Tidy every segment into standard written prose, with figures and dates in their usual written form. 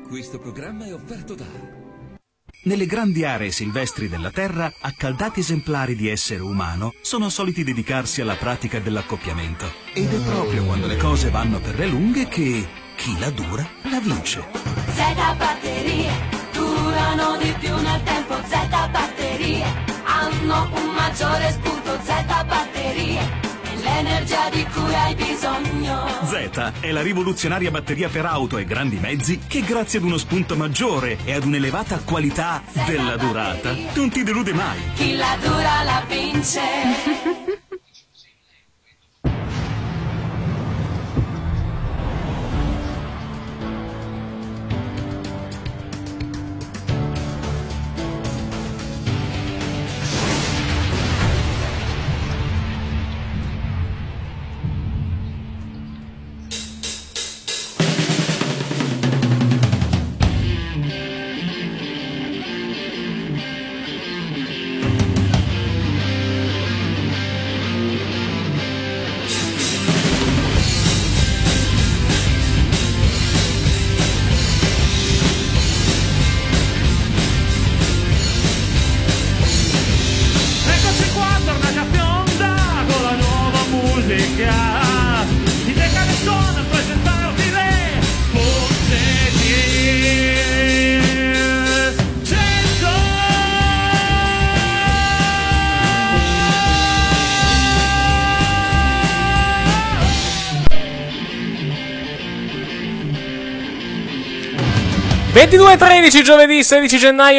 Questo programma è offerto da... Nelle grandi aree silvestri della Terra, accaldati esemplari di essere umano sono soliti dedicarsi alla pratica dell'accoppiamento. Ed è proprio quando le cose vanno per le lunghe che chi la dura la vince. Z batterie durano di più nel tempo. Z batterie hanno un maggiore spunto. Z batterie è l'energia di cui hai bisogno. Z è la rivoluzionaria batteria per auto e grandi mezzi che grazie ad uno spunto maggiore e ad un'elevata qualità della durata non ti delude mai. Chi la dura la vince. (22:13) giovedì 16 gennaio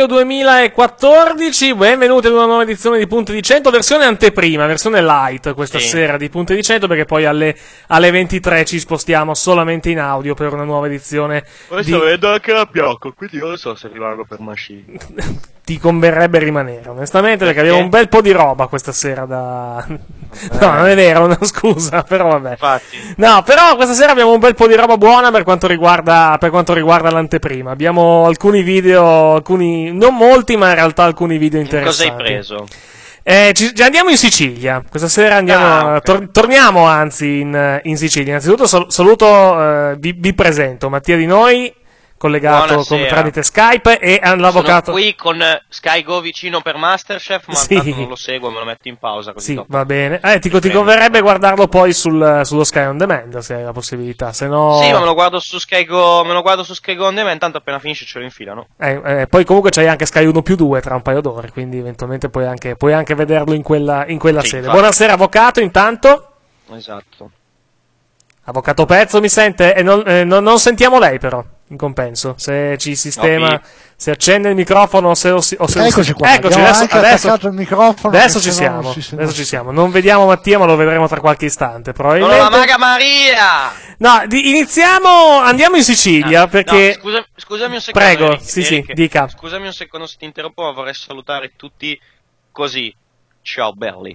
2014. Benvenuti ad una nuova edizione di Punti di 100, versione anteprima, versione light questa sera di Punti di 100, perché poi alle 23 ci spostiamo solamente in audio per una nuova edizione. Poi sto vedendo anche la Piocco, quindi io non so se rimango per Machine. Ti converrebbe rimanere, onestamente, perché abbiamo un bel po' di roba questa sera da... No, non è vero, no, scusa, però vabbè. Infatti. No, però questa sera abbiamo un bel po' di roba buona per quanto riguarda l'anteprima. Abbiamo alcuni video, non molti, ma in realtà alcuni video interessanti. Cosa hai preso? Andiamo in Sicilia. Questa sera andiamo, okay. Torniamo anzi in Sicilia. Innanzitutto saluto, vi presento Mattia Di Noi, collegato tramite Skype, e l'avvocato. Sono qui con Sky Go vicino per Masterchef, ma tanto non lo seguo, me lo metto in pausa così. Sì, dopo. va bene. Ti converrebbe guardarlo poi sullo Sky On Demand, se hai la possibilità, se no... Sì, ma me lo guardo su Sky Go On Demand, tanto appena finisce ce lo infilano. Poi comunque c'hai anche Sky 1+2 tra un paio d'ore, quindi eventualmente puoi anche vederlo in quella sì, sede. infatti. Buonasera avvocato, intanto. Esatto. Avvocato Pezzo, mi sente? Non sentiamo lei però, in compenso, se ci sistema, se accende il microfono, Eccoci qua, eccoci, adesso il microfono, adesso ci siamo, non vediamo Mattia, ma lo vedremo tra qualche istante, probabilmente. Non la Maga Maria! No, andiamo in Sicilia, perché... No, scusami un secondo. Prego, Eric, sì, dica. Scusami un secondo se ti interrompo, ma vorrei salutare tutti così. Ciao belli.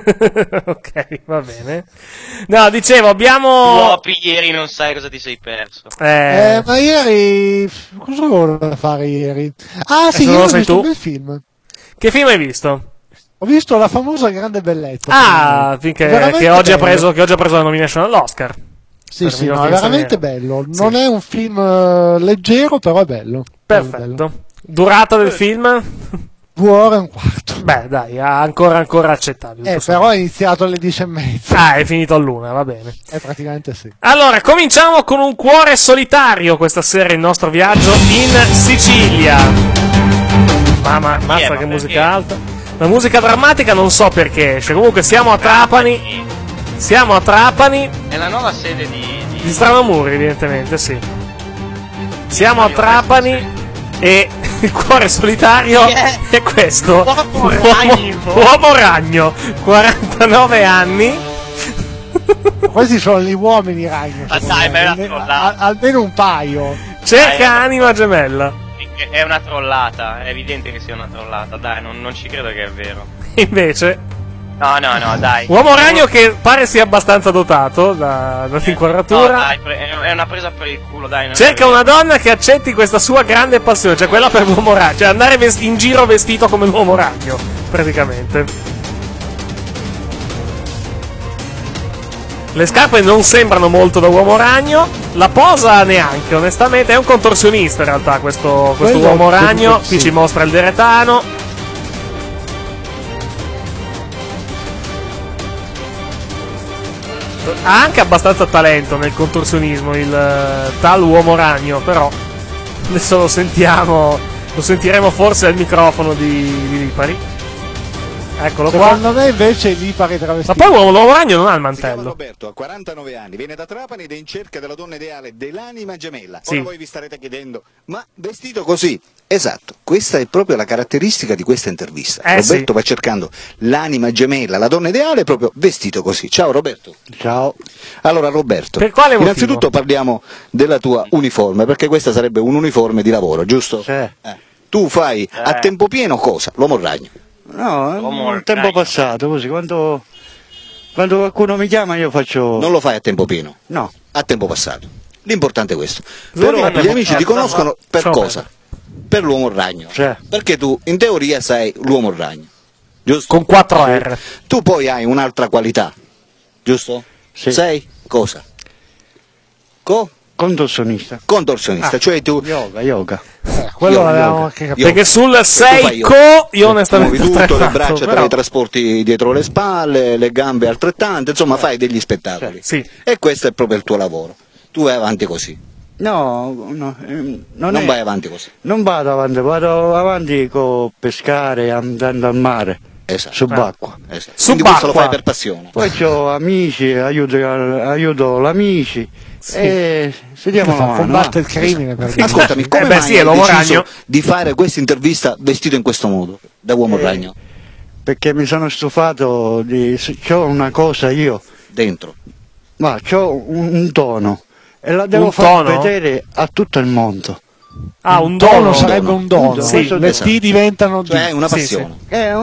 Ok, va bene. No, dicevo, abbiamo... Tu apri ieri, non sai cosa ti sei perso. Ma ieri... Cosa volevo fare ieri? Ah sì, ieri ho visto un bel film. Che film hai visto? Ho visto La famosa grande bellezza. Che oggi ha preso la nomination all'Oscar. Sì, no, è veramente bello. Non è un film leggero, però è bello. Perfetto. Bello. Durata del film? 2 ore e un quarto. Beh, dai, ancora accettabile. Però è iniziato alle 10:30. Ah, è finito all'1, va bene. Praticamente sì. Allora, cominciamo con un cuore solitario questa sera, il nostro viaggio in Sicilia. Mamma, mazza che musica alta. La musica drammatica non so perché esce. Comunque siamo a Trapani. È la nuova sede di Stranamuri, evidentemente, sì. Siamo a Trapani e il cuore solitario è questo. Uomo ragno, 49 anni. Questi sono gli uomini ragno. Dai, almeno un paio. Cerca anima gemella. È una trollata, è evidente che sia una trollata, dai, non ci credo che è vero. Invece No, dai. Uomo ragno che pare sia abbastanza dotato dall'inquadratura. No, dai, è una presa per il culo, dai. Cerca una donna che accetti questa sua grande passione, cioè quella per l'uomo ragno, cioè andare in giro vestito come l'uomo ragno, praticamente. Le scarpe non sembrano molto da uomo ragno, la posa neanche, onestamente. È un contorsionista in realtà questo uomo ragno. Qui ci mostra il deretano. Ha anche abbastanza talento nel contorsionismo il tal uomo ragno, però adesso lo sentiremo forse al microfono di Lipari. Eccolo qua. Secondo me invece Lipari travestito. Ma poi l'uomo ragno non ha il mantello. Roberto ha 49 anni, viene da Trapani ed è in cerca della donna ideale, dell'anima gemella. Sì. Ora voi vi starete chiedendo, ma vestito così? Esatto, questa è proprio la caratteristica di questa intervista. Roberto va cercando l'anima gemella, la donna ideale, proprio vestito così. Ciao Roberto. Ciao. Allora Roberto, per quale motivo? Innanzitutto parliamo della tua uniforme, perché questa sarebbe un uniforme di lavoro, giusto? Sì. Tu fai a tempo pieno cosa? L'uomo ragno. No, un tempo passato, così, quando qualcuno mi chiama io faccio... Non lo fai a tempo pieno? No. A tempo passato. L'importante è questo. Però gli amici ti conoscono per cosa? Per l'uomo ragno. Perché tu, in teoria, sei l'uomo ragno. Giusto? Con 4 R. Tu poi hai un'altra qualità. Giusto? Sì. Sei cosa? Contorsionista. Contorsionista, cioè tu... Yoga. Quello l'avevamo anche capito. Perché sul Seiko io onestamente muovi tutto, le tremato, braccia te però... le trasporti dietro le spalle, le gambe altrettante, insomma fai degli spettacoli. Sì. E questo è proprio il tuo lavoro. Tu vai avanti così. No, Non vai avanti così. Non vado avanti con pescare, andando al mare. Esatto. Subacquea. Esatto. Quindi questo lo fai per passione. Poi ho amici, aiuto gli amici. E si diamo la mano. Combatte il crimine. Per Ascoltami, come mai hai deciso di fare questa intervista vestito in questo modo, da uomo ragno? Perché mi sono stufato c'ho una cosa io. Dentro? Ma c'ho un dono e la devo far vedere a tutto il mondo. Ah, un dono sarebbe un dono. Sì, le T diventano cioè è una passione. Sì. È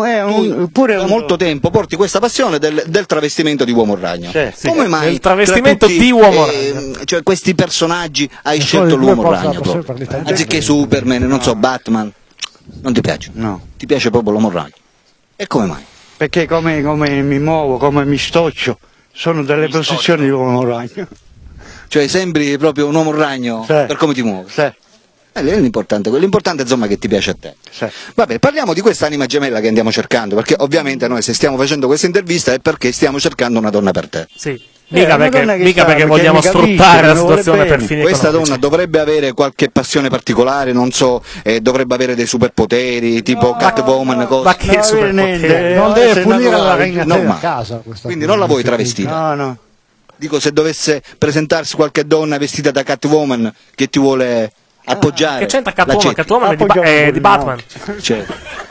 pure da molto tempo porti questa passione del travestimento di uomo ragno. Sì. Come mai il travestimento tra tutti, di uomo ragno? Cioè questi personaggi hai scelto l'uomo ragno proprio? Anziché Superman, non so, Batman. Non ti piace? No. Ti piace proprio l'uomo ragno? E come mai? Perché come mi muovo, come mi stoccio, sono delle posizioni di uomo ragno. Cioè sembri proprio un uomo ragno per come ti muovi? Sì. L'importante insomma è che ti piace a te. Sì. Vabbè, parliamo di questa anima gemella che andiamo cercando, perché ovviamente noi se stiamo facendo questa intervista è perché stiamo cercando una donna per te. Sì. Mica perché vogliamo sfruttare la situazione per finire. Questa donna dovrebbe avere qualche passione particolare, non so, dovrebbe avere dei superpoteri, tipo Catwoman, cose. Ma che superpoteri? Non deve pulire la ragnatela a casa. Quindi non la vuoi travestita? No. Dico, se dovesse presentarsi qualche donna vestita da Catwoman che ti vuole appoggiare. Che c'entra Catwoman? Catwoman è di Batman. Cioè,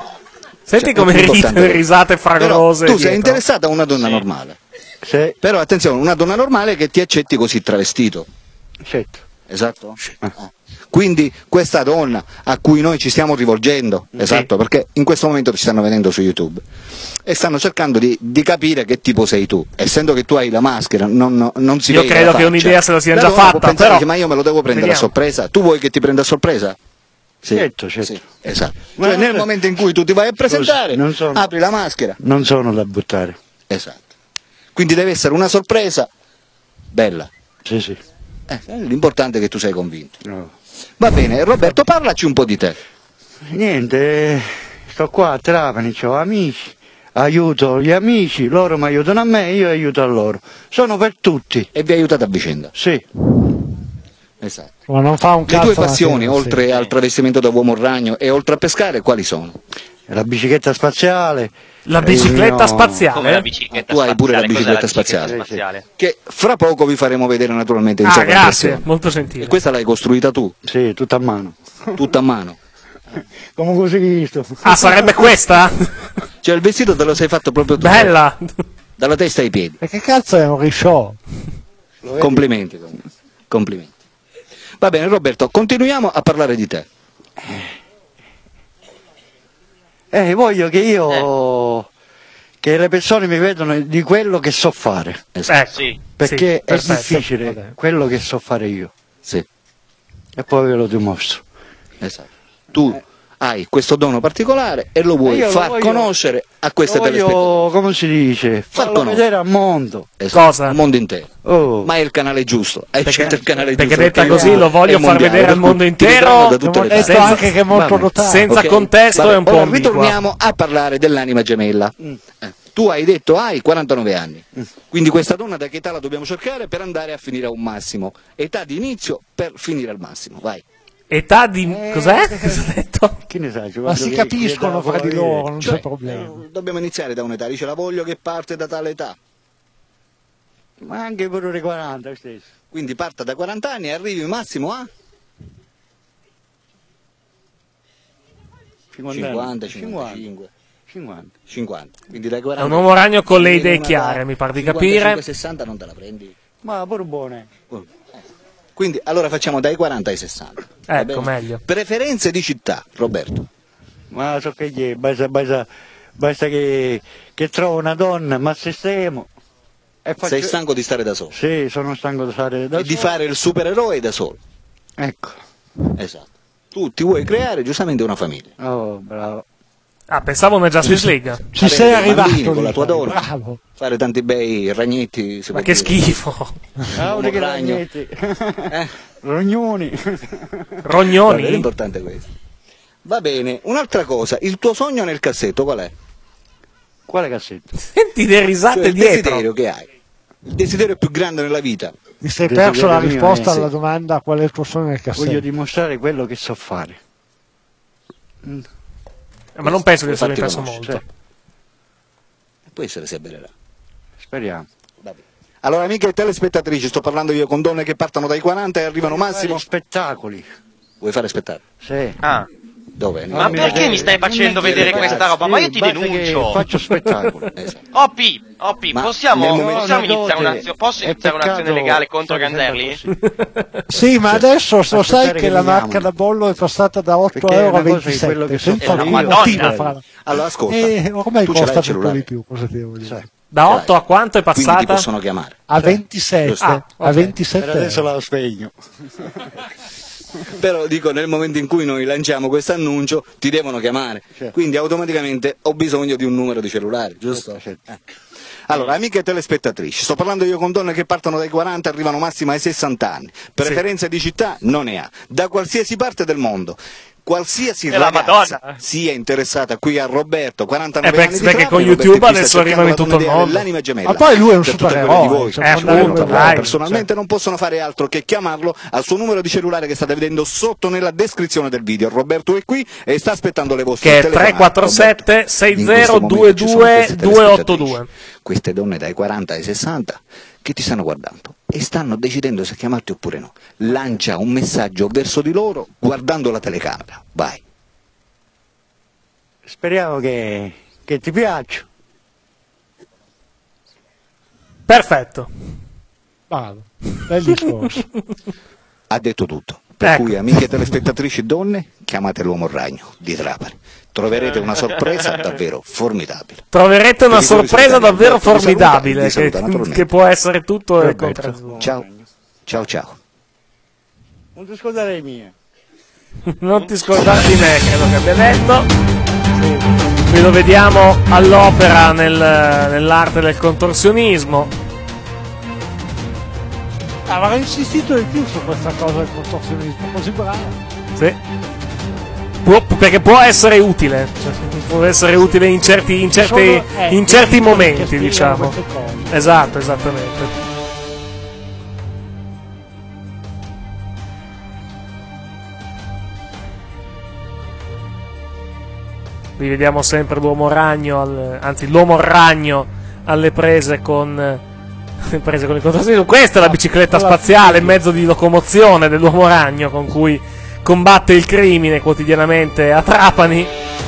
Senti come ride le risate fragorose. Tu sei interessata a una donna normale. Sì. Però attenzione, una donna normale che ti accetti così travestito. Certo. Esatto? Quindi questa donna a cui noi ci stiamo rivolgendo, esatto, perché in questo momento ci stanno vedendo su YouTube e stanno cercando di capire che tipo sei tu, essendo che tu hai la maschera, non si vede. Io credo che un'idea se la siano già fatta, però... ma io me lo devo prendere a sorpresa. Tu vuoi che ti prenda a sorpresa? Sì. Certo. Sì, esatto. Cioè nel momento in cui tu ti vai a presentare, apri la maschera. Non sono da buttare. Esatto. Quindi deve essere una sorpresa bella. Sì. L'importante è che tu sei convinto. No. Va bene, Roberto, parlaci un po' di te. Niente, sto qua a Trapani, ho amici, aiuto gli amici, loro mi aiutano a me, io aiuto a loro. Sono per tutti. E vi aiutate a vicenda. Sì. Esatto. Ma non fa un Le cazzo. tue passioni, oltre al travestimento da uomo ragno e oltre a pescare, quali sono? La bicicletta spaziale. La bicicletta spaziale? Come la bicicletta tu hai pure la spaziale? bicicletta Cos'è la spaziale? spaziale? Che fra poco vi faremo vedere naturalmente in grazie, sovraimpressione. molto gentile. E questa l'hai costruita tu? Sì, tutta a mano. Tutta a mano? Come così visto. Ah, sarebbe questa? Cioè il vestito te lo sei fatto proprio tu? Bella! Dalla testa ai piedi. E che cazzo è un risciò? Complimenti. Complimenti. Va bene Roberto, continuiamo a parlare di te. Voglio che le persone mi vedano di quello che so fare. Esatto. Sì. Perché è perfetto. difficile quello che so fare io. Sì. E poi ve lo dimostro. Esatto. Tu hai questo dono particolare e lo vuoi far conoscere a queste telespettatori. Come si dice? Farlo vedere al mondo. Esatto, cosa? Al mondo intero. Ma è il canale giusto. Hai scelto il canale giusto. Perché detta così lo voglio far vedere al mondo intero. Detto anche che è molto notato. Senza contesto è un po' ambigua. Ritorniamo a parlare dell'anima gemella. Tu hai detto hai 49 anni. Quindi questa donna da che età la dobbiamo cercare per andare a finire a un massimo? Età di inizio per finire al massimo. Vai. Età di... cos'è? Cosa ha detto? Che ne sai? Ma si capiscono fra di loro, non c'è problema. Dobbiamo iniziare da un'età, dice la voglio che parte da tale età. Ma anche pure i 40 stesso. Quindi parta da 40 anni e arrivi massimo a 50, 55. 50. Quindi dai 40. È un uomo ragno con le idee chiare, mi pare di capire. 60 non te la prendi. Ma pure buone. Quindi allora facciamo dai 40 ai 60. Ecco, meglio. Preferenze di città, Roberto. Ma so che basta che trovo una donna, ma se stiamo. Sei stanco di stare da solo? Sì, sono stanco di stare da solo. E di fare il supereroe da solo? Ecco. Esatto. Tu ti vuoi creare giustamente una famiglia. Oh, bravo. Ah, pensavo una Justice League. Ci sei arrivato con la tua donna. Bravo. Fare tanti bei ragnetti. Ma che schifo. Che ragnetti. Rognoni. Rognoni? È importante questo. Va bene, un'altra cosa, il tuo sogno nel cassetto qual è? Quale cassetto? Senti le risate cioè, il dietro. desiderio che hai. Il desiderio più grande nella vita. Mi sei perso la risposta alla domanda qual è il tuo sogno nel cassetto. Voglio dimostrare quello che so fare. Ma non penso che sia perso molto. Cioè. Può essere si avvererà. Speriamo. Allora, amiche telespettatrici, sto parlando io con donne che partono dai 40 e arrivano massimo. Spettacoli. Vuoi fare spettacoli? Sì. Ah. Dove? Ma perché mi stai facendo vedere questa roba? Ma io ti denuncio. Faccio spettacoli. Esatto. Oppi, possiamo iniziare posso iniziare un'azione legale contro Ganderli? Sì, ma adesso sai che la marca da bollo è passata da 8 euro a 27. Senza Madonna. Allora ascolta, ormai tu costa il tutto di più, cosa devo dire? Da 8 a quanto è passata? Quindi ti possono chiamare. A 27. A 27. Adesso la spegno. Però dico, nel momento in cui noi lanciamo questo annuncio ti devono chiamare, quindi automaticamente ho bisogno di un numero di cellulare, giusto? Allora, amiche telespettatrici, sto parlando io con donne che partono dai 40 e arrivano massimo ai 60 anni. Preferenza di città non ne ha, da qualsiasi parte del mondo. Qualsiasi ragazza sia interessata qui a Roberto, 49 anni di perché età, con YouTube adesso arrivano in tutto il mondo. L'anima gemella. Ma poi lui è un Per tutte supereroe, quelle di voi appunto, dai, personalmente non possono fare altro che chiamarlo al suo numero di cellulare che state vedendo sotto nella descrizione del video. Roberto è qui e sta aspettando le vostre che è telefonate. 347 6022 282. Queste donne dai 40 ai 60 che ti stanno guardando e stanno decidendo se chiamarti oppure no. Lancia un messaggio verso di loro guardando la telecamera. Vai. Speriamo che ti piaccia. Perfetto. Bravo. Bel discorso. Ha detto tutto. Per cui, amiche telespettatrici donne, chiamate l'uomo ragno di Trapani. Troverete una sorpresa davvero formidabile. Troverete una sorpresa davvero formidabile, che può essere tutto e contrario. Ciao. Ciao ciao. Non ti scordare i miei. Non ti scordare di me, credo che abbia detto. Qui lo vediamo all'opera nell'arte del contorsionismo. Avrei insistito di più su questa cosa del contorsionismo, così bravo. Sì. Perché può essere utile, cioè, può essere utile in certi momenti, diciamo. Esatto, esattamente. Rivediamo sempre l'uomo ragno, anzi l'uomo ragno alle prese con il contorsionismo. Questa è la bicicletta spaziale, mezzo di locomozione dell'uomo ragno con cui combatte il crimine quotidianamente a Trapani.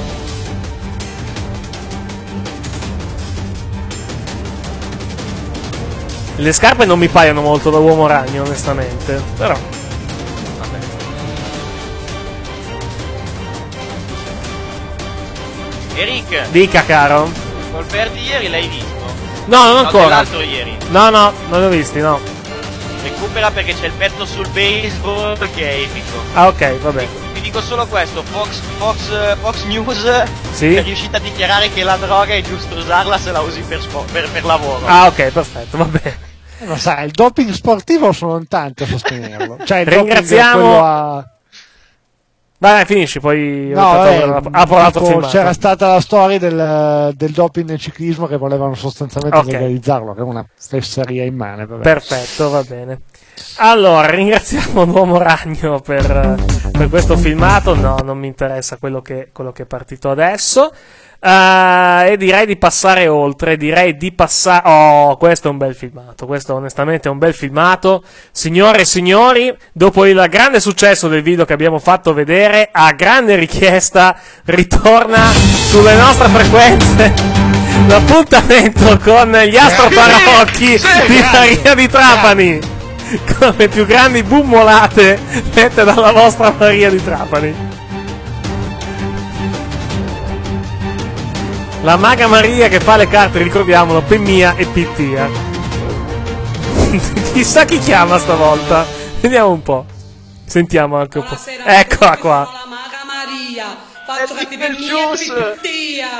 Le scarpe non mi paiono molto da uomo ragno, onestamente, però vabbè. Eric, Dica, caro. col Verdi ieri l'hai visto? No, non ancora. L'altro ieri. No, non li ho visti, no. Recupera perché c'è il pezzo sul baseball che è epico. Ah, ok, vabbè. Ti dico solo questo, Fox News sì? è riuscita a dichiarare che la droga è giusto usarla se la usi per lavoro. Ah, ok, perfetto, va bene. Ma sai, il doping sportivo sono in tanti a sostenerlo. Cioè, il ringraziamo. Vai, finisci, poi apro l'altro filmato. C'era stata la storia del doping nel ciclismo che volevano sostanzialmente legalizzarlo, che è una fesseria immane. Vabbè. Perfetto, va bene. Allora, ringraziamo l'uomo ragno per questo filmato. No, non mi interessa quello che è partito adesso. E direi di passare oltre. Oh, questo è un bel filmato. Questo onestamente è un bel filmato. Signore e signori, dopo il grande successo del video che abbiamo fatto vedere, a grande richiesta ritorna sulle nostre frequenze l'appuntamento con gli astroparocchi di Maria di Trapani, con le più grandi bummolate dette dalla vostra Maria di Trapani. La maga Maria che fa le carte, ricordiamolo, per Mia e Pittia. Chissà chi chiama stavolta. Vediamo un po'. Sentiamo anche un po'. Eccola qua. Sono la maga Maria. Faccio carte per Mia e Pittia.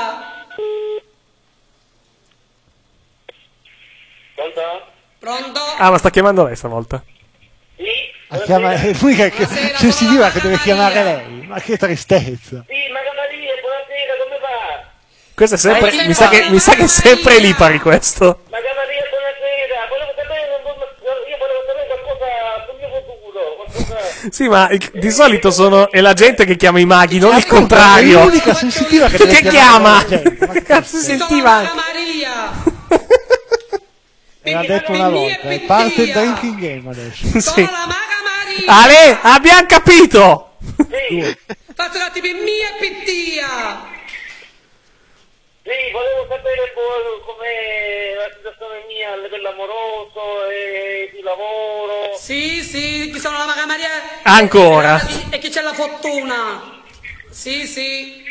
Pronto? Ah, ma sta chiamando lei stavolta. Sì. È l'unica che sensitiva che deve chiamare lei. Ma che tristezza. Sì, maga Maria, buonasera, come va? Questo è sempre. Mi sa che è sempre Lipari questo. Maga Maria, buonasera. Io volevo sapere qualcosa sul mio futuro. Sì, ma di solito è la gente che chiama i maghi, non il contrario. È l'unica sensitiva che deve chiama. Che cazzo sentiva? Maga Maria. L'ha detto una volta. Parte il drinking game adesso. Sì. Sono la maga Maria. Ale, abbiamo capito. Sì. Faccio carte per Mia e Pittia. Sì, volevo sapere com'è la situazione mia a livello amoroso e di lavoro. Sì, chi sono la maga Maria. Ancora. E chi c'è la fortuna. Sì.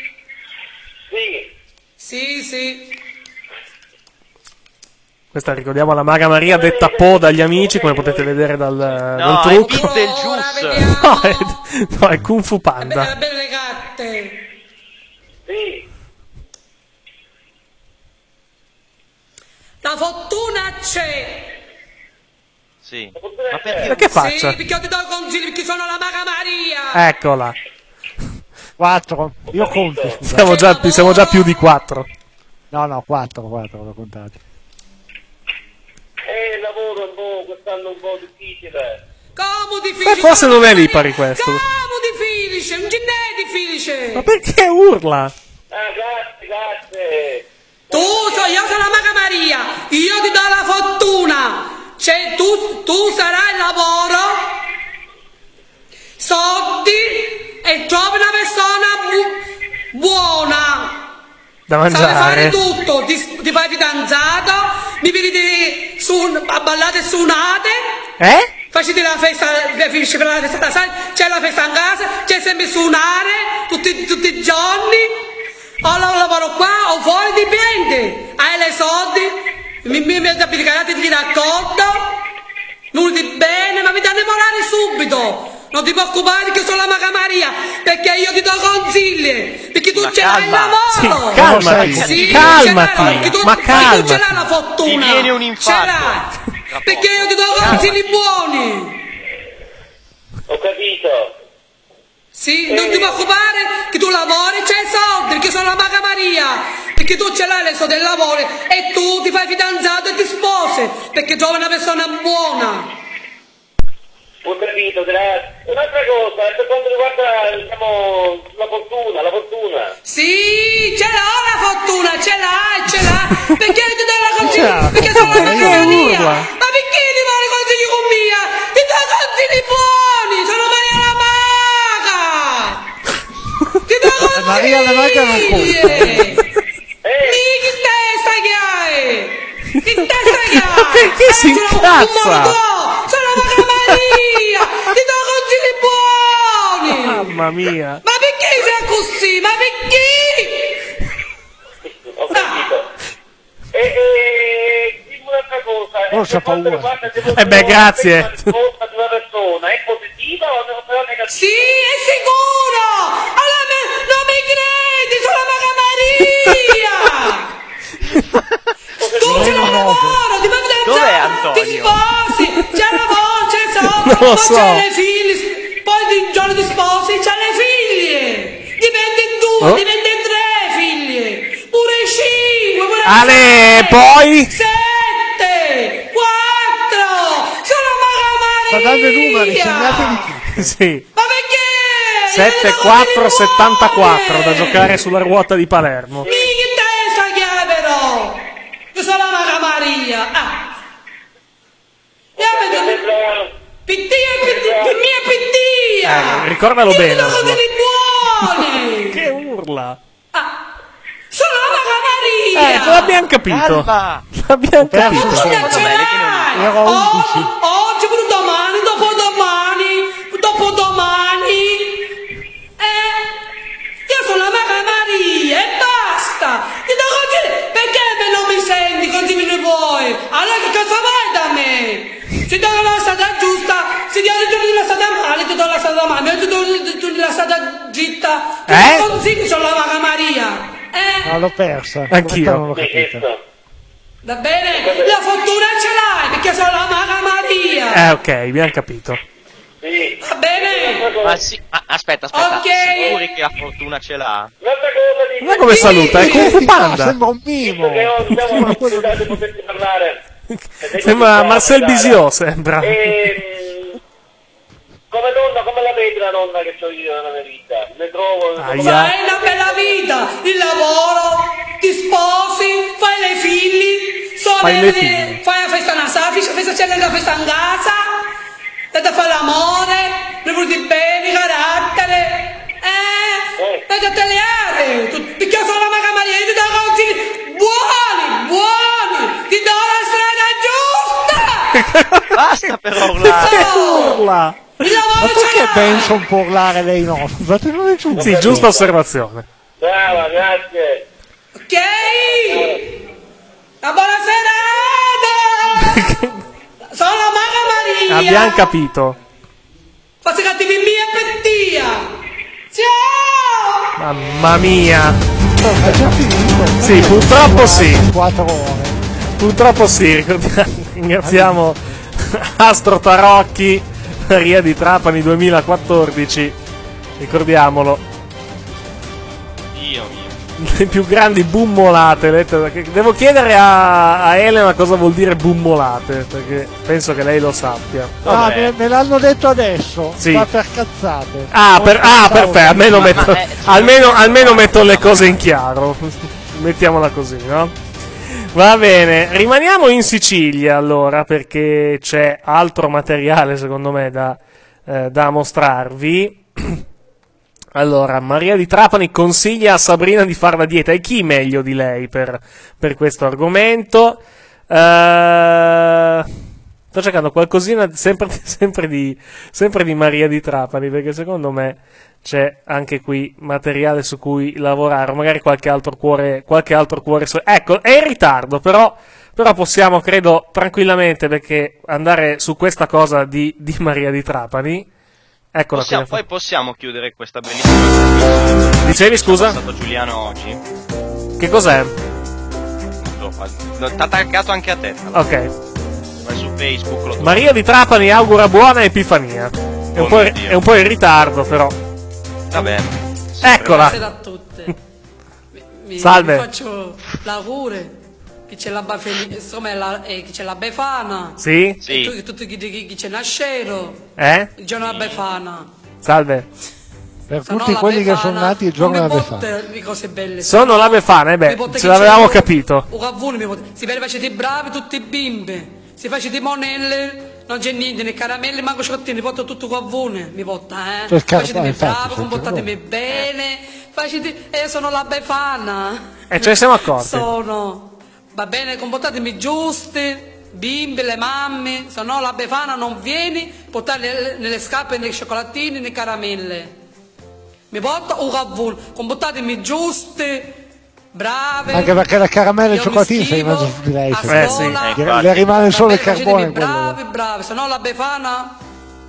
Questa ricordiamo la maga Maria detta Po dagli amici, come potete vedere dal trucco. È del Gius. No, è Kung Fu Panda. Belle gatte. Sì. La fortuna c'è. Sì. Ma perché? Che faccia? Sì, perché io ti do consigli perché sono la maga Maria. Eccola. 4. Io conto. Scusa. Siamo già più di 4. No, 4 l'ho contato. Il lavoro è quest'anno un po' difficile. Come difficile? Forse non è Lipari questo. Come difficile? Un ginnè difficile. Ma perché urla? Grazie. Io sono la maga Maria. Io ti do la fortuna. Cioè tu sarai il lavoro, soldi e trovi una persona buona. Da mangiare. Sai fare tutto, ti fai fidanzato, mi vedi a ballate suonate. Facete la festa, finisce per la festa, c'è la festa in casa, c'è sempre suonare tutti i giorni. O lavoro qua o fuori, dipende. Hai le soldi, mi abbiate di d'accordo, non ti bene, ma mi danno morale subito. Non ti preoccupare che sono la maga Maria, perché io ti do consigli, perché tu ce l'hai il lavoro. Sì, calmati, ma calmati. Tu ce l'hai la fortuna. Ti viene un infarto. Perché io ti do consigli buoni. Ho capito. Sì, non ti preoccupare che tu lavori, c'hai soldi, perché sono la maga Maria, perché tu ce l'hai le soldi del lavoro e tu ti fai fidanzato e ti sposi, perché trovi una persona buona. Ho capito, grazie. Un'altra cosa, per quanto riguarda, diciamo, la fortuna. Sì, ce l'ho la fortuna, ce l'hai, perché io ti do la consigli, perché sono la maga Maria. Ma perché ti vuoi i consigli con mia? Ti do consigli buoni, sono Maria la maga. Ti do consigli. Maria la maga non conta. Che testa che hai? Che testa che hai? Perché si incazza? Sono maga Maria, ti do consigli buoni. Mamma mia. Ma perché sei così? Ma perché? Ho capito. Dimmi un'altra cosa. Non c'ha paura. Grazie. persona è positiva o negativa? Sì, è sicuro! Allora non mi credi, sono Maga Maria! Tu c'è un lavoro, ti vai Antonio? ti sposi, c'è il lavoro, c'è il soldo, Non lo so. c'è le figlie, poi il giorno ti sposi, c'è le figlie! Diventi 2, diventi 3 figlie, pure 5, pure Ale, 6, poi? 7, 4, sono Maga Maria! Sta dando i numeri, segnatevi tutti. Sì. Ma perché? 7-4-74 da giocare sulla ruota di Palermo. Mica testa che è però! Io sono la Maga Maria! Pittia! Ricordalo bene. Io cose di buoni! Che urla! Sono la Maga Maria! Ce l'abbiamo capito. L'abbiamo capito. Oggi, pure domani, dopodomani. Io sono la Maga Maria e basta! Perché non mi senti così mi vuoi? Allora che cosa vuoi da me? Se do la strada giusta, se io ti do la strada male, ti do la strada male, io ti do la strada gitta. Tu consigli sono la Maga Maria. L'ho persa. Anch'io. Non l'ho capito. Va bene? La fortuna ce l'hai perché sono la Maga Maria. Ok, abbiamo capito. Sì. Va bene? Ma sì, aspetta, Ok. sicuri che la fortuna ce l'ha? Un'altra cosa di Ma come saluta? È Kung Fu Panda. Sembra un mimo. che ho diciamo la possibilità di poterti parlare. Sembra Marcel Bisio, sembra. Come donna, come la vedi la donna che ho io nella mia vita? Ne trovo. Aia. Fai una bella vita, il lavoro, ti sposi, fai le figli, Fai le figli. fai la festa a festa c'è la festa in casa, da fare l'amore, le voluti bene, carattere, da tagliare, perché io sono la Maga Maria, ti do consigli buoni, ti do la strada giusta! Basta per urlare. Urla. Il lavoro Ma ce perché l'hai! Benson può urlare lei no? Scusate, non è giusto. Sì, giusta osservazione. Brava, grazie. Ok? Una buona serata! Sono la Maga Maria! Abbiamo capito. Faccio cattivi mia pettia! Ciao! Mamma mia. È già finito. Sì, purtroppo sì. 4 ore. Purtroppo sì. Ringraziamo Astro Tarocchi, Maria di Trapani 2014. Ricordiamolo. Dio mio. Le più grandi bummolate lette. Devo chiedere a Elena cosa vuol dire bummolate, perché penso che lei lo sappia. Me l'hanno detto adesso. Sì. Ma per cazzate. Perfetto. Almeno metto le cose in chiaro. Mettiamola così, no? Va bene, rimaniamo in Sicilia allora, perché c'è altro materiale secondo me da mostrarvi. Allora, Maria di Trapani consiglia a Sabrina di fare la dieta. E chi meglio di lei per questo argomento? Sto cercando qualcosina sempre di Maria di Trapani, perché secondo me c'è anche qui materiale su cui lavorare, o magari qualche altro cuore. Ecco, è in ritardo, però possiamo, credo, tranquillamente, perché andare su questa cosa di Maria di Trapani. Eccola qui. Poi possiamo chiudere questa bellissima trasmissione. Dicevi, scusa? È stato Giuliano oggi. Che cos'è? T'ha attaccato anche a te. Ok. Vai su Facebook, lo trovi. Maria di Trapani augura buona Epifania. È un po' in ritardo, però. Va bene. Eccola. Buonasera a tutte. Salve. Vi faccio l'auguro che c'è la insomma, che c'è la Befana. Sì? E tutti chi c'è Nascero. Il giorno della Befana. Salve. Per tutti quelli che sono nati il giorno della Befana. Le cose belle. Sono la Befana, ce l'avevamo capito. Si facete bravi tutti i bimbi. Si facete monelle, non c'è niente, né caramelle, manco cioccolatini, porto tutto qua a voi, mi porta, Facetemi bravi, comportatemi bene, io sono la Befana. Ce ne siamo accorti. Va bene, comportatemi giusti, bimbi, le mamme, se no la Befana non vieni, portare nelle scarpe, nei cioccolatini, né caramelle. Mi porta un ravvun, comportatemi giusti, brave. Anche perché la caramella e il cioccolatino sei in mezzo su di lei. Sì. Le rimane solo il carbone. Bravi, se no la Befana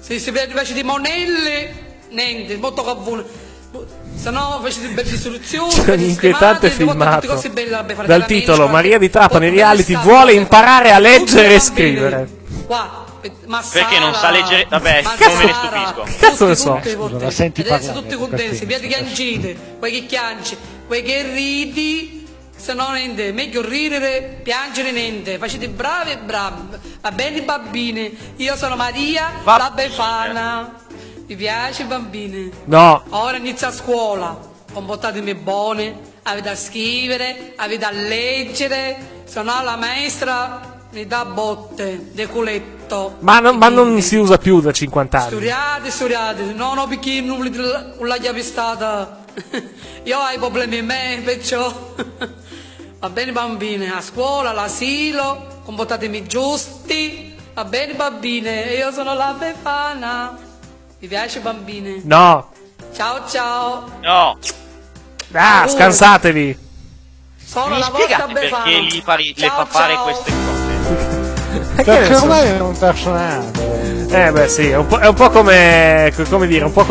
Se si vede invece di monelle, niente, molto cavone. Se no facete belle istruzioni. C'è un inquietante filmato dal titolo mente, Maria di Trapani poi reality come vuole sta- imparare a leggere e tutti bambini. scrivere. Qua, Perché non sa leggere? Vabbè, non me ne stupisco. Che cazzo ne so? La senti Adesso parlare, tutti contenti, si vede che piangete, quei che piangi, quei che ridi, se no niente, meglio ridere, piangere niente, facete bravi e bravi, va bene bambine, io sono Maria, la Befana, mi piace bambine, No. ora inizia a scuola, comportatemi buone, avete a scrivere, avete a leggere, se no la maestra mi dà botte, de culetto. Ma non si usa più da 50 anni. Studiate, non ho perché non la chiave stata. Io ho i problemi in me, perciò. Va bene bambine, a scuola, all'asilo, comportatemi giusti. Va bene bambine, io sono la Befana. Mi piace bambine? No. Ciao ciao. No. Ah, scansatevi. Sono Mi la vostra spiegate Befana. perché le fa fare queste cose? Perché ormai è un personaggio. Beh sì, è un po' come dire, un po'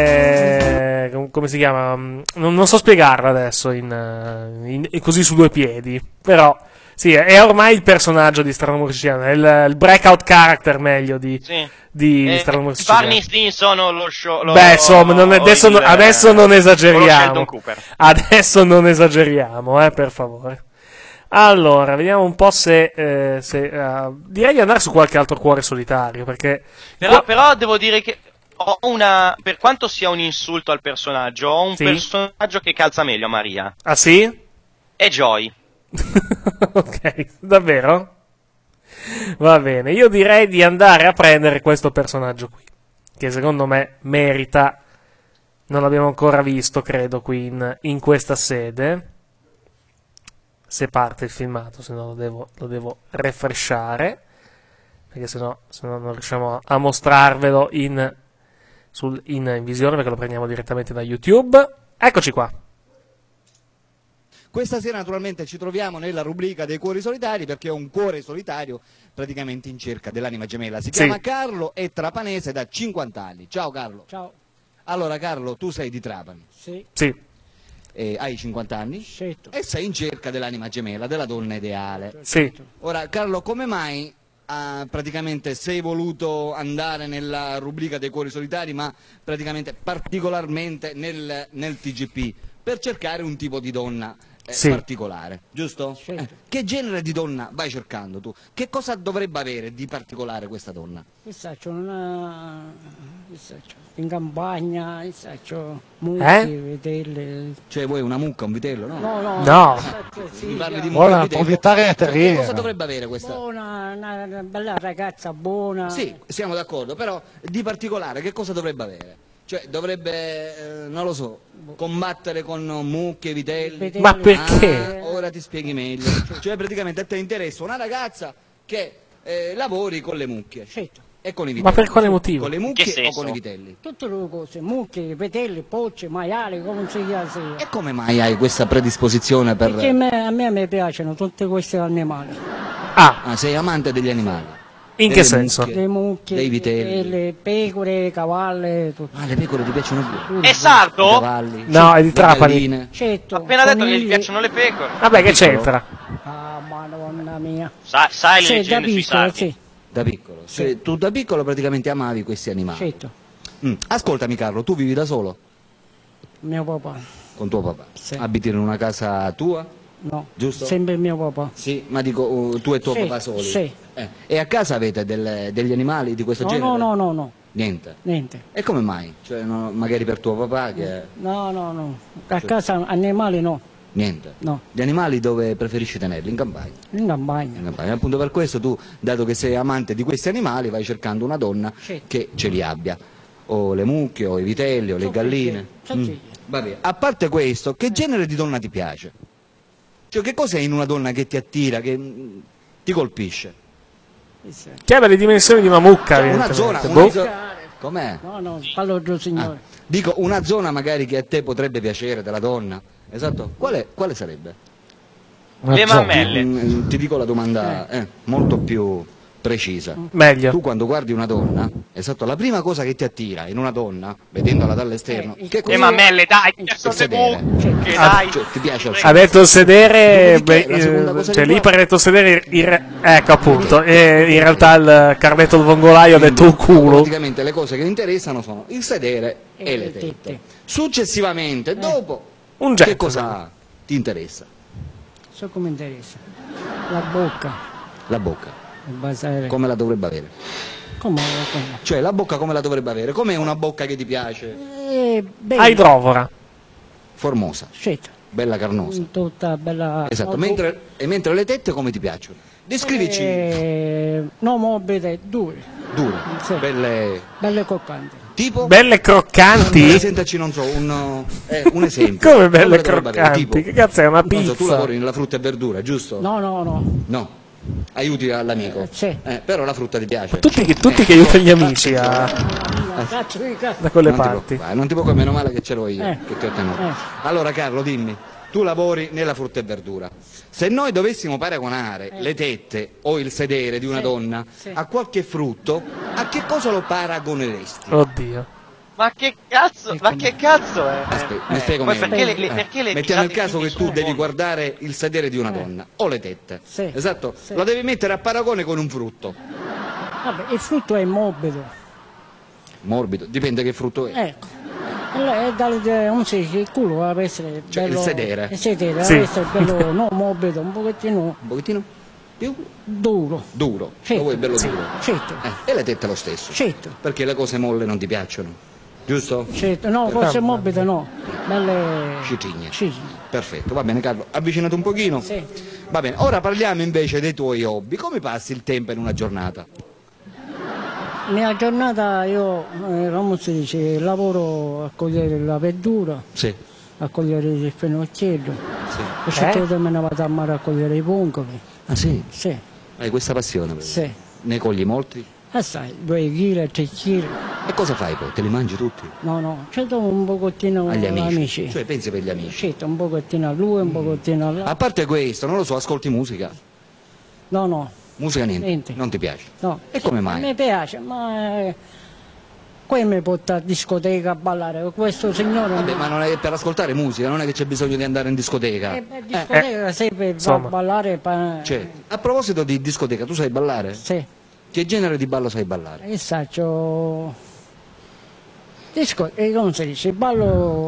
come si chiama? Non so spiegarlo adesso così su due piedi, però sì, è ormai il personaggio di Strano Amore Siciliano, è il breakout character meglio di Strano Amore Siciliano. Barney Stinson o lo show. Beh, insomma, adesso non o esageriamo. Sheldon Cooper. Adesso non esageriamo, per favore. Allora, vediamo un po' se direi di andare su qualche altro cuore solitario, perché Però devo dire che ho per quanto sia un insulto al personaggio, ho un Sì? personaggio che calza meglio a Maria. Ah sì? È Joy. Ok, davvero? Va bene, io direi di andare a prendere questo personaggio qui, che secondo me merita, non l'abbiamo ancora visto, credo, qui in questa sede. Se parte il filmato, se no lo devo refreshare, perché se no non riusciamo a mostrarvelo in visione, perché lo prendiamo direttamente da YouTube. Eccoci qua. Questa sera naturalmente ci troviamo nella rubrica dei cuori solitari, perché è un cuore solitario praticamente in cerca dell'anima gemella. Si chiama Carlo, è trapanese da 50 anni. Ciao Carlo. Ciao. Allora Carlo, tu sei di Trapani. Sì. Hai 50 anni? Certo. E sei in cerca dell'anima gemella, della donna ideale. Sì. Ora Carlo, come mai praticamente sei voluto andare nella rubrica dei cuori solitari, ma praticamente particolarmente nel TGP, per cercare un tipo di donna particolare, giusto? Certo. Che genere di donna vai cercando tu? Che cosa dovrebbe avere di particolare questa donna? In campagna, mucche, vitelli. Cioè vuoi una mucca, un vitello, no? No. Mi parli di Buona mucca, proprietaria terriera. Che cosa dovrebbe avere questa? Una bella ragazza buona. Sì, siamo d'accordo, però di particolare che cosa dovrebbe avere? Cioè dovrebbe, non lo so, combattere con mucche, vitelli. Ma perché? Ora ti spieghi meglio. Cioè praticamente a te interessa una ragazza che lavori con le mucche. Certo. E con i vitelli. Ma per quale motivo? Con le mucche o con i vitelli? Tutte le cose, mucche, vitelli, pocce, maiali, come si chiama. E come mai hai questa predisposizione per... Perché a me mi piacciono tutti questi animali. sei amante degli animali? In che senso? Le mucche, dei vitelli. le pecore, cavalli, tutto. Le pecore ti piacciono più? È sardo? Cavalli? No, è di le Trapani. galline? Certo. Appena detto che conigli. gli piacciono le pecore. Vabbè, che c'entra? Ah, madonna mia. Sai le Sì, da leggende sui piccolo, sardi? sì. Da piccolo? Sì. Tu da piccolo praticamente amavi questi animali? Certo. Ascoltami Carlo, tu vivi da solo? Mio papà. Con tuo papà? Sì. Abiti in una casa tua? No. Giusto? Sempre mio papà. Sì, ma dico tu e tuo Sì, papà soli? sì. E a casa avete degli animali di questo No, genere? no. Niente? Niente. E come mai? Cioè, magari per tuo papà che... No. A casa animali no. Niente? No. Gli animali dove preferisci tenerli? In campagna? In campagna. In campagna. Appunto per questo tu, dato che sei amante di questi animali, vai cercando una donna che ce li abbia. O le mucche, o i vitelli, o le galline. Va bene. A parte questo, che genere di donna ti piace? Cioè, che cos'è in una donna che ti attira, che ti colpisce? Che ha le dimensioni di una mucca, Una zona... evidentemente. Com'è? No, parlo giù signore. Dico, una zona magari che a te potrebbe piacere della donna. Esatto. Quale sarebbe? Le mammelle. Ti dico la domanda molto più precisa. Meglio. Tu quando guardi una donna, esatto, la prima cosa che ti attira in una donna, vedendola dall'esterno, che cosa? Mamelle, dai, il sedere. dai. Cioè, ti piace il Ha detto il sedere, cioè lì per detto sedere, ecco appunto, e in realtà il Carletto il Vongolaio ha detto un culo. Praticamente le cose che ti interessano sono il sedere e le tette. Successivamente, dopo, che cosa ti interessa? So come interessa. La bocca. La bocca. Come la dovrebbe avere? Come? Cioè la bocca come la dovrebbe avere? Com'è una bocca che ti piace? A idrovora. Formosa. Certo. Bella carnosa. Tutta bella. Esatto, mentre le tette come ti piacciono? Descrivici. No, morbide, dure. Dure. Sì. Belle croccanti. Tipo? Belle croccanti? Presentaci, non so, un esempio. Come belle croccanti? Tipo, che cazzo è una pizza? Non so, tu lavori nella frutta e verdura, giusto? No. Aiuti all'amico. Sì. Però la frutta ti piace. Tutti che aiutano gli amici da quelle parti. Non ti può meno male che ce l'ho io, che ti ho tenuto. Allora Carlo, dimmi, tu lavori nella frutta e verdura. Se noi dovessimo paragonare le tette o il sedere di una donna a qualche frutto, a che cosa lo paragoneresti? Oddio. Ma che cazzo è? Aspetta, mi spiego meglio. Perché le mettiamo il caso che tu devi guardare il sedere di una donna o le tette. Sì. Esatto? Sì. Lo devi mettere a paragone con un frutto. Vabbè, il frutto è morbido. Morbido, dipende che frutto è. Ecco. Il culo deve essere cioè bello. il sedere. Il sedere deve essere bello, no morbido, un pochettino più duro. Duro. Certo. Lo vuoi bello duro. Certo. E le tette lo stesso. Certo. Perché le cose molle non ti piacciono. Giusto? Certo, no, forse morbido no. Belle Cicigne. Sì. Perfetto, va bene Carlo, avvicinati un pochino. Sì. Va bene, ora parliamo invece dei tuoi hobby. Come passi il tempo in una giornata? Nella giornata io, come si dice, lavoro a cogliere la verdura, a cogliere il fenocchiello, poi certo me ne vado a mare a cogliere i pungoli. Ah sì? Sì. Hai questa passione? Sì. Ne cogli molti? Sai, 2 kg, 3 kg. E cosa fai poi? Te li mangi tutti? No, certo un pochettino agli amici. Cioè pensi per gli amici? Certo, un pochettino a lui, un pochettino a là. A parte questo, non lo so, ascolti musica? No. Musica niente? Non ti piace? No. E come mai? Mi piace, ma qui mi porta a discoteca a ballare, questo signore... Vabbè, ma non è per ascoltare musica, non è che c'è bisogno di andare in discoteca. Discoteca sei per ballare... Cioè, a proposito di discoteca, tu sai ballare? Sì. Che genere di ballo sai ballare? Io faccio... come si dice? Ballo...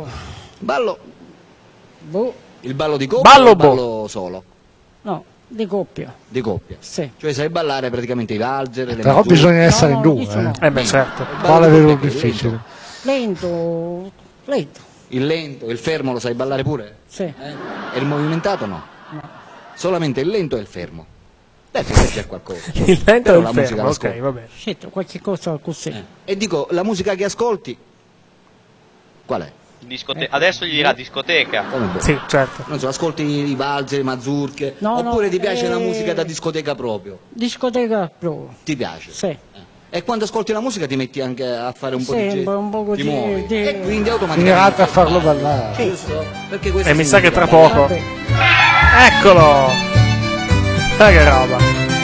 Il ballo di coppia o il ballo solo? No, di coppia. Di coppia? Sì. Cioè sai ballare praticamente i valzer, le però bisogna essere in due. Beh, certo. Quale è vero difficile? Lento. Il lento, il fermo lo sai ballare pure? Sì. E il movimentato no? No. Solamente il lento e il fermo. Serve a qualcosa. Il lento e il fermo, ok, va bene. Certo, qualche cosa così. E dico, la musica che ascolti, qual è? Adesso gli dirà discoteca. Sì, certo. Non so, ascolti i valzer, le mazurche, oppure ti piace la musica da discoteca proprio? Discoteca proprio. Ti piace? Sì. E quando ascolti la musica ti metti anche a fare un po' di gesto? un po' ti muovi. E quindi automaticamente mirate a farlo ballare. Giusto? Perché questo E mi sa che tra poco. Eccolo! Che roba.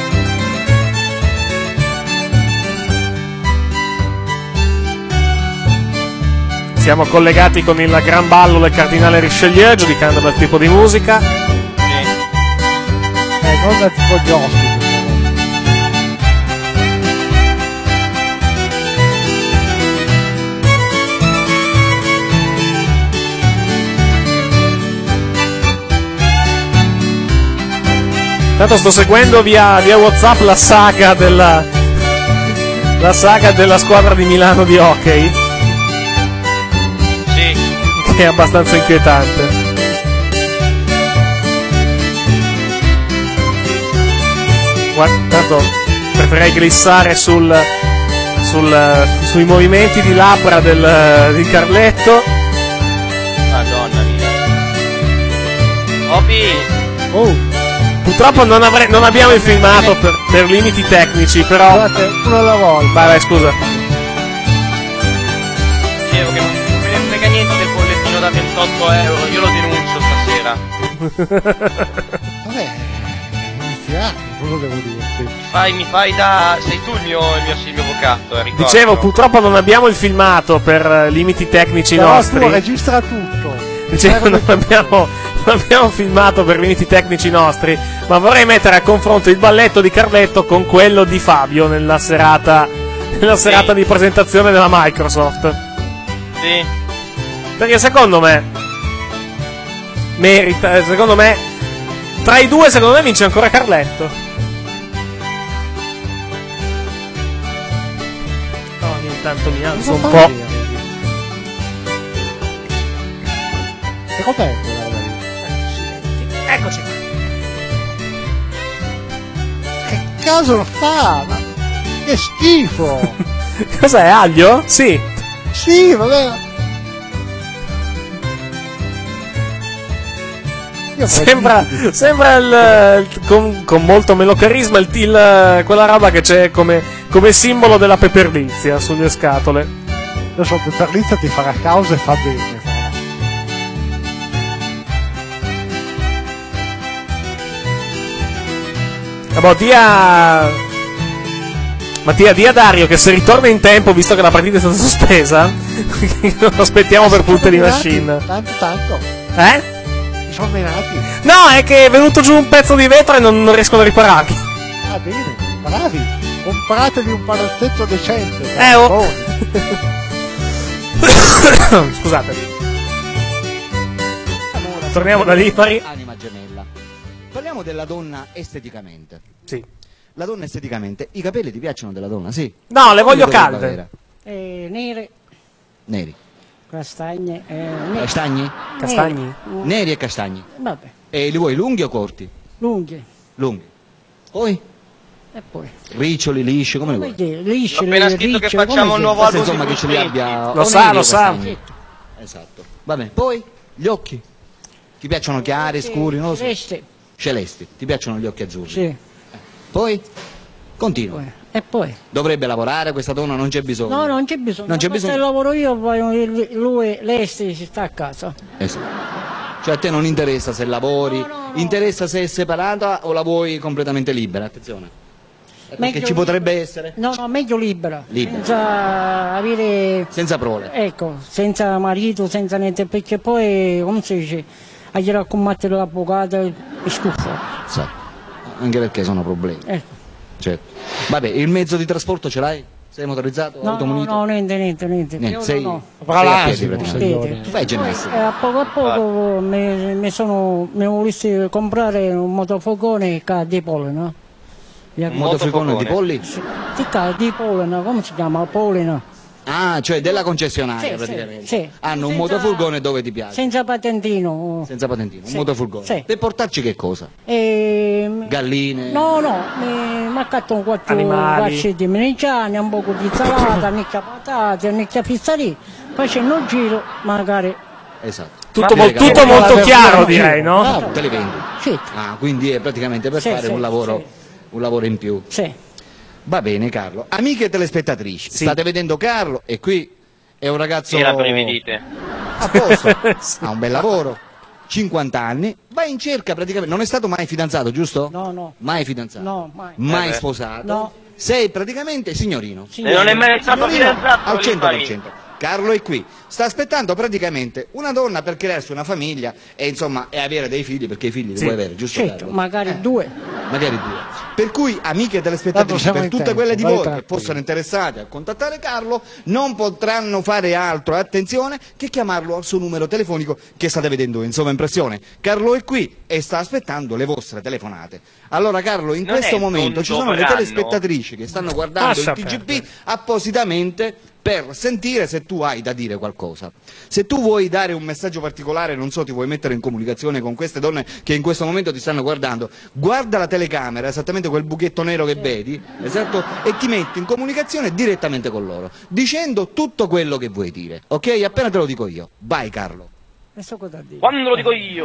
Siamo collegati con il gran ballo del cardinale Richelieu, giudicando dal tipo di musica. Non da tipo gli ospiti. Intanto sto seguendo via WhatsApp la saga della squadra di Milano di hockey. Sì. Che è abbastanza inquietante. Guarda, tanto preferirei glissare sui movimenti di labbra di Carletto. Madonna mia. Oh. Purtroppo non abbiamo il filmato per limiti tecnici, però... Guardate, uno alla volta. Vai, scusa. Dicevo che non me ne frega niente del bollettino da 28 euro, io lo denuncio stasera. Vabbè, cosa devo dirti? Mi fai da... sei tu il mio Silvio Boccatto, ricordo. Dicevo, purtroppo non abbiamo il filmato per limiti tecnici Però nostri. tu registra tutto. Dicevo, non abbiamo filmato per limiti tecnici nostri, ma vorrei mettere a confronto il balletto di Carletto con quello di Fabio nella serata di presentazione della Microsoft. Sì. Perché secondo me merita, tra i due secondo me vince ancora Carletto. Ogni tanto mi alzo un po'. Che cos'è quella roba lì? Eccoci qua. Che caso fa? Ma che schifo! Cos'è, aglio? Sì. Sì, vabbè. Sembra con molto meno carisma quella roba che c'è come simbolo della peperlizia sulle scatole. Adesso peperlizia ti farà causa e fa bene. Mattia, dia a Dario che se ritorna in tempo, visto che la partita è stata sospesa, lo aspettiamo per punte di machine. Tanto. Sono menati. No, è che è venuto giù un pezzo di vetro e non riescono a ripararlo. Ah, bene, bravi. Compratevi un palazzetto decente. Scusate. Torniamo da Lipari. Anima gemella. Parliamo della donna esteticamente. Sì. La donna esteticamente. I capelli ti piacciono della donna? Sì. No, le voglio calde. Nere. Neri. Castagne. Castagni? Castagni? Neri e castagni. Vabbè. E li vuoi lunghi o corti? Lunghi. Lunghi. Poi? E poi? Riccioli, lisci, come li vuoi? Lisci, ho appena scritto che facciamo un nuovo album. Insomma che ce li abbia. Lo sa. Esatto. Va bene. Poi gli occhi. Ti piacciono chiari, scuri, non lo so. Celesti. Ti piacciono gli occhi azzurri? Sì. Poi? Continua. E poi? Dovrebbe lavorare questa donna, non c'è bisogno. No, non c'è bisogno. Non c'è bisogno. Se lavoro io, lei si sta a casa. Esatto. Cioè a te non interessa se lavori, no. Interessa se è separata o la vuoi completamente libera, attenzione. Perché ci potrebbe essere. No, meglio libera. Senza avere... Senza prole. Ecco, senza marito, senza niente, perché poi, come si dice, a girare a combattere l'avvocato è scuffo. Sì. Anche perché sono problemi. Ecco. Certo. Vabbè, il mezzo di trasporto ce l'hai? Sei motorizzato? automunito? No, niente. Sei no. a piedi praticamente. Fai ginnastica. A poco mi volessi comprare un motofurgone di Polena. Un motofurgone di Polli? Sì, di Polena, come si chiama? Polena. Ah, cioè della concessionaria praticamente. Sì. Hanno un motofurgone dove ti piace? Senza patentino. Senza patentino, un motofurgone. Sì. Per portarci che cosa? Galline? No, mi accatto 4 guacci di menigiani, un po' di insalata, nicchia patate, nicchia fizzarì, facendo un giro magari. Esatto. Tutto molto chiaro, direi, no? Te li vendi? Sì. Ah, quindi è praticamente per fare un lavoro in più. Sì. Va bene, Carlo. Amiche telespettatrici, state vedendo Carlo e qui è un ragazzo... Sì, la prevedite. A posto, ha un bel lavoro, 50 anni, va in cerca praticamente... Non è stato mai fidanzato, giusto? No. Mai fidanzato? No, mai. Mai sposato? No. Sei praticamente signorino. E non è mai stato fidanzato? Al 100%. Carlo è qui, sta aspettando praticamente una donna per crearsi una famiglia e insomma e avere dei figli, perché i figli li vuoi avere, giusto? Certo, magari 2. Magari 2. Per cui amiche telespettatrici, per tutte quelle di voi che possono interessate a contattare Carlo, non potranno fare altro, attenzione, che chiamarlo al suo numero telefonico che state vedendo in sovraimpressione. Carlo è qui e sta aspettando le vostre telefonate. Allora Carlo, in questo momento ci sono le telespettatrici che stanno guardando il TGP appositamente per sentire se tu hai da dire qualcosa. Se tu vuoi dare un messaggio particolare, non so, ti vuoi mettere in comunicazione con queste donne che in questo momento ti stanno guardando, guarda la telecamera, esattamente quel buchetto nero che vedi, esatto, e ti metti in comunicazione direttamente con loro, dicendo tutto quello che vuoi dire, ok? Appena te lo dico io. Vai Carlo. Quando lo dico io?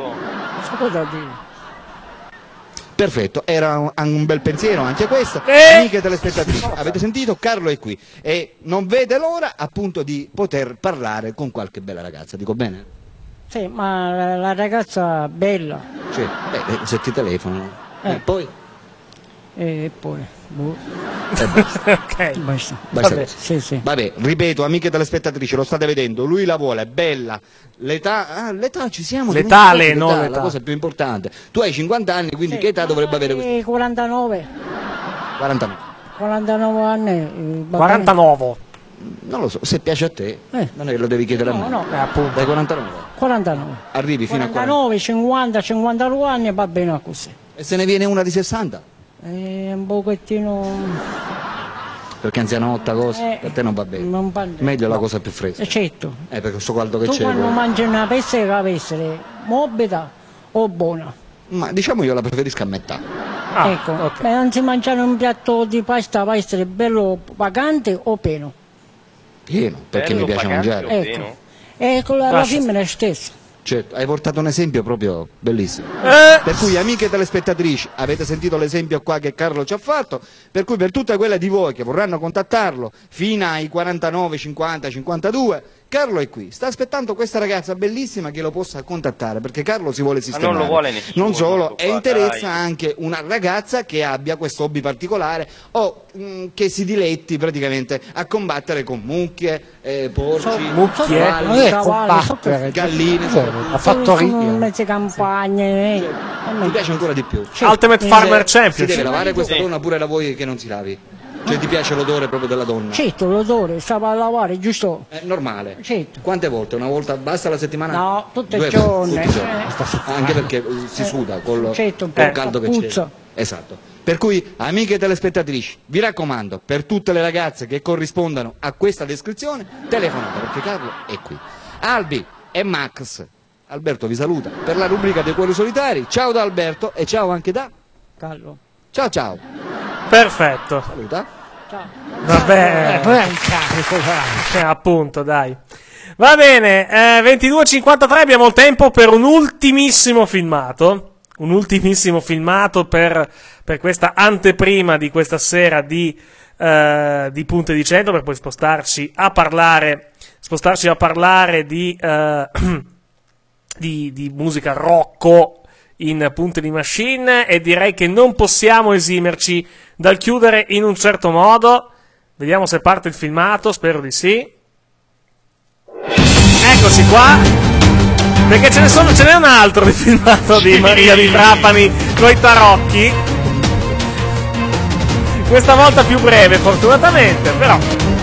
Perfetto, era un bel pensiero anche questo. Amiche telespettatrici, avete sentito? Carlo è qui e non vede l'ora appunto di poter parlare con qualche bella ragazza, dico bene? Sì, ma la ragazza bella. Cioè, se ti telefonano. Poi? E poi ok, basta. Vabbè. Sì. Vabbè, ripeto, amiche telespettatrici, lo state vedendo, lui la vuole, è bella, l'età ci siamo. Letale, no, l'età, la cosa più importante. Tu hai 50 anni, quindi che età dovrebbe avere questo? 49. 49 anni. 49. Non lo so, se piace a te, non è che lo devi chiedere a me. No. Appunto. Dai 49. 49. Arrivi fino a 49, 50, 52 anni va bene così. E se ne viene una di 60? Un pochettino. Perché anzianotta cosa? Per te non va bene. Non va bene. Meglio la cosa più fresca. Certo. Perché questo caldo che tu c'è. Quando mangi una pesce deve essere morbida o buona? Ma diciamo io la preferisco a metà. Ecco, okay. Anzi mangiare un piatto di pasta va essere bello pagante o pieno? Pieno, perché bello, mi piace mangiare. Ecco, alla fine è stesso. Certo, hai portato un esempio proprio bellissimo. Per cui, amiche telespettatrici, avete sentito l'esempio qua che Carlo ci ha fatto, per cui per tutte quelle di voi che vorranno contattarlo fino ai 49, 50, 52, Carlo è qui, sta aspettando questa ragazza bellissima che lo possa contattare, perché Carlo si vuole sistemare. Ma non lo vuole nessuno. Non solo, e interessa anche una ragazza che abbia questo hobby particolare o che si diletti praticamente a combattere con mucchie, porci, cavalli, galline, la fattoria. Mezze campagne. Mi piace ancora di più. Ultimate Farmer Championship. Si deve lavare questa donna, pure la vuoi che non si lavi? Cioè ti piace l'odore proprio della donna? Certo, l'odore, stava a lavare, giusto? È normale. Certo. Quante volte? Una volta basta alla settimana? No, tutte le giorni. Anche perché si suda col caldo che c'è. Esatto. Per cui, amiche telespettatrici, vi raccomando, per tutte le ragazze che corrispondano a questa descrizione, telefonate perché Carlo è qui. Albi e Max. Alberto vi saluta per la rubrica dei cuori solitari. Ciao da Alberto e ciao anche da Carlo. Ciao. Perfetto. Saluta. Ciao. Vabbè, appunto, dai. Va bene, 22:53, abbiamo il tempo per un ultimissimo filmato. Un ultimissimo filmato per questa anteprima di questa sera di Punte di Centro, per poi spostarci a parlare di musica rocco in Punte di Machine, e direi che non possiamo esimerci dal chiudere in un certo modo. Vediamo se parte il filmato, spero di sì. Eccoci qua, perché ce n'è un altro di filmato di Maria di Trapani coi tarocchi, questa volta più breve fortunatamente, però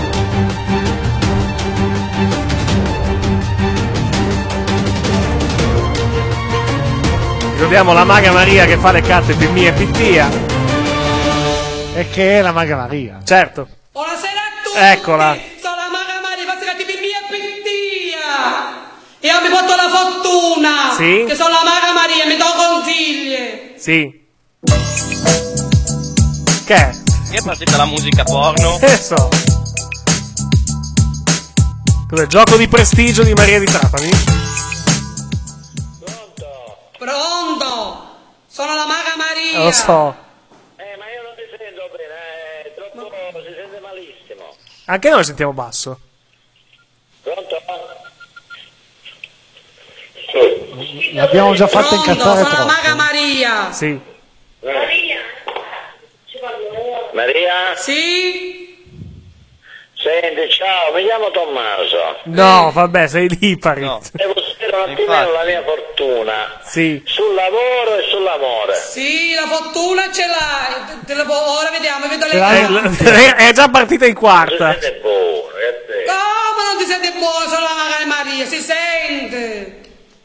ricordiamo la Maga Maria che fa le carte per mia e pittia. E che è la Maga Maria. Certo. Buonasera a tutti. Eccola. Sono la Maga Maria, faccio le carte per mia e pittia. E io mi porto la fortuna. Sì. Che sono la Maga Maria, mi do consigli. Sì. Che è? Che è partita la musica porno? Che so. Cos'è? Gioco di prestigio di Maria di Trapani? Pronto? Sono la Maga Maria. Lo so. Ma io non ti sento bene, troppo si sente malissimo. Anche noi sentiamo basso. Pronto? L'abbiamo già fatto incazzare sono troppo. la Maga Maria. Sì. Maria? Sì? Senti, ciao, mi chiamo Tommaso. No, vabbè, sei lipari. No. Devo sapere un attimino la mia fortuna. Sì. Sul lavoro e sull'amore. Sì, la fortuna ce l'hai. Ora vediamo, vedo le carte. È già partita in quarta. Si sente buono, Come non ti senti buono? Sono la Maga Maria, si sente.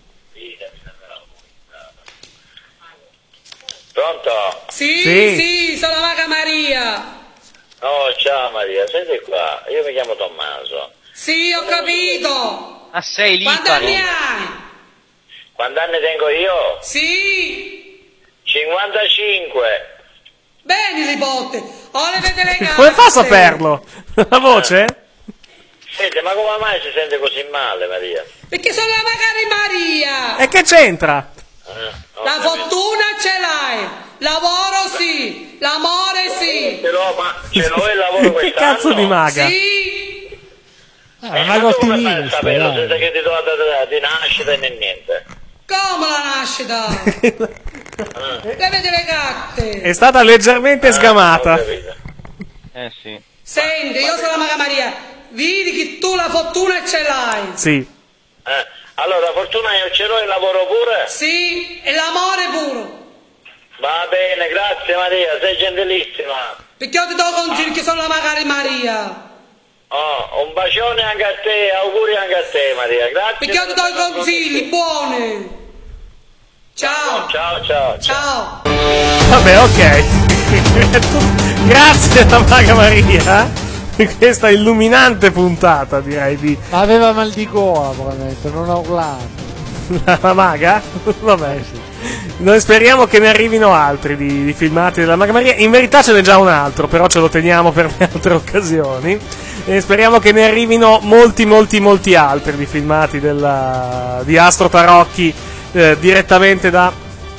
Pronto? Sì, sono la Maga Maria. Oh, ciao Maria, senti qua, io mi chiamo Tommaso. Sì, ho capito. Ah, sei lì. Quanti anni hai? Quanti anni tengo io? Sì. 55. Bene, nipote. Ora vede le carte. Come fa a saperlo? La voce? Senti, ma come mai si sente così male, Maria? Perché sono la Maga Maria. E che c'entra? La fortuna ce l'hai. Lavoro sì. L'amore sì. Ce l'ho, ma ce l'ho il lavoro quest'anno. Che cazzo di maga? Sì. È una come fai a ottimista. saperlo senza che ti do la data di nascita né niente? Come la nascita? Vedete le gatte? È stata leggermente sgamata. Sì. Senti, io sono la Maga Maria. Vedi che tu la fortuna ce l'hai. Sì. Allora, fortuna io ce l'ho, il lavoro pure? Sì, e l'amore pure. Va bene, grazie Maria, sei gentilissima. Perché io ti do consigli che sono la Maga Maria. Oh, un bacione anche a te, auguri anche a te Maria, grazie. Perché io ti do i consigli buoni. Ciao. Ciao. Vabbè, ok. Grazie alla Maga Maria. Questa illuminante puntata, direi. Aveva mal di gola, probabilmente, non ha urlato. La Maga? Vabbè, sì. Noi speriamo che ne arrivino altri di filmati della Maga Maria. In verità ce n'è già un altro, però ce lo teniamo per le altre occasioni. E speriamo che ne arrivino molti altri di filmati di Astro Tarocchi direttamente da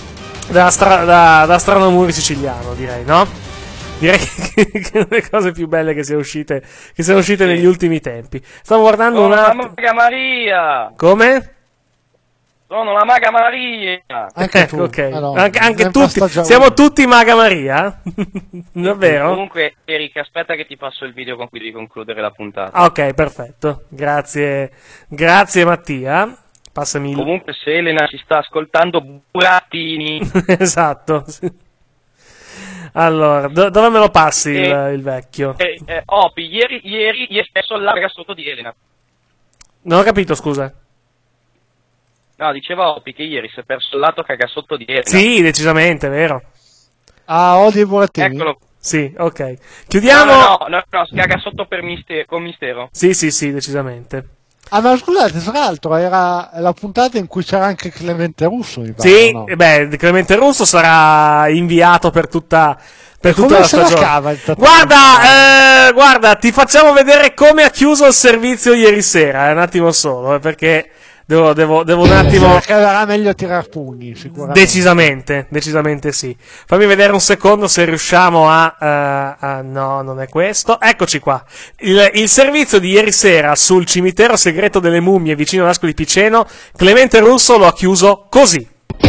Strano Muri Siciliano, direi, no? Direi che è una delle cose più belle che siano uscite negli ultimi tempi. Stavo guardando la Maga Maria! Come? Sono la Maga Maria! Anche tu. Okay. Allora, anche tutti. Siamo tutti Maga Maria? Davvero? Comunque, Eric, aspetta che ti passo il video con cui devi concludere la puntata. Ok, perfetto. Grazie Mattia. Passami il... Comunque, se Elena ci sta ascoltando, burattini. Esatto. Allora, dove me lo passi il vecchio? Opi, ieri è perso il ragazzotto di Elena. Non ho capito, scusa. No, diceva Opi che ieri si è perso il lato cagassotto di Elena. Sì, decisamente, vero. Odio i burattini. Eccolo. Sì, ok. Chiudiamo... No, cagassotto con mistero. Sì, decisamente. Ma scusate, tra l'altro era la puntata in cui c'era anche Clemente Russo, mi pare, sì, no? Clemente Russo sarà inviato per tutta la stagione. Guarda, ti facciamo vedere come ha chiuso il servizio ieri sera, un attimo solo, perché devo un attimo... Sarà meglio tirar pugni, sicuramente. Decisamente sì. Fammi vedere un secondo se riusciamo no, non è questo. Eccoci qua. Il servizio di ieri sera sul cimitero segreto delle mummie vicino all'Asco di Piceno, Clemente Russo lo ha chiuso così.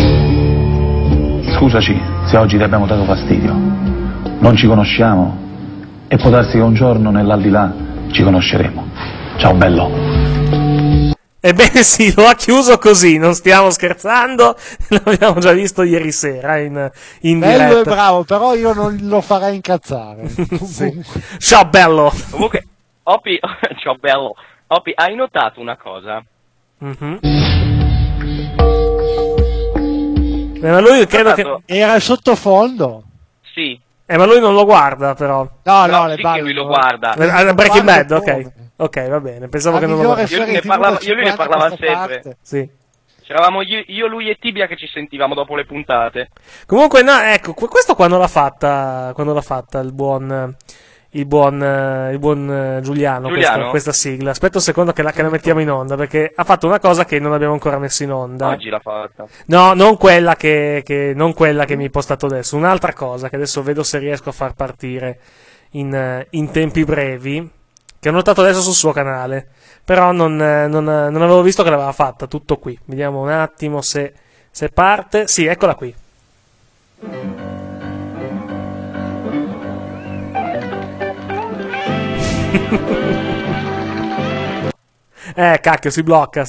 Scusaci se oggi ti abbiamo dato fastidio. Non ci conosciamo e può darsi che un giorno nell'aldilà ci conosceremo. Ciao bello. Ebbene sì, lo ha chiuso così, non stiamo scherzando, l'abbiamo già visto ieri sera in diretta. Bello e bravo, però io non lo farei incazzare. Sì. Ciao bello! Comunque, Opi, ciao bello. Opi, hai notato una cosa? Mm-hmm. Ma lui credo che... Era il sottofondo. Sì. Ma lui non lo guarda, però. No, le sì balle. Che lui lo guarda. Breaking Bad, ok. Ok, va bene. Pensavo che non lo guardasse. Io lui ne parlava sempre. Sì. C'eravamo io, lui e Tibia che ci sentivamo dopo le puntate. Comunque, no, ecco, questo quando l'ha fatta il buon Giuliano. Questa sigla. Aspetta un secondo che la mettiamo in onda, perché ha fatto una cosa che non abbiamo ancora messo in onda. Oggi l'ha fatta. No, non quella che mi hai postato adesso, un'altra cosa che adesso vedo se riesco a far partire in tempi brevi, che ho notato adesso sul suo canale, però non avevo visto che l'aveva fatta, tutto qui. Vediamo un attimo se parte. Sì, eccola qui. Cacchio, si blocca.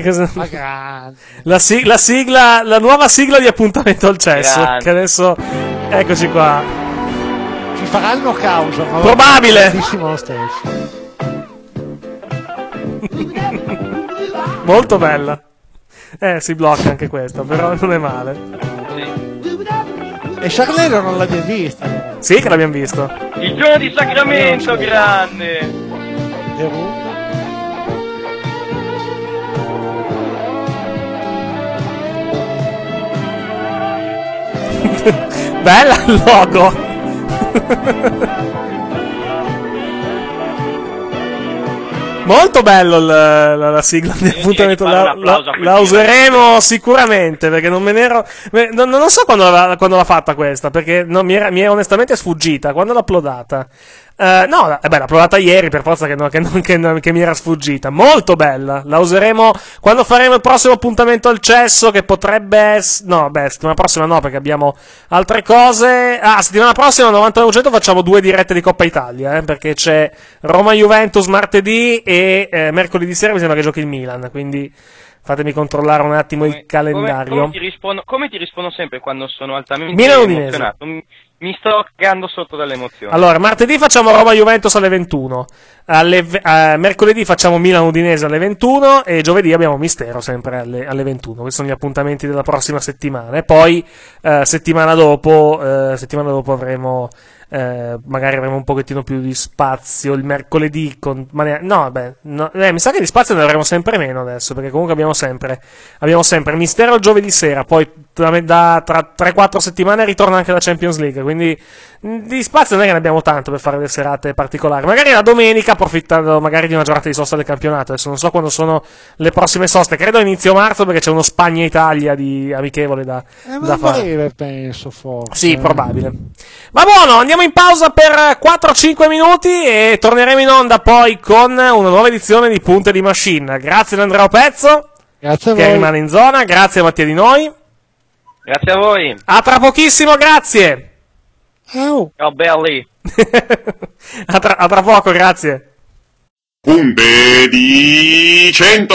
La sigla, la nuova sigla di Appuntamento al Cesso. Che adesso, eccoci qua. Ci faranno causa. Probabile. Lo stesso. Molto bella. Si blocca anche questa, però non è male. E Charlero non l'abbiamo vista. Sì, che l'abbiamo visto. Il giorno di Sacramento, grande. Bella il logo. Molto bello la sigla di Appuntamento. La useremo sicuramente, perché non me ne ero. Non so quando l'ha fatta questa, perché mi è onestamente sfuggita. Quando l'ho uploadata No, l'ho provata ieri, per forza che mi era sfuggita. Molto bella. La useremo quando faremo il prossimo appuntamento al cesso, che potrebbe settimana prossima no, perché abbiamo altre cose. Settimana prossima 99% facciamo 2 dirette di Coppa Italia, perché c'è Roma-Juventus martedì e mercoledì sera mi sembra che giochi il Milan, quindi fatemi controllare un attimo il calendario. Come ti rispondo sempre quando sono altamente emozionato? Mi sto cagando sotto dall'emozione. Allora, martedì facciamo Roma-Juventus alle 21, mercoledì facciamo Milan-Udinese alle 21 e giovedì abbiamo Mistero sempre alle 21. Questi sono gli appuntamenti della prossima settimana. E poi settimana dopo magari avremo un pochettino più di spazio il mercoledì mi sa che di spazio ne avremo sempre meno adesso, perché comunque abbiamo sempre Mistero il giovedì sera, poi tra 3-4 settimane ritorna anche la Champions League, quindi di spazio non è che ne abbiamo tanto per fare delle serate particolari. Magari la domenica, approfittando magari di una giornata di sosta del campionato. Adesso non so quando sono le prossime soste, credo a inizio marzo, perché c'è uno Spagna-Italia di amichevole da fare. Breve, penso, forse. Sì, probabile. Ma buono, andiamo in pausa per 4-5 minuti e torneremo in onda poi con una nuova edizione di Punte di Machine. Grazie ad Andrea Pezzo, grazie a che voi. rimane in zona, grazie a Mattia Di Noi. Grazie a voi. A tra pochissimo, grazie. Ciao belli. a tra poco, grazie. Punte di 100.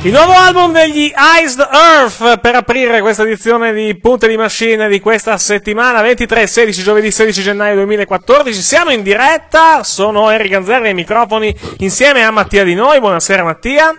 Il nuovo album degli Iced Earth per aprire questa edizione di Punte di Machine di questa settimana, 23-16, giovedì 16 gennaio 2014. Siamo in diretta, sono Henry Ganzerri ai microfoni insieme a Mattia Di Noi. Buonasera Mattia.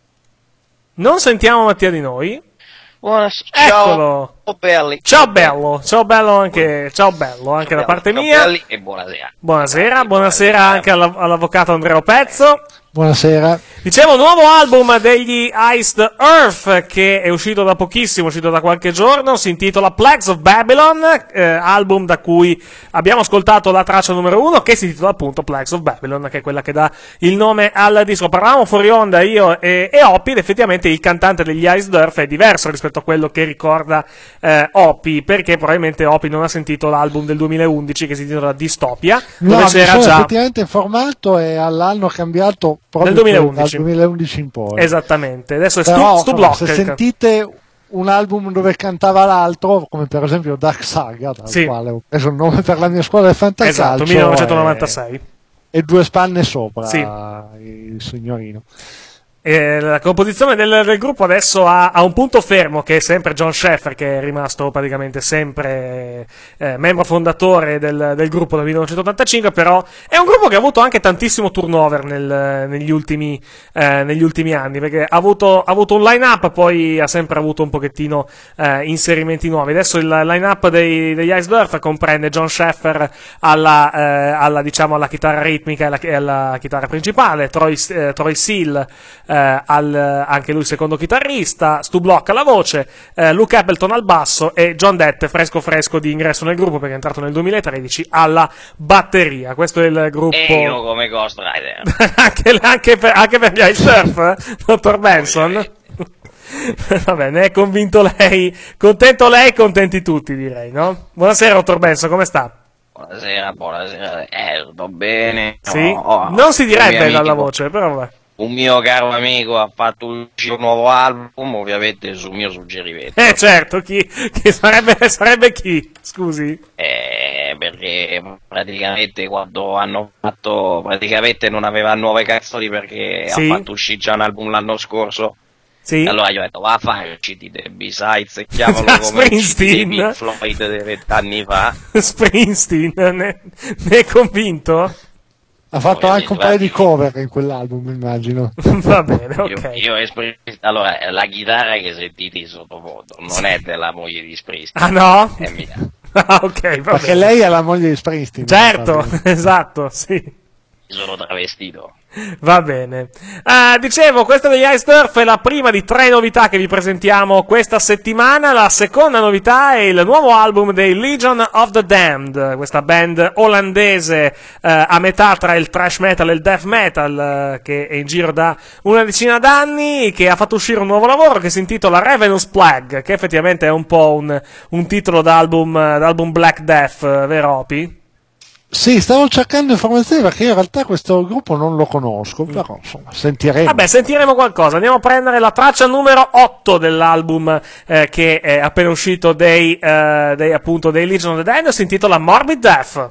Non sentiamo Mattia Di Noi. Buonasera. Eccolo. Ciao belli. Ciao bello anche da parte mia. Belli e Buonasera anche all'avvocato Andrea Pezzo. Buonasera. Dicevo, nuovo album degli Iced Earth che è uscito da pochissimo, uscito da qualche giorno, si intitola Plagues of Babylon, album da cui abbiamo ascoltato la traccia numero 1 che si intitola appunto Plagues of Babylon, che è quella che dà il nome al disco. Parlavamo fuori onda io e Oppi, ed effettivamente il cantante degli Iced Earth è diverso rispetto a quello che ricorda Oppi, perché probabilmente Oppi non ha sentito l'album del 2011 che si intitola Dystopia, dove c'era già effettivamente informato e all'anno cambiato nel dal 2011 in poi. Esattamente. Adesso è Però, Stu Block. Se sentite un album dove cantava l'altro, come per esempio Dark Saga, dal quale ho preso il nome per la mia scuola del fantacalcio, esatto, 1996. E 2 spanne sopra, sì. Il signorino. La composizione del gruppo adesso ha un punto fermo, che è sempre John Sheffer, che è rimasto praticamente sempre membro fondatore del gruppo dal 1985, però è un gruppo che ha avuto anche tantissimo turnover negli ultimi anni, perché ha avuto un line-up, poi ha sempre avuto un pochettino inserimenti nuovi. Adesso il line-up degli Iced Earth comprende John Sheffer alla chitarra ritmica e alla chitarra principale, Troy Seal anche lui secondo chitarrista, Stu Block alla voce, Luke Appleton al basso e John Dett fresco di ingresso nel gruppo perché è entrato nel 2013 alla batteria. Questo è il gruppo. E io come Ghost Rider. anche per gli Iced Earth, dottor Benson. Va bene, è convinto lei, contento lei, contenti tutti, direi, no? Buonasera dottor Benson, come sta? Buonasera, sto bene. Sì? Non si direbbe dalla voce, però vabbè. Un mio caro amico ha fatto un nuovo album, ovviamente sul mio suggerimento. Certo, chi sarebbe chi? Scusi? Perché praticamente quando hanno fatto, praticamente non aveva nuove canzoni perché ha fatto uscire già un album l'anno scorso. Sì. Allora io ho detto, va a fare il CD dei B-Sides e chiamalo come il CD di Pink Floyd di 20 anni fa. Springsteen, ne è convinto? Ha fatto anche un paio di cover in quell'album, immagino. Va bene, ok. Allora, la chitarra che sentite in sottofondo non è della moglie di Springsteen. Ah no? È mia. Ah, ok, va perché bene. Lei è la moglie di Springsteen. Certo, esatto, sì. Mi sono travestito. Va bene. Dicevo, questa degli Iced Earth è la prima di 3 novità che vi presentiamo questa settimana. La seconda novità è il nuovo album dei Legion of the Damned, questa band olandese a metà tra il thrash metal e il death metal, che è in giro da una decina d'anni, che ha fatto uscire un nuovo lavoro che si intitola Ravenous Plague, che effettivamente è un po' un titolo d'album Black Death, vero Opi? Sì, stavo cercando informazioni perché io in realtà questo gruppo non lo conosco, però insomma, sentiremo. Vabbè, sentiremo qualcosa. Andiamo a prendere la traccia numero 8 dell'album che è appena uscito dei Legion of the Damned, si intitola Morbid Death.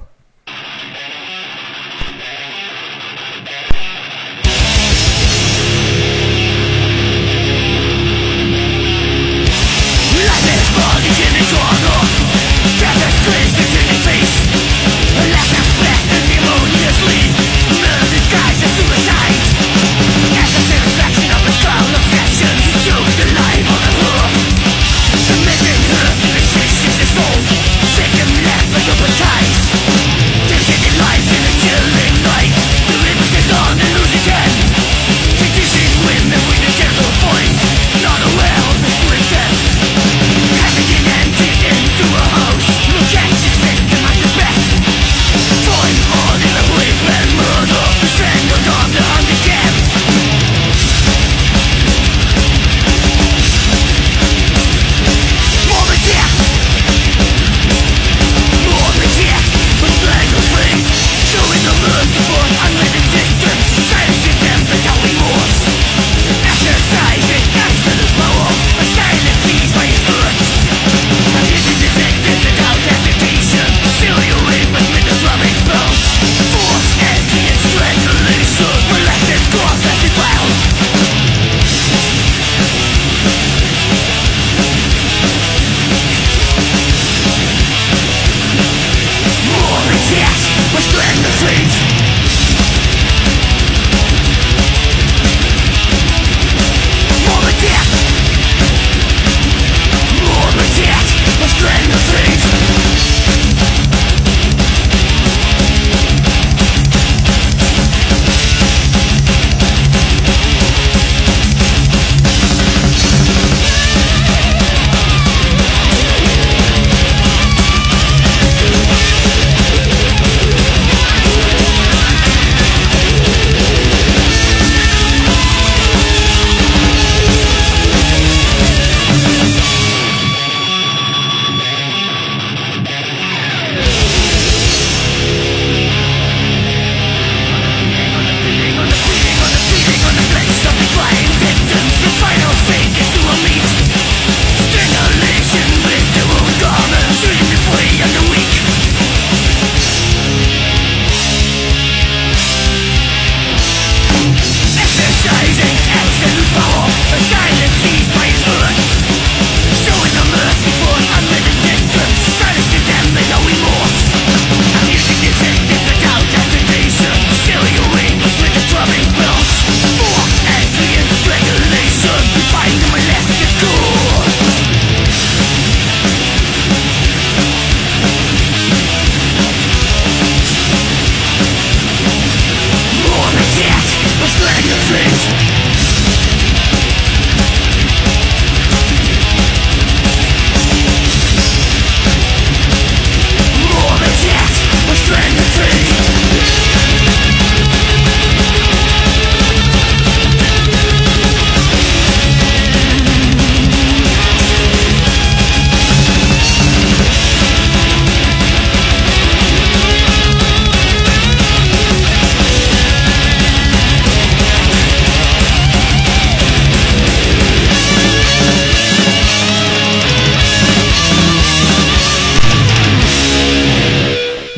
Submitting her, the she's his own. Sick and left like a ties.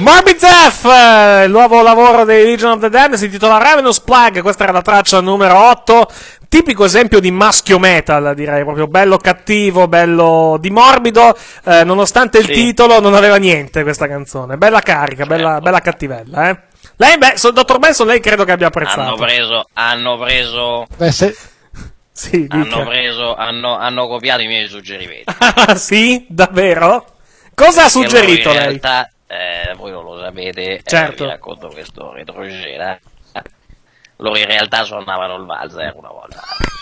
Morbid Death, il nuovo lavoro dei Legion of the Damned, si intitola Ravenous Plague, questa era la traccia numero 8, tipico esempio di maschio metal, direi, proprio bello cattivo, bello di morbido, nonostante il titolo non aveva niente questa canzone, bella carica, bella cattivella, Lei, Dottor Benson, lei credo che abbia apprezzato. Hanno preso... Sì, hanno copiato i miei suggerimenti. Sì? Davvero? Cosa ha suggerito lei? In realtà, voi non lo sapete, certo. Vi racconto questo retroscena. Loro in realtà suonavano il valzer una volta.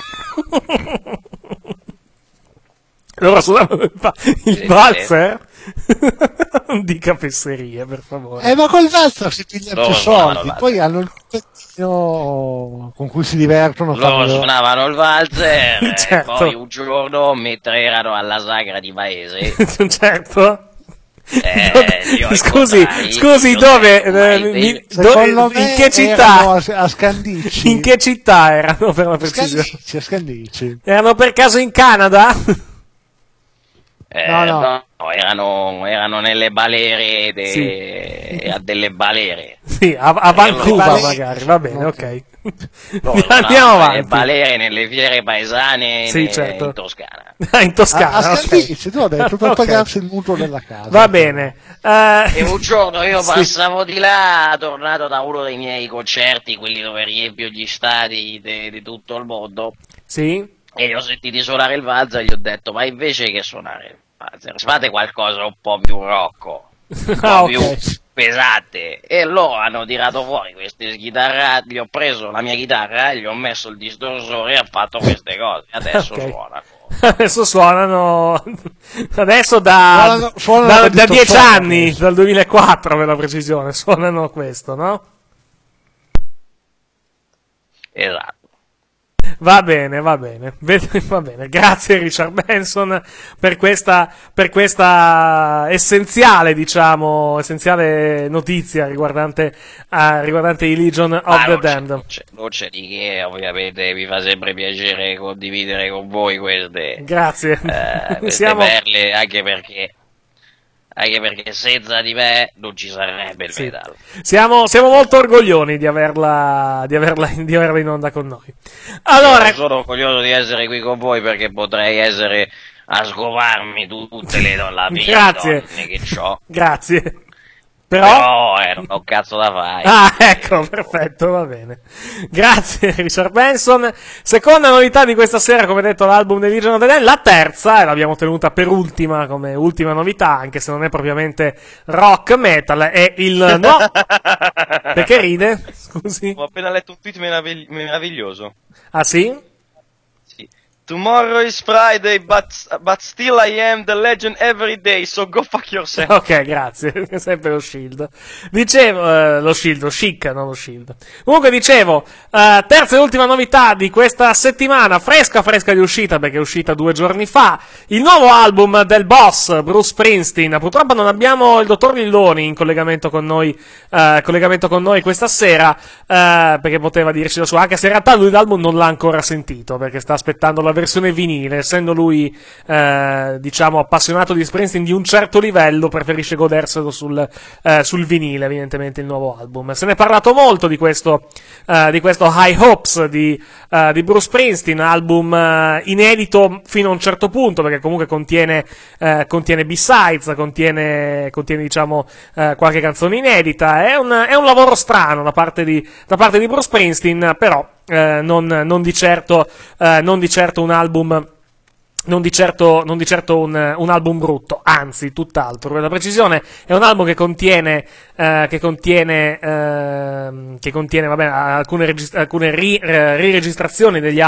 Loro suonavano il valzer? Non dica fesserie, per favore. Ma col valzer si pigliano più soldi, poi hanno il pezzettino con cui si divertono. Loro suonavano il valzer, certo. Poi un giorno, mentre erano alla sagra di paese... certo. Scusi, dove? In che città? A Scandicci. In che città erano, per la precisione? A Scandicci. Erano per caso in Canada? No, erano nelle balere delle balere. Sì, a Vancouver magari, va bene, ok. Andiamo avanti. Le balere nelle fiere paesane certo. in Toscana. In Toscana, a Scandicci, tu hai detto per pagarsi il mutuo della casa. Va bene. E un giorno io passavo di là, tornato da uno dei miei concerti, quelli dove riempio gli stadi di tutto il mondo. Sì. E li ho sentiti suonare il valzer e gli ho detto, ma invece che suonare il valzer, fate qualcosa un po' più rocco, un po' più pesante. E loro hanno tirato fuori queste chitarrate, gli ho preso la mia chitarra, gli ho messo il distorsore e ho fatto queste cose. Adesso suonano. Adesso suonano. Adesso da 10 anni, dal 2004 per la precisione, suonano questo, no? Esatto. Va bene. Grazie Richard Benson per questa essenziale notizia riguardante i Legion of the Damned. Non c'è di che, ovviamente mi fa sempre piacere condividere con voi queste perle, anche perché senza di me non ci sarebbe il metal. Siamo molto orgogliosi di averla in onda con noi. Allora, sono orgoglioso di essere qui con voi perché potrei essere a scovarmi tutte le donne che c'ho. Grazie. Però non ho un cazzo da fare. Ecco, perfetto, va bene. Grazie Richard Benson. Seconda novità di questa sera, come detto, l'album dei Legion of the Damned. La terza, e l'abbiamo tenuta per ultima, come ultima novità, anche se non è propriamente rock metal, è il nuovo... Perché ride? Scusi. Ho appena letto un tweet meraviglioso. Ah sì? Tomorrow is Friday, but still I am the legend every day, so go fuck yourself. Ok, grazie, sempre lo Shield. Dicevo, lo Chic, non lo Shield. Comunque dicevo, terza e ultima novità di questa settimana, fresca di uscita, perché è uscita 2 giorni fa, il nuovo album del boss, Bruce Springsteen. Purtroppo non abbiamo il dottor Villoni in collegamento con noi questa sera, perché poteva dirci la sua, anche se in realtà lui l'album non l'ha ancora sentito, perché sta aspettando la versione vinile, essendo lui appassionato di Springsteen di un certo livello, preferisce goderselo sul vinile, evidentemente, il nuovo album. Se ne è parlato molto di questo High Hopes di Bruce Springsteen, album inedito fino a un certo punto, perché comunque contiene B-sides, contiene qualche canzone inedita. È un lavoro strano da parte di Bruce Springsteen, però non di certo un album, non di certo un album brutto, anzi tutt'altro. Per la precisione è un album che contiene alcune riregistrazioni di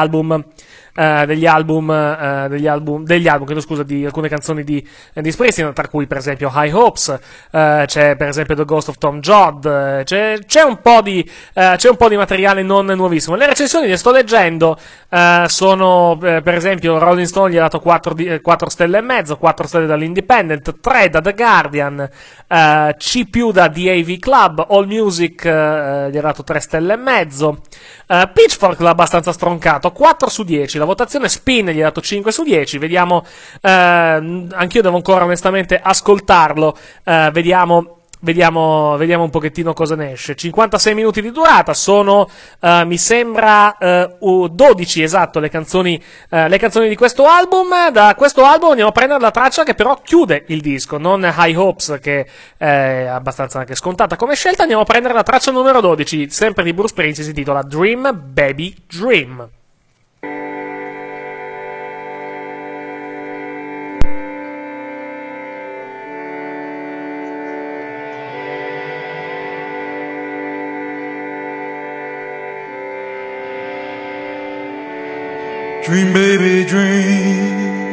alcune canzoni di Springsteen, tra cui per esempio High Hopes, c'è per esempio The Ghost of Tom Jodd, c'è un po' di materiale non nuovissimo. Le recensioni le sto leggendo, sono per esempio Rolling Stone gli ha dato 4 stelle e mezzo, 4 stelle dall'Independent, 3 da The Guardian, C+ da DAV Club, All Music gli ha dato 3 stelle e mezzo, Pitchfork l'ha abbastanza stroncato, 4 su 10, la votazione Spin gli ha dato 5 su 10, vediamo, anch'io devo ancora onestamente ascoltarlo, vediamo vediamo un pochettino cosa ne esce. 56 minuti di durata, sono mi sembra 12 esatto le canzoni di questo album. Da questo album andiamo a prendere la traccia che però chiude il disco, non High Hopes, che è abbastanza anche scontata come scelta. Andiamo a prendere la traccia numero 12, sempre di Bruce Springsteen, si intitola Dream Baby Dream. Dream, baby, dream.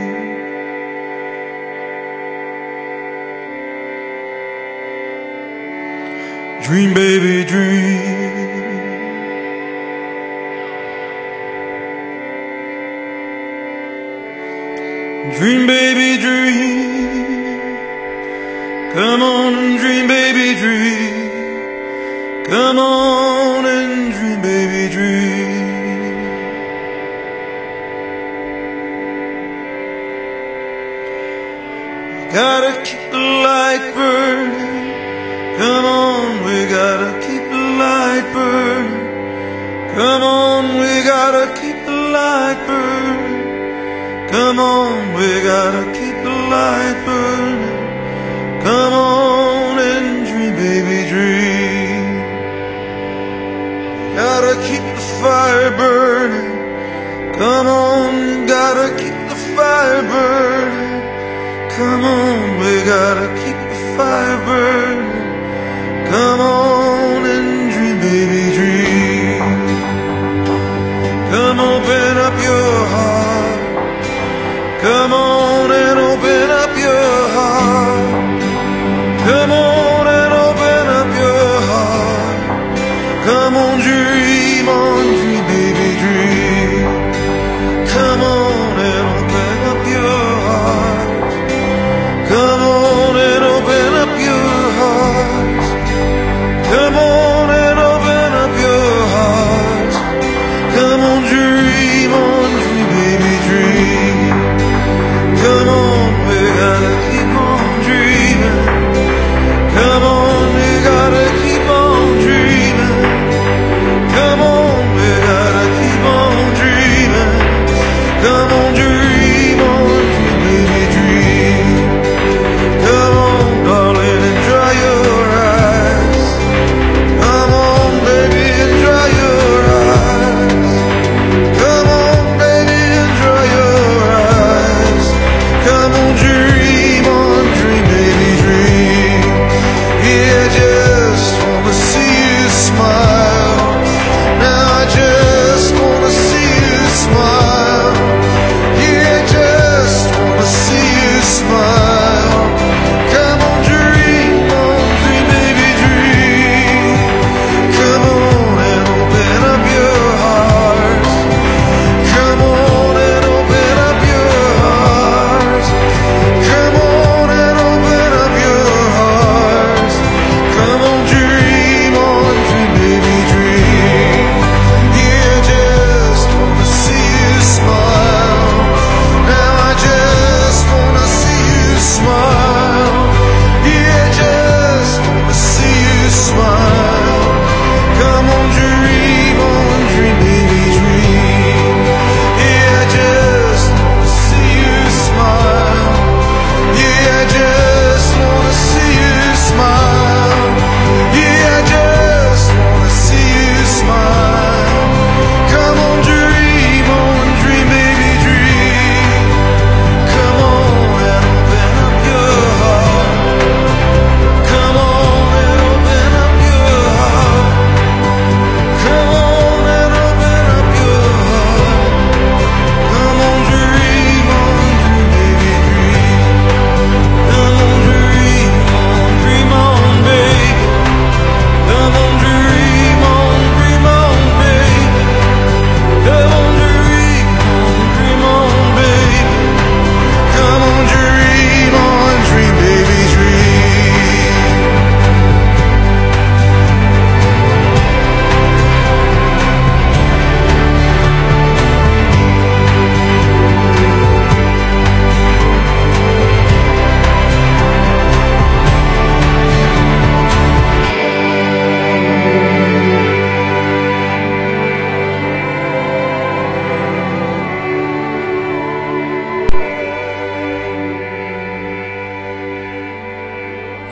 Dream, baby, dream. Dream, baby, dream. Come on and dream, baby, dream. Come on and dream, baby, dream. Gotta keep the light burning. Come on, we gotta keep the light burning. Come on, we gotta keep the light burning. Come on, we gotta keep the light burning. Come on and dream, baby, dream. Gotta keep the fire burning. Come on, gotta keep the fire burning. Come on, we gotta keep the fire burning. Come on and dream, baby, dream. Come open up your heart. Come on and open up your heart. Come on and open up your heart. Come on, dream, baby, dream. Come on and open up your heart. Come on and open up your heart. Come on and open up your heart. Come on, dream, baby, dream. Come on, we gotta keep on dreaming.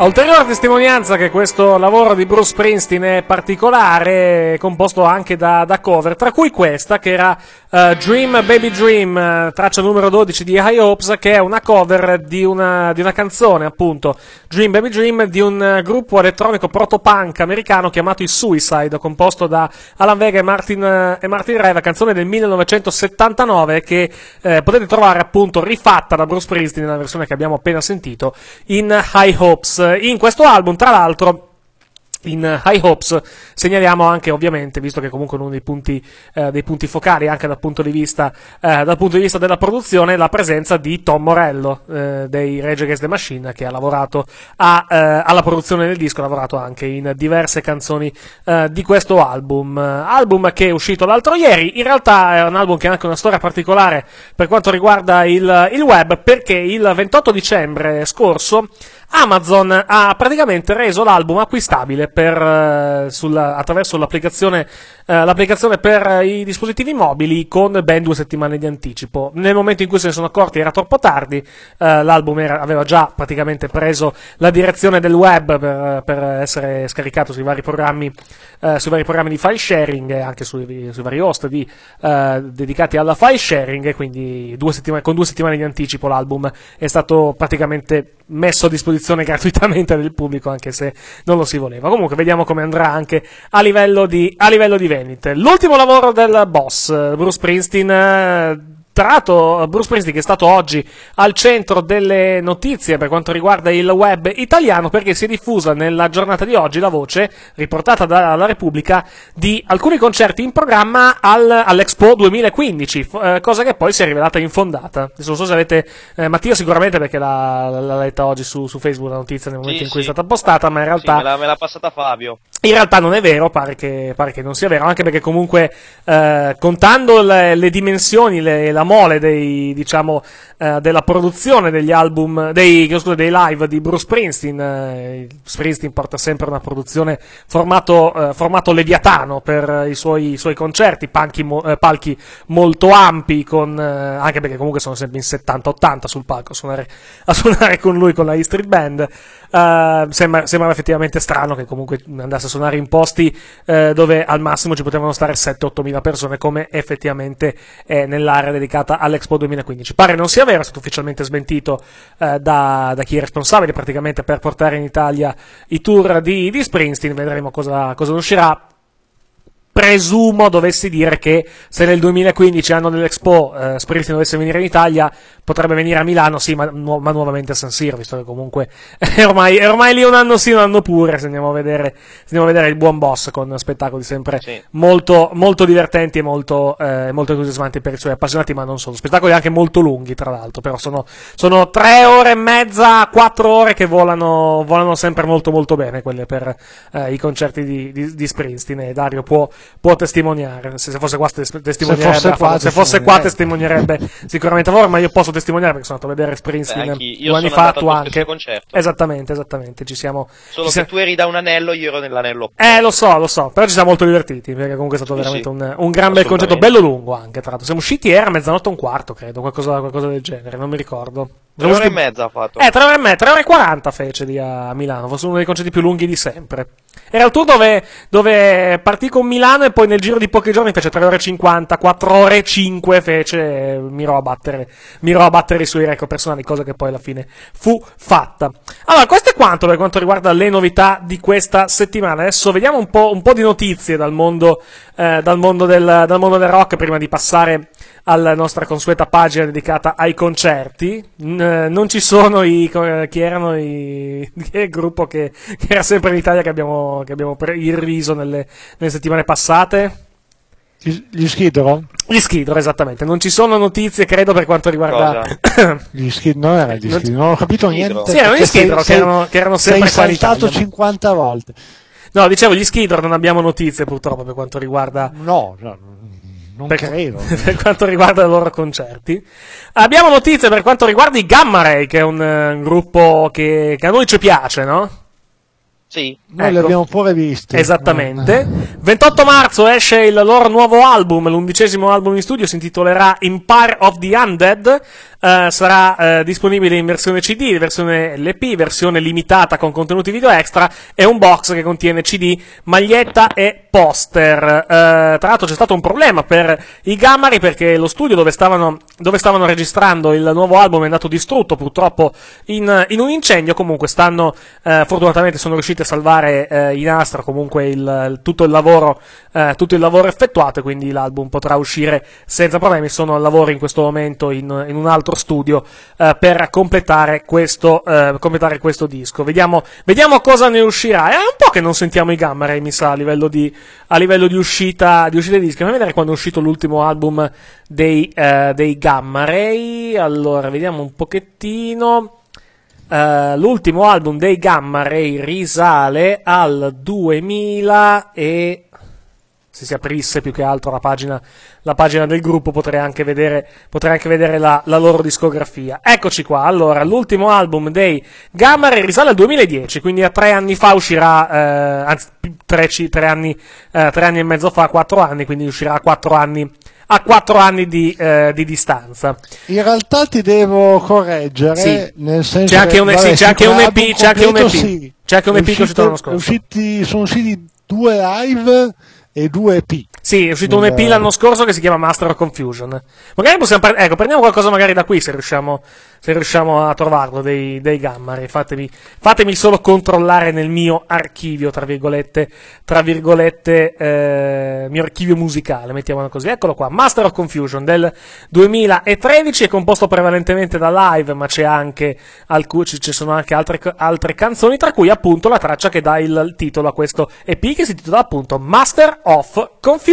Ulteriore testimonianza che questo lavoro di Bruce Springsteen è particolare, composto anche da cover, tra cui questa che era Dream Baby Dream, traccia numero 12 di High Hopes, che è una cover di una canzone, appunto, Dream Baby Dream, di un gruppo elettronico proto-punk americano chiamato i Suicide, composto da Alan Vega e Martin Rev, canzone del 1979 che potete trovare appunto rifatta da Bruce Springsteen nella versione che abbiamo appena sentito in High Hopes. In questo album, tra l'altro, in High Hopes segnaliamo anche, ovviamente, visto che comunque uno dei punti focali anche dal punto di vista della produzione, la presenza di Tom Morello dei Rage Against the Machine, che ha lavorato alla produzione del disco, ha lavorato anche in diverse canzoni di questo album che è uscito l'altro ieri. In realtà è un album che ha anche una storia particolare per quanto riguarda il web, perché il 28 dicembre scorso Amazon ha praticamente reso l'album acquistabile attraverso l'applicazione per i dispositivi mobili con ben 2 settimane di anticipo. Nel momento in cui se ne sono accorti era troppo tardi, l'album aveva già praticamente preso la direzione del web per essere scaricato sui vari programmi di file sharing e anche sui vari host dedicati alla file sharing, e quindi con 2 settimane di anticipo l'album è stato praticamente messo a disposizione gratuitamente del pubblico, anche se non lo si voleva. Comunque vediamo come andrà anche a livello di vendite. L'ultimo lavoro del boss Bruce Springsteen, tra l'altro Bruce Springsteen, che è stato oggi al centro delle notizie per quanto riguarda il web italiano, perché si è diffusa nella giornata di oggi la voce, riportata dalla Repubblica, di alcuni concerti in programma all'Expo 2015, cosa che poi si è rivelata infondata. Adesso non so se avete, Mattia sicuramente, perché l'ha letta oggi su Facebook la notizia nel momento in cui è stata postata, ma in realtà me l'ha passata Fabio. In realtà non è vero, pare che non sia vero, anche perché comunque contando le dimensioni, la mole della produzione degli album, dei live di Bruce Springsteen, Springsteen porta sempre una produzione formato leviatano per i suoi concerti, palchi molto ampi, anche perché comunque sono sempre in 70-80 sul palco a suonare con lui, con la E Street Band. Sembra effettivamente strano che comunque andasse a suonare in posti dove al massimo ci potevano stare 7-8 mila persone, come effettivamente è nell'area dedicata all'Expo 2015. Pare non sia vero, è stato ufficialmente smentito da chi è responsabile praticamente per portare in Italia i tour di Springsteen. Vedremo cosa ne uscirà. Presumo dovessi dire che se nel 2015, anno dell'Expo, Springsteen dovesse venire in Italia, potrebbe venire a Milano, sì, ma nuovamente a San Siro, visto che comunque è ormai lì un anno sì, un anno pure, se andiamo a vedere il buon boss, con spettacoli sempre molto, molto divertenti e molto entusiasmanti per i suoi appassionati, ma non solo. Spettacoli anche molto lunghi, tra l'altro, però sono 3 ore e mezza, 4 ore che volano sempre molto molto bene, quelle per i concerti di Springsteen, e Dario può testimoniare. Se fosse qua testimonierebbe sicuramente a voi, ma io posso testimoniare perché sono andato a vedere Springsteen 2 anni fa, tu anche. Esattamente, ci siamo. Solo che tu eri da un anello, io ero nell'anello. Lo so, però ci siamo molto divertiti, perché comunque è stato veramente un gran bel concerto, bello lungo anche, tra l'altro. Siamo usciti, era 00:15, credo, qualcosa del genere, non mi ricordo. 3 ore e mezza ha fatto. 3 ore e 40 fece lì a Milano, forse uno dei concerti più lunghi di sempre. Era il tour dove partì con Milano e poi nel giro di pochi giorni fece 3 ore e 50, 4 ore e 5 fece, mirò a battere i suoi record personali, cosa che poi alla fine fu fatta. Allora, questo è quanto per quanto riguarda le novità di questa settimana. Adesso vediamo un po' di notizie dal mondo del rock, prima di passare alla nostra consueta pagina dedicata ai concerti. Non ci sono chi è il gruppo che era sempre in Italia che abbiamo irriso nelle settimane passate? Gli Skid Row? Gli Skid Row, esattamente. Non ci sono notizie, credo, per quanto riguarda gli Skid, non era gli Skid, non ho capito niente. Sì, erano gli Skid Row che erano sempre qua in Italia. Sei saltato 50 volte. No, dicevo, gli Skid Row non abbiamo notizie purtroppo per quanto riguarda non credo. Per quanto riguarda i loro concerti. Abbiamo notizie per quanto riguarda i Gamma Ray, che è un gruppo che a noi ci piace, no? Sì. Noi li abbiamo pure visti. Esattamente. 28 marzo esce il loro nuovo album, l'11° album in studio, si intitolerà Empire of the Undead. sarà disponibile in versione CD, versione LP, versione limitata con contenuti video extra e un box che contiene CD, maglietta e poster. Tra l'altro c'è stato un problema per i Gammari perché lo studio dove stavano registrando il nuovo album è andato distrutto purtroppo in un incendio. Comunque fortunatamente sono riusciti a salvare i nastri, comunque tutto il lavoro effettuato, e quindi l'album potrà uscire senza problemi. Sono al lavoro in questo momento in un altro studio per completare questo disco. Vediamo cosa ne uscirà. È un po' che non sentiamo i Gamma, mi sa, a livello di uscita di dischi. Fammi vedere quando è uscito l'ultimo album dei Gamma Ray. Allora, vediamo un pochettino. L'ultimo album dei Gamma Ray risale al 2000 e se si aprisse più che altro la pagina del gruppo potrei anche vedere la loro discografia. Eccoci qua. Allora, l'ultimo album dei Gamma Ray risale al 2010, quindi a 3 anni fa uscirà, anzi 3 anni e mezzo fa, 4 anni, quindi uscirà a 4 anni di distanza. In realtà ti devo correggere, sì. Nel senso c'è anche un EP, c'è anche un EP che è uscito l'anno scorso. Sono usciti 2 live e 2 EP. Sì, è uscito un EP l'anno scorso che si chiama Master of Confusion. Magari possiamo prendiamo qualcosa magari da qui se riusciamo a trovarlo dei Gamma Ray. Fatemi solo controllare nel mio archivio, tra virgolette, mio archivio musicale, mettiamolo così. Eccolo qua, Master of Confusion del 2013, è composto prevalentemente da live, ma ci sono anche altre canzoni, tra cui appunto la traccia che dà il titolo a questo EP, che si intitola appunto Master of Confusion.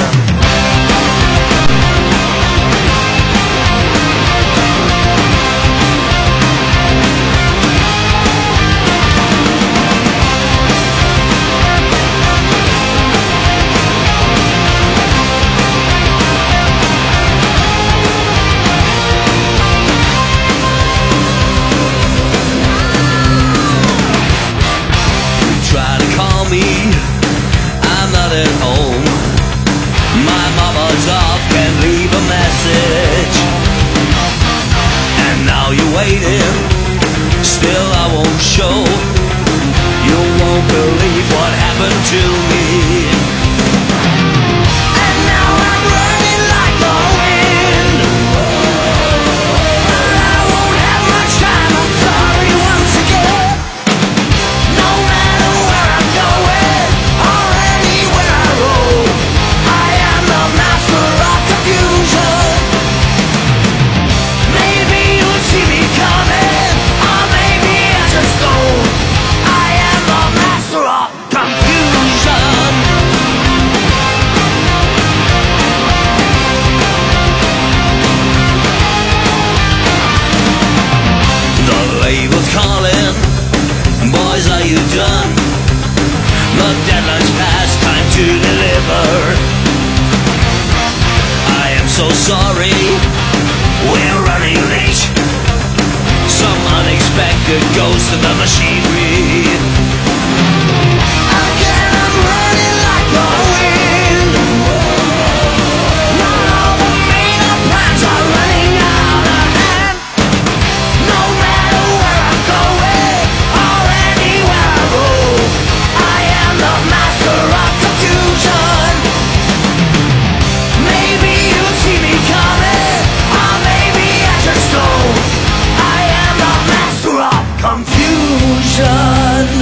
Try to call me, I'm not at home. My mama's off, can't leave a message. And now you're waiting, still I won't show. You won't believe what happened to me. And now I'm running like the wind. But I won't have much time, I'm sorry once again. No matter where I'm going, or anywhere I roll, I am the master of confusion. Maybe you'll see me coming, or maybe I just don't. I am the master of confusion. The label's calling, boys, are you done? The deadline's past, time to deliver. I am so sorry, we're running late. Some unexpected ghost of the machinery. Again I'm running like the wind. Not all the made-up plans are running out of hand. No matter where I'm going, or anywhere I roll, I am the master of confusion. Maybe you'll see me coming, or maybe I just don't. I am the master of confusion.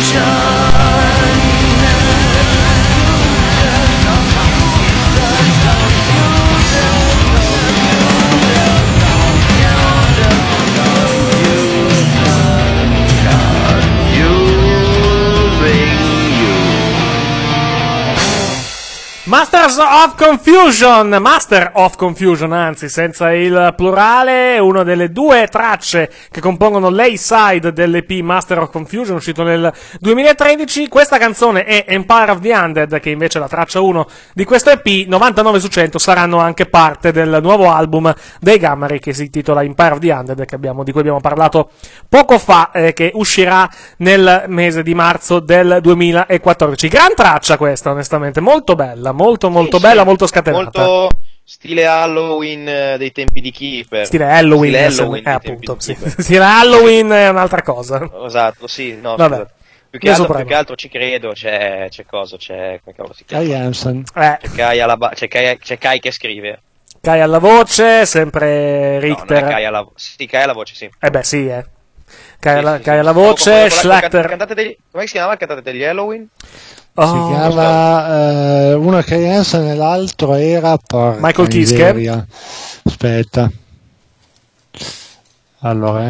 Master of Confusion, anzi, senza il plurale, una delle due tracce che compongono l'A-side dell'EP Master of Confusion, uscito nel 2013. Questa canzone è Empire of the Undead, che invece è la traccia 1 di questo EP. 99 su 100 saranno anche parte del nuovo album dei Gammari, che si intitola Empire of the Undead, di cui abbiamo parlato poco fa, che uscirà nel mese di marzo del 2014. Gran traccia questa, onestamente, molto bella, molto bella, molto scatenata. Molto stile Halloween dei tempi di Keeper. Stile Halloween appunto, sì. Stile Halloween è un'altra cosa. Esatto, sì, no, vabbè. Più che altro ci credo, c'è cosa, c'è come cavolo si chiama? Kai Hansen. C'è Kai che scrive. Kai alla voce, sempre Richter. No, Kai alla voce, sì. Sì. Kai alla voce, Schlachter. Come si chiamava il cantante degli Halloween? Si chiama uno che Hansen e l'altro era Michael Kiske. Aspetta, allora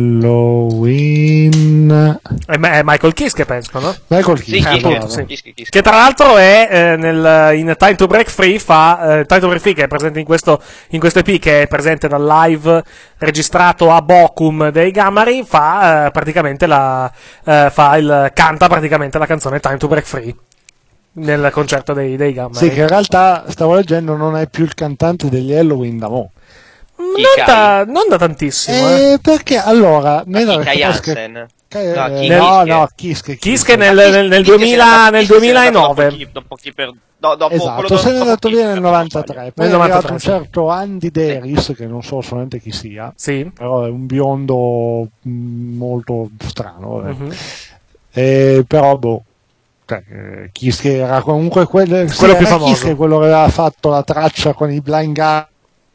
Halloween è Michael Kiske, penso, no? Michael Kiske, sì. Che tra l'altro è in Time to Break Free Time to Break Free, che è presente in questo EP, che è presente dal live registrato a Bochum dei Gammari, canta praticamente la canzone Time to Break Free nel concerto dei Gammari. Sì, che in realtà stavo leggendo non è più il cantante degli Halloween da mo'. Non da tantissimo. Perché allora Kai Hansen. Kiske nel 2009. Esatto, se ne è andato via nel 93. Poi è arrivato un certo Andy Daris, che non so solamente chi sia, sì, però è un biondo molto strano. Però Kiske era comunque quello più famoso. Kiske, quello che aveva fatto la traccia con i Blind Guardian.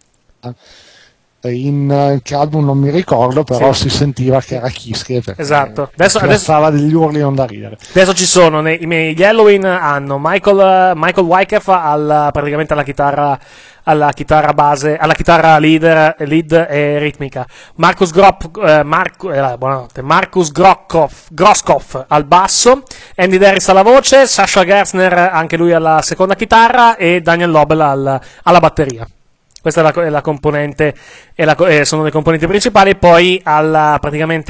In che album non mi ricordo, però si sentiva che era Kiske, esatto. Adesso degli urli non da ridere. Adesso ci sono gli Halloween, hanno Michael Wyckoff praticamente alla chitarra base, alla chitarra lead e ritmica, Marcus Groskopf al basso, Andy Daris alla voce, Sasha Gersner anche lui alla seconda chitarra e Daniel Lobel alla batteria. Questa è la componente, sono le componenti principali. Poi alle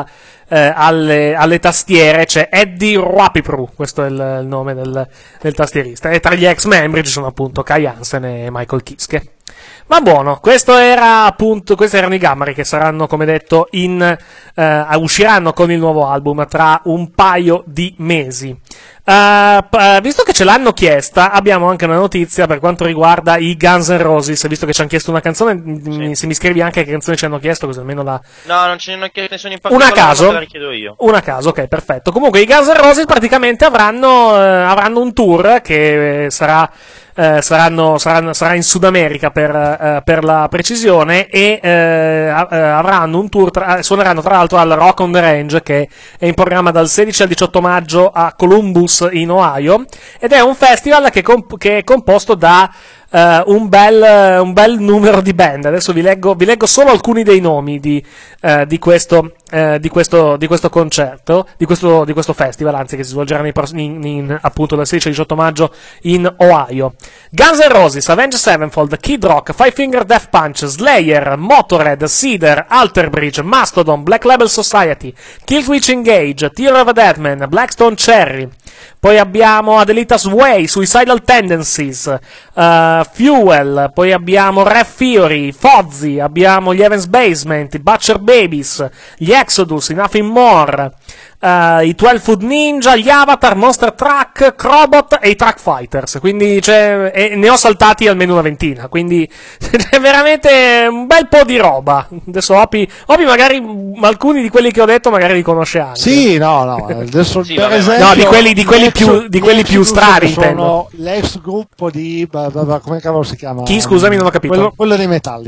tastiere c'è Eddie Rapipru, questo è il nome del tastierista. E tra gli ex membri ci sono appunto Kai Hansen e Michael Kiske. Ma buono, questi erano i Gammari, che saranno, come detto, usciranno con il nuovo album tra un paio di mesi. Visto che ce l'hanno chiesta, abbiamo anche una notizia per quanto riguarda i Guns N' Roses. Visto che ci hanno chiesto una canzone, se mi scrivi anche che canzone ci hanno chiesto, così almeno No, non ce ne hanno chiesto nessuno in particolare. Una a chiedo io. Una a caso, ok, perfetto. Comunque i Guns N' Roses praticamente avranno un tour che sarà in Sud America per la precisione, e avranno un tour, suoneranno tra l'altro al Rock on the Range, che è in programma dal 16 al 18 maggio a Columbus in Ohio, ed è un festival che è composto da un bel numero di band. Adesso vi leggo solo alcuni dei nomi di questo concerto, di questo festival, anzi, che si svolgerà appunto dal 16 al 18 maggio in Ohio. Guns N' Roses, Avenged Sevenfold, Kid Rock, Five Finger Death Punch, Slayer, Motorhead, Cedar, Alter Bridge, Mastodon, Black Label Society, Killswitch Engage, Tear of a Deadman, Blackstone Cherry. Poi abbiamo Adelita's Way, Suicidal Tendencies, Fuel, poi abbiamo Rev Theory, Fozzy, abbiamo gli Evans Basement, i Butcher Babies, gli Exodus, i Nothing More, i 12 Foot Ninja, gli Avatar, Monster Truck, Crobot e i Truck Fighters. Quindi ne ho saltati almeno una ventina, quindi c'è veramente un bel po' di roba. Adesso Opi magari alcuni di quelli che ho detto magari li conosce anche. Sì, no, adesso sì, per esempio, di quelli più strani, intendo. Sono l'ex gruppo di come cavolo si chiama? Chi, scusami, non ho capito. Quello di Metallica.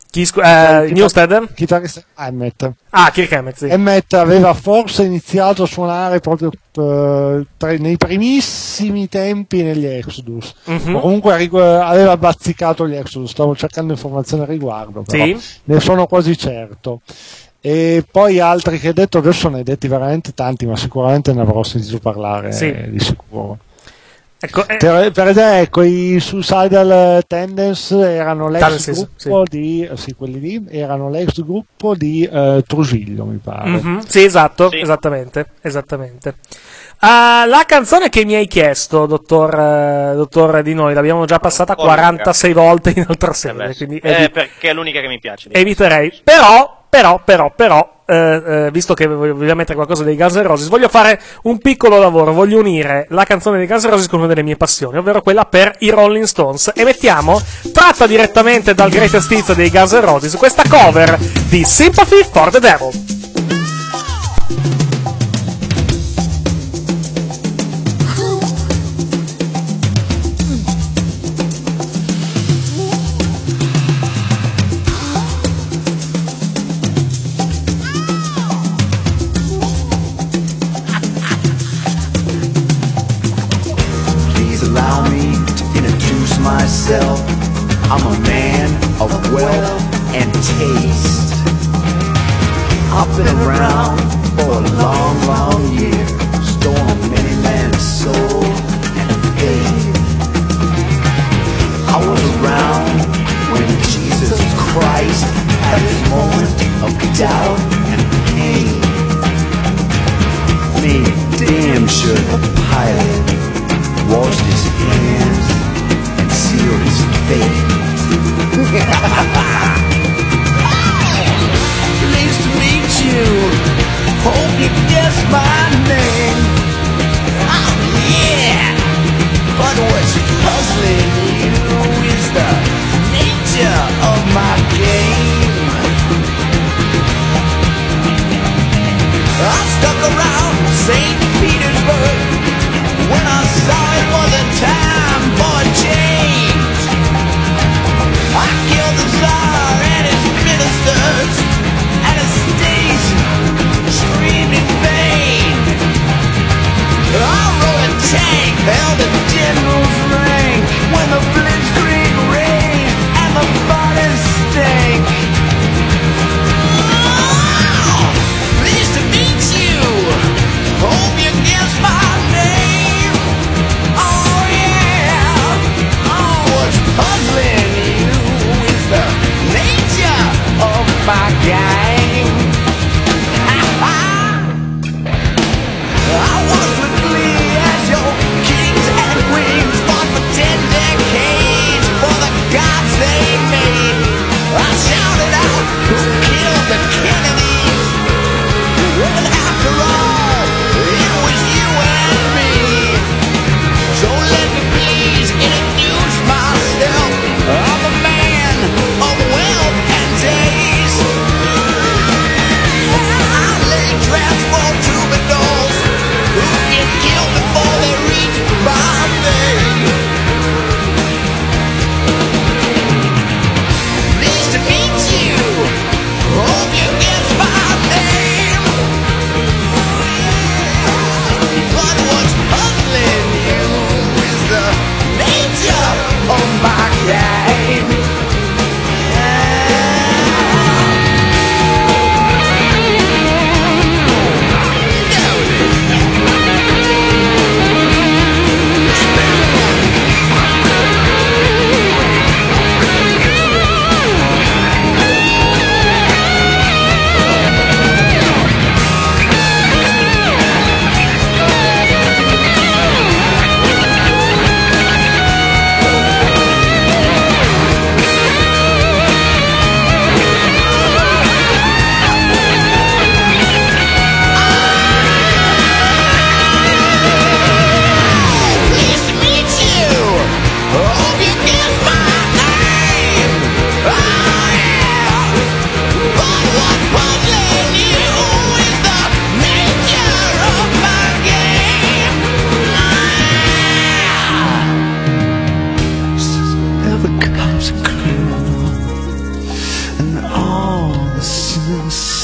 Newsted? Chitarrista Emmett. Kirk Emmett, sì. Emmett aveva forse iniziato a suonare proprio nei primissimi tempi negli Exodus. O comunque aveva bazzicato gli Exodus. Stavo cercando informazioni al riguardo, però ne sono quasi certo. E poi altri che hai detto, adesso ne hai detti veramente tanti, ma sicuramente ne avrò sentito parlare di sicuro. Ecco, per esempio, i Suicidal Tendencies erano l'ex gruppo di quelli lì erano l'ex gruppo di Trusillo, mi pare. Sì, esatto, sì. Esattamente. La canzone che mi hai chiesto, dottor Di Noi, l'abbiamo già passata 46 volte in altra sede, quindi perché è l'unica che mi piace. Eviterei, però, visto che voglio mettere qualcosa dei Guns N' Roses, voglio fare un piccolo lavoro, voglio unire la canzone dei Guns N' Roses con una delle mie passioni, ovvero quella per i Rolling Stones, e mettiamo, tratta direttamente dal Greatest Hits dei Guns N' Roses, questa cover di Sympathy for the Devil. Myself, I'm a man of wealth and taste. I've been around for a long, long year, stolen many men's soul and faith. I was around when Jesus Christ had his moment of doubt and pain. Made damn sure the pilot washed his hands, sealed his fate. Pleased to meet you. Hope you guess my name. Oh yeah. But what's puzzling you is the nature of my game. I stuck around St. Petersburg when I saw it wasn't time for a change. I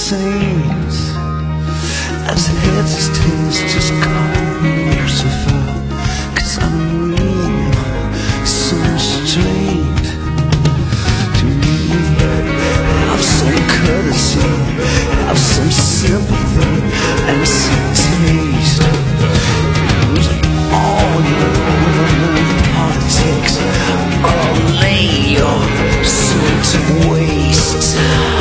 scenes as heads as tails just call me Lucifer, 'cause I'm real, so strange to me. Have some courtesy, have some sympathy and some taste. Use all your politics or lay your soul to waste.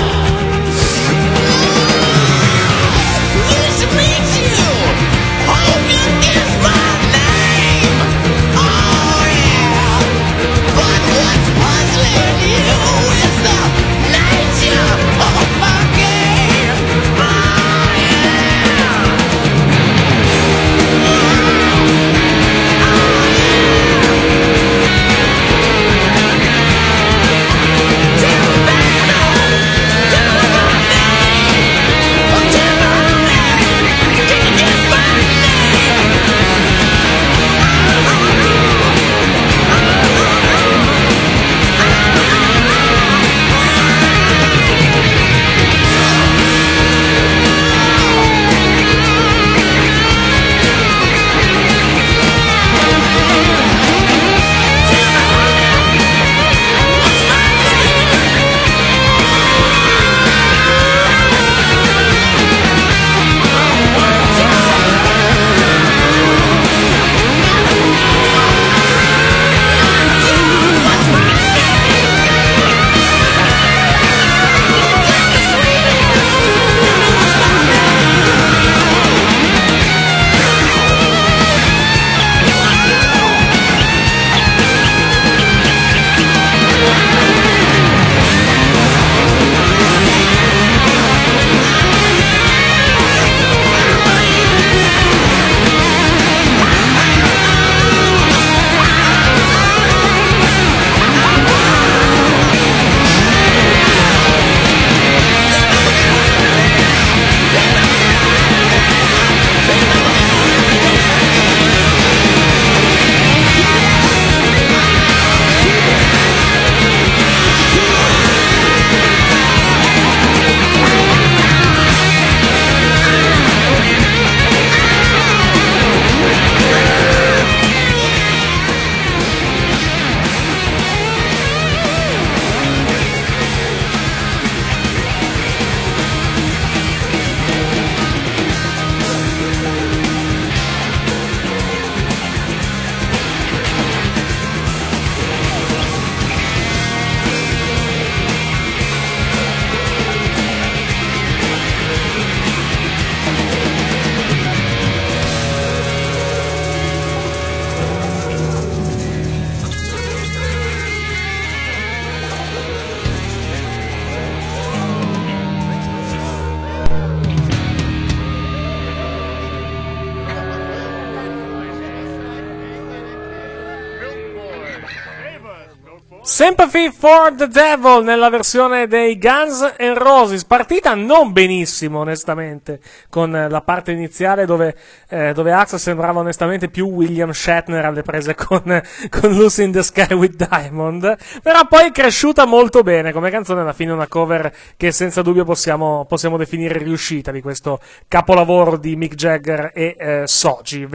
Sympathy for the Devil nella versione dei Guns N' Roses, partita non benissimo onestamente, con la parte iniziale dove Axl sembrava onestamente più William Shatner alle prese con Lucy in the Sky with Diamond, però poi è cresciuta molto bene come canzone, alla fine una cover che senza dubbio possiamo definire riuscita di questo capolavoro di Mick Jagger e Soji.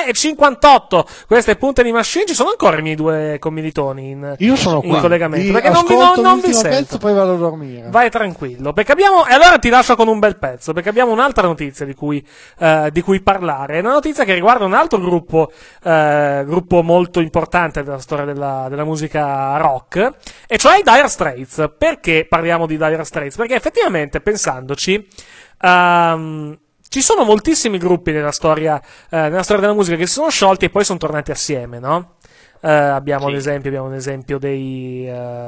23:58, queste punte di Machine. Ci sono ancora i miei due commilitoni in collegamento, perché non vi sento. Pezzo, poi vado a dormire. Vai tranquillo, perché abbiamo, e allora ti lascio con un bel pezzo, perché abbiamo un'altra notizia di cui parlare. È una notizia che riguarda un altro gruppo molto importante della storia della musica rock, e cioè i Dire Straits. Perché parliamo di Dire Straits? Perché effettivamente, pensandoci, ci sono moltissimi gruppi nella storia della musica che si sono sciolti e poi sono tornati assieme, no? Abbiamo un esempio dei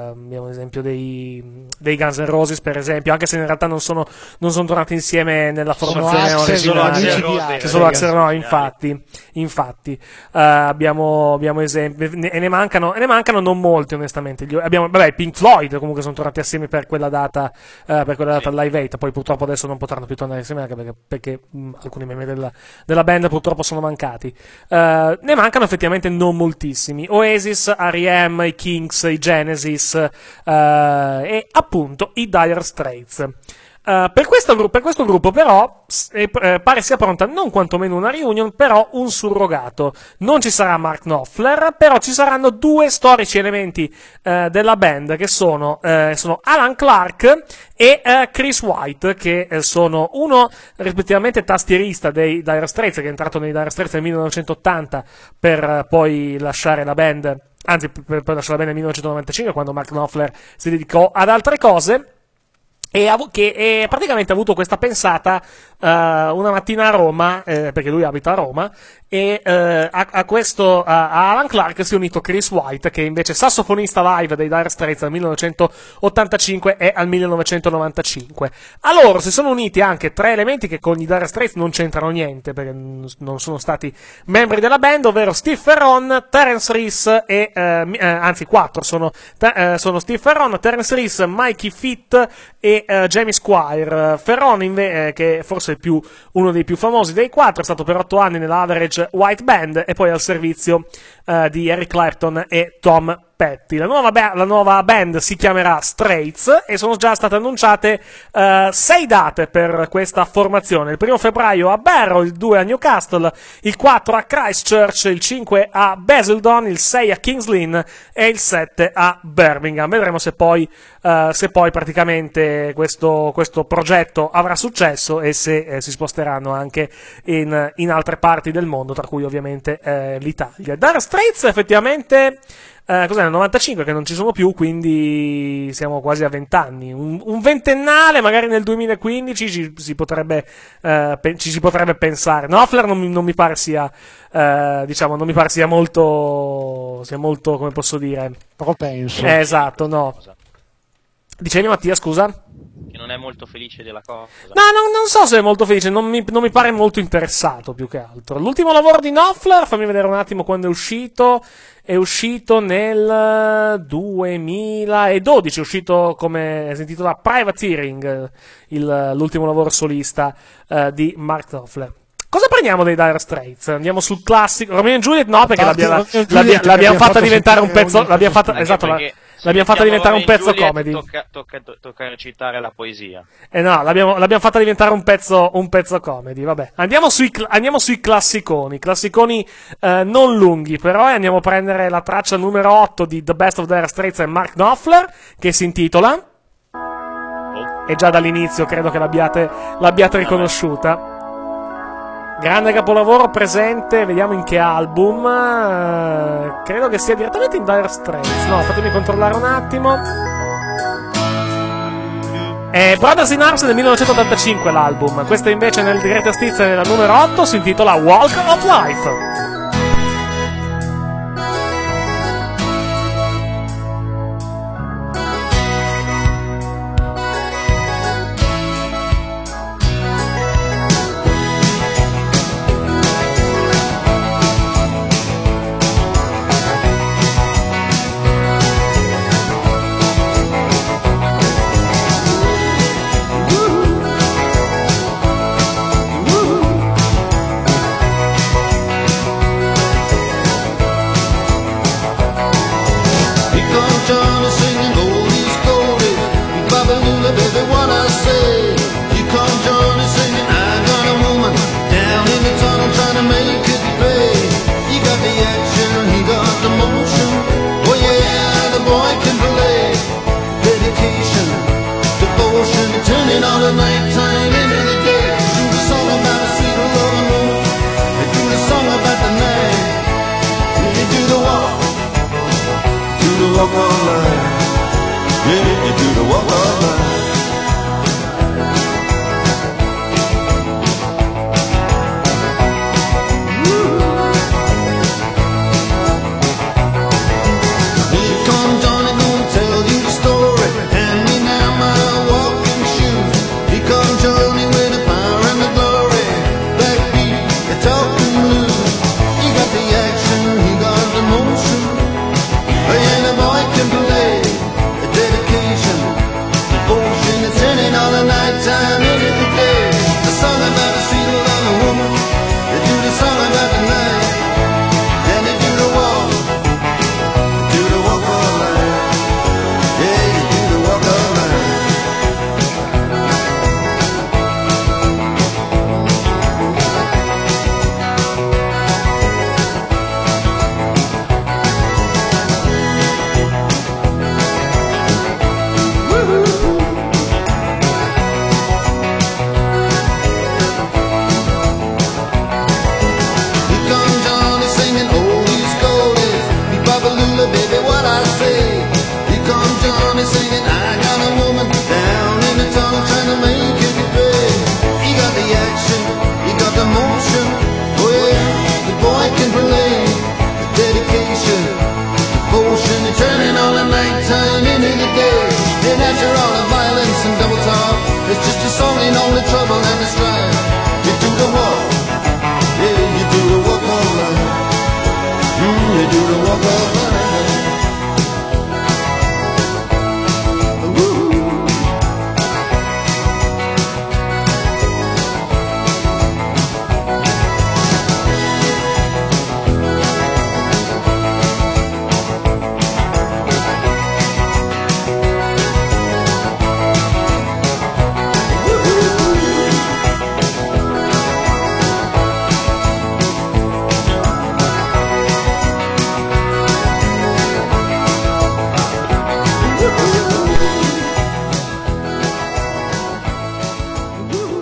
Guns N' Roses, per esempio, anche se in realtà non sono tornati insieme nella formazione originale. C'è solo Axl, no, infatti. Abbiamo esempi, e ne mancano non molti onestamente. Abbiamo Pink Floyd, comunque sono tornati assieme per quella data Live Aid, poi purtroppo adesso non potranno più tornare assieme anche perché alcuni membri della band purtroppo sono mancati. Ne mancano effettivamente non moltissimi. Oasis, R.E.M., i Kinks, i Genesis e appunto i Dire Straits. Per questo gruppo però pare sia pronta non quantomeno una reunion, però un surrogato. Non ci sarà Mark Knopfler, però ci saranno due storici elementi della band, che sono Alan Clark e Chris White, che sono uno rispettivamente tastierista dei Dire Straits, che è entrato nei Dire Straits nel 1980 per poi lasciare la band, anzi per lasciare la band nel 1995, quando Mark Knopfler si dedicò ad altre cose. E praticamente ha avuto questa pensata una mattina a Roma, perché lui abita a Roma, e a Alan Clark si è unito Chris White, che è invece sassofonista live dei Dire Straits dal 1985 e al 1995. A loro si sono uniti anche tre elementi che con i Dire Straits non c'entrano niente, perché non sono stati membri della band, ovvero Steve Ferron, Terence Reese e anzi quattro sono Steve Ferron, Terence Reese, Mikey Fitt e Jamie Squire. Ferron che è forse uno dei più famosi dei quattro, è stato per 8 anni nella Average White Band e poi al servizio di Eric Clapton e Tom Petty. La nuova band si chiamerà Straits e sono già state annunciate 6 date per questa formazione: il 1 febbraio a Barrow, il 2 a Newcastle, il 4 a Christchurch, il 5 a Basildon, il 6 a Kings Lynn e il 7 a Birmingham. Vedremo se poi praticamente questo progetto avrà successo e se si sposteranno anche in altre parti del mondo, tra cui ovviamente l'Italia. Dire Straits effettivamente cos'è, nel 95 che non ci sono più, quindi siamo quasi a 20 anni. Un ventennale magari nel 2015 ci si potrebbe pensare. Knopfler non mi pare sia non mi pare sia molto, come posso dire, propenso. Esatto, no. Dicevi, Mattia, scusa? Che non è molto felice della cosa. No, non so se è molto felice, non mi pare molto interessato, più che altro. L'ultimo lavoro di Knopfler, fammi vedere un attimo quando è uscito nel 2012, è uscito come si intitola Privateering, l'ultimo lavoro solista di Mark Knopfler. Cosa prendiamo dei Dire Straits? Andiamo sul classico Romeo and Juliet? No, perché l'abbiamo fatta diventare un pezzo, l'abbiamo fatta diventare un pezzo comedy. Tocca recitare la poesia. No, l'abbiamo fatta diventare un pezzo comedy, vabbè. Andiamo sui classiconi non lunghi, però, e andiamo a prendere la traccia numero 8 di The Best of Dire Straits e Mark Knopfler, che si intitola, e già dall'inizio credo che l'abbiate riconosciuta. Grande capolavoro, presente, vediamo in che album, credo che sia direttamente in Dire Straits, no, fatemi controllare un attimo. È Brothers in Arms del 1985 l'album, questa invece nel Greatest Hits nella numero 8 si intitola Walk of Life.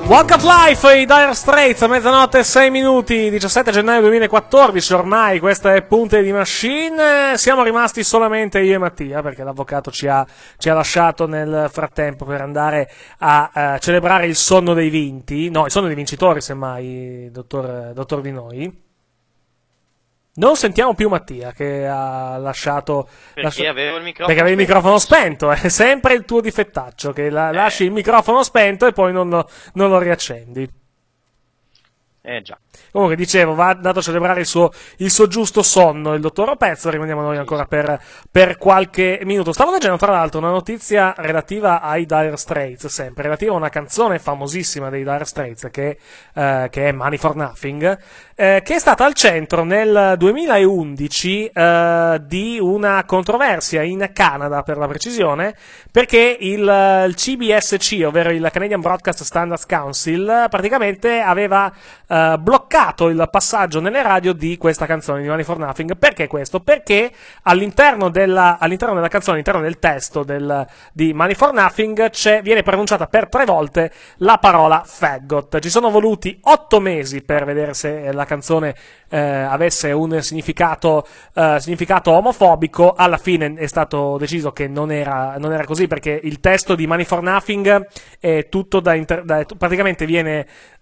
Walk of Life, i Dire Straits, a mezzanotte e 6 minuti, 17 gennaio 2014, ormai questa è Punte di Machine. Siamo rimasti solamente io e Mattia, perché l'avvocato ci ha lasciato nel frattempo per andare a celebrare il sonno dei vinti, no, il sonno dei vincitori semmai, dottor Di Noi. Non sentiamo più Mattia, che ha lasciato... Perché avevo il microfono Perché avevi il microfono spento, è sempre il tuo difettaccio, che lasci il microfono spento e poi non lo riaccendi. Già. Comunque, dicevo, va dato a celebrare il suo giusto sonno il dottor Opezzo. Rimaniamo noi ancora per qualche minuto. Stavo leggendo tra l'altro una notizia relativa ai Dire Straits, sempre relativa a una canzone famosissima dei Dire Straits che è Money for Nothing, che è stata al centro nel 2011 di una controversia in Canada, per la precisione, perché il CBSC, ovvero il Canadian Broadcast Standards Council, praticamente aveva bloccato il passaggio nelle radio di questa canzone di Money for Nothing. Perché questo? Perché all'interno della canzone, all'interno del testo di Money for Nothing viene pronunciata per 3 volte la parola faggot. Ci sono voluti 8 mesi per vedere se la canzone avesse un significato omofobico. Alla fine è stato deciso che non era così, perché il testo di Money for Nothing è tutto praticamente viene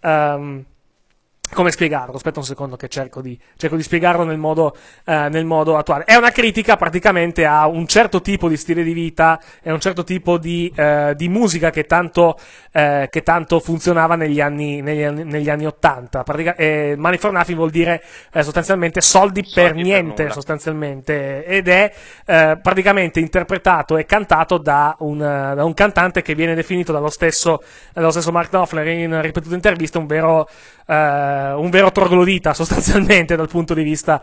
come spiegarlo? Aspetta un secondo che cerco di spiegarlo nel modo attuale. È una critica praticamente a un certo tipo di stile di vita e a un certo tipo di musica che tanto funzionava negli anni 80. Money for Nothing vuol dire sostanzialmente soldi per niente, sostanzialmente, ed è praticamente interpretato e cantato da un cantante che viene definito dallo stesso Mark Knopfler in ripetute interviste un vero troglodita, sostanzialmente, dal punto di vista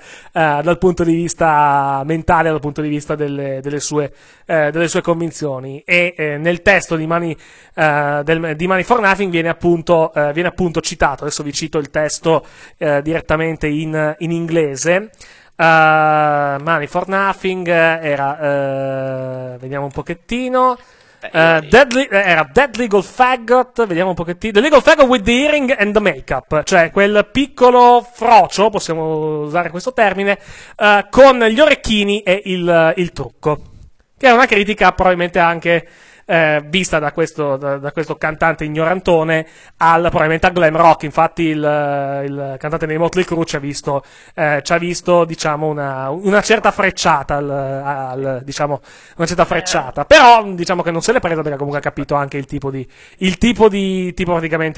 mentale, dal punto di vista delle sue convinzioni. E nel testo di Money for Nothing viene appunto citato. Adesso vi cito il testo direttamente in inglese. Money for Nothing era vediamo un pochettino. Dead Legal Faggot, vediamo un pochettino. The Legal Faggot with the earring and the makeup, cioè quel piccolo frocio, possiamo usare questo termine, con gli orecchini e il trucco, che è una critica probabilmente anche vista da questo cantante ignorantone probabilmente al glam rock. Infatti il cantante dei Motley Crue ci ha visto diciamo una certa frecciata diciamo una certa frecciata, però diciamo che non se l'è presa, perché comunque ha capito anche il tipo praticamente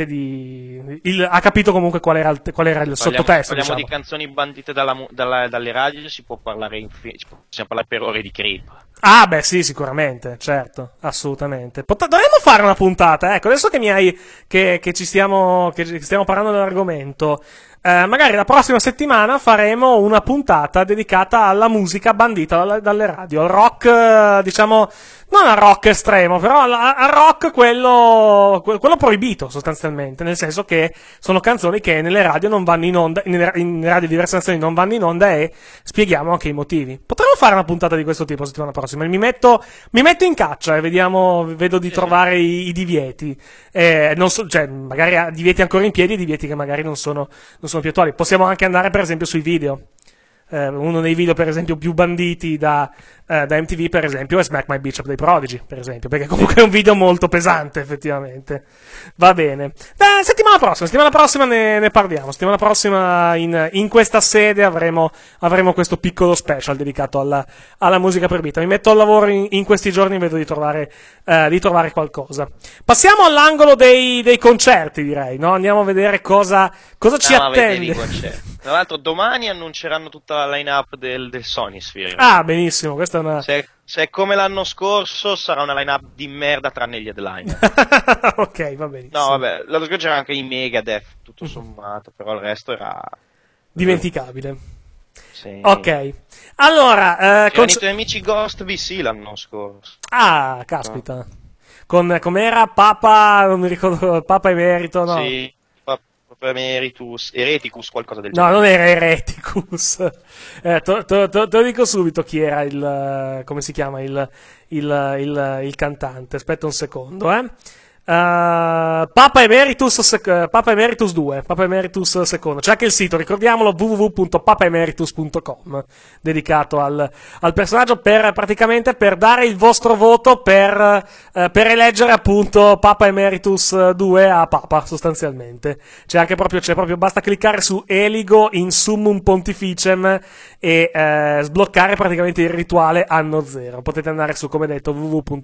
ha capito comunque qual era il sottotesto. Parliamo di canzoni bandite dalle radio, possiamo parlare per ore di Creep. Ah, beh, sì, sicuramente, certo, assolutamente. Dovremmo fare una puntata, ecco, adesso che ci stiamo parlando dell'argomento, magari la prossima settimana faremo una puntata dedicata alla musica bandita dalle radio, al rock, diciamo, non al rock estremo, però al rock quello proibito, sostanzialmente, nel senso che sono canzoni che nelle radio non vanno in onda, in radio di diverse nazioni non vanno in onda, e spieghiamo anche i motivi. Potremmo fare una puntata di questo tipo la settimana prossima. Mi metto in caccia e vedo di trovare i divieti. Cioè, magari divieti ancora in piedi e divieti che magari non sono più attuali. Possiamo anche andare, per esempio, sui video. Uno dei video, per esempio, più banditi da MTV, per esempio, è Smack My Bitch Up dei Prodigy, per esempio, perché comunque è un video molto pesante, effettivamente. Va bene. Settimana prossima ne parliamo. Settimana prossima in questa sede avremo questo piccolo special dedicato alla musica proibita. Mi metto al lavoro in questi giorni e vedo di trovare qualcosa. Passiamo all'angolo dei concerti, direi, no? Andiamo a vedere cosa ci attende. Tra l'altro domani annunceranno tutta la line-up del Sony Sphere. Ah, benissimo, questa è una... Se è come l'anno scorso, sarà una line-up di merda tranne gli headliner. Ok, va benissimo. No, vabbè, l'anno scorso c'era anche i Megadeth, tutto sommato, però il resto era... dimenticabile. Sì. Ok. Allora... c'erano i tuoi amici Ghost VC l'anno scorso. Ah, caspita. Com'era? Papa, non mi ricordo, Papa Emerito, no? Sì. Ereticus, qualcosa del genere. No, non era Ereticus. Te lo dico subito chi era come si chiama il cantante. Aspetta un secondo, Papa Emeritus 2, Papa Emeritus II. C'è anche il sito, ricordiamolo, www.papaemeritus.com, dedicato al personaggio, per dare il vostro voto per eleggere appunto Papa Emeritus 2 a Papa, sostanzialmente. C'è proprio, basta cliccare su Eligo in Summum Pontificem e sbloccare praticamente il rituale anno zero. Potete andare su, come detto,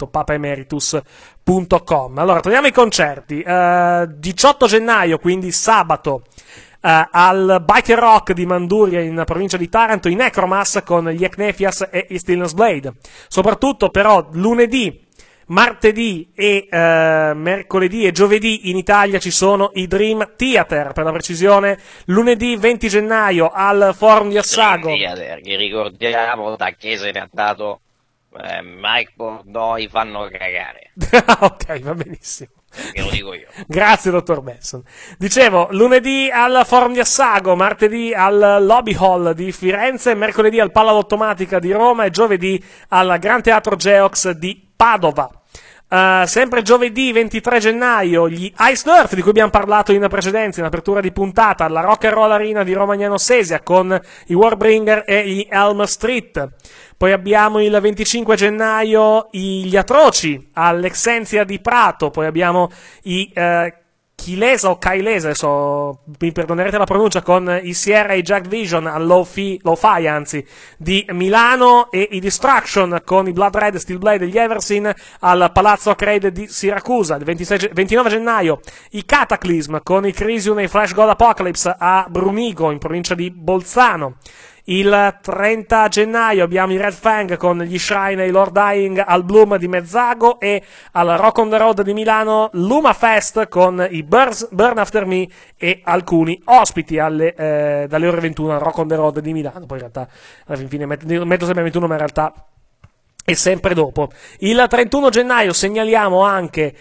www.papaemeritus.com. Allora, torniamo ai concerti. 18 gennaio, quindi sabato, al Biker Rock di Manduria, in provincia di Taranto, in Necromas, con gli Eknefias e i Stillness Blade. Soprattutto però lunedì, martedì e mercoledì e giovedì in Italia ci sono i Dream Theater, per la precisione lunedì 20 gennaio al Forum di Assago. Dream Theater, che ricordiamo da che se ne è andato Mike Portnoy, fanno cagare. Ok, va benissimo. Che lo dico io. Grazie, dottor Benson. Dicevo, lunedì al Forum di Assago, martedì al Lobby Hall di Firenze, mercoledì al Palla Automatica di Roma e giovedì al Gran Teatro Geox di Padova. Sempre giovedì 23 gennaio gli Ice Earth, di cui abbiamo parlato in precedenza in apertura di puntata, alla Rock and Roll Arena di Romagnano Sesia con i Warbringer e gli Elm Street. Poi abbiamo il 25 gennaio gli Atroci all'Exenzia di Prato. Poi abbiamo i Chilesa o Kailesa, adesso mi perdonerete la pronuncia, con i Sierra e i Jack Vision al Lo-Fi, anzi, di Milano, e i Destruction con i Blood Red, Steel Blade e gli Eversin al Palazzo Acreide di Siracusa. Il 29 gennaio i Cataclysm con i Crisium e i Flash God Apocalypse a Brunigo, in provincia di Bolzano. Il 30 gennaio abbiamo i Red Fang con gli Shrine e i Lord Dying al Bloom di Mezzago, e al Rock on the Road di Milano Luma Fest con i Burn After Me e alcuni ospiti dalle ore 21 al Rock on the Road di Milano. Poi in realtà alla fine metto sempre 21, ma in realtà e sempre dopo. Il 31 gennaio segnaliamo anche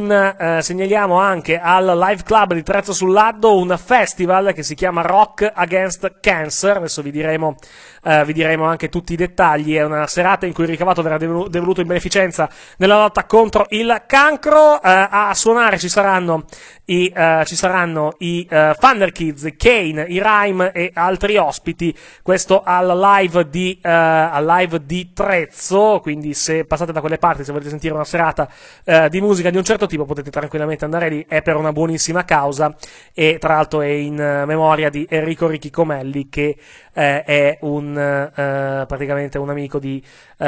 al Live Club di Trezzo sul Laddo un festival che si chiama Rock Against Cancer. Adesso vi diremo anche tutti i dettagli. È una serata in cui il ricavato verrà devoluto in beneficenza nella lotta contro il cancro. A suonare ci saranno i Thunder Kids, Kane, i Rhyme e altri ospiti. Questo al live di Trezzo. Quindi se passate da quelle parti, se volete sentire una serata di musica di un certo tipo, potete tranquillamente andare lì. È per una buonissima causa, e tra l'altro è in memoria di Enrico Ricchi Comelli, che è praticamente un amico di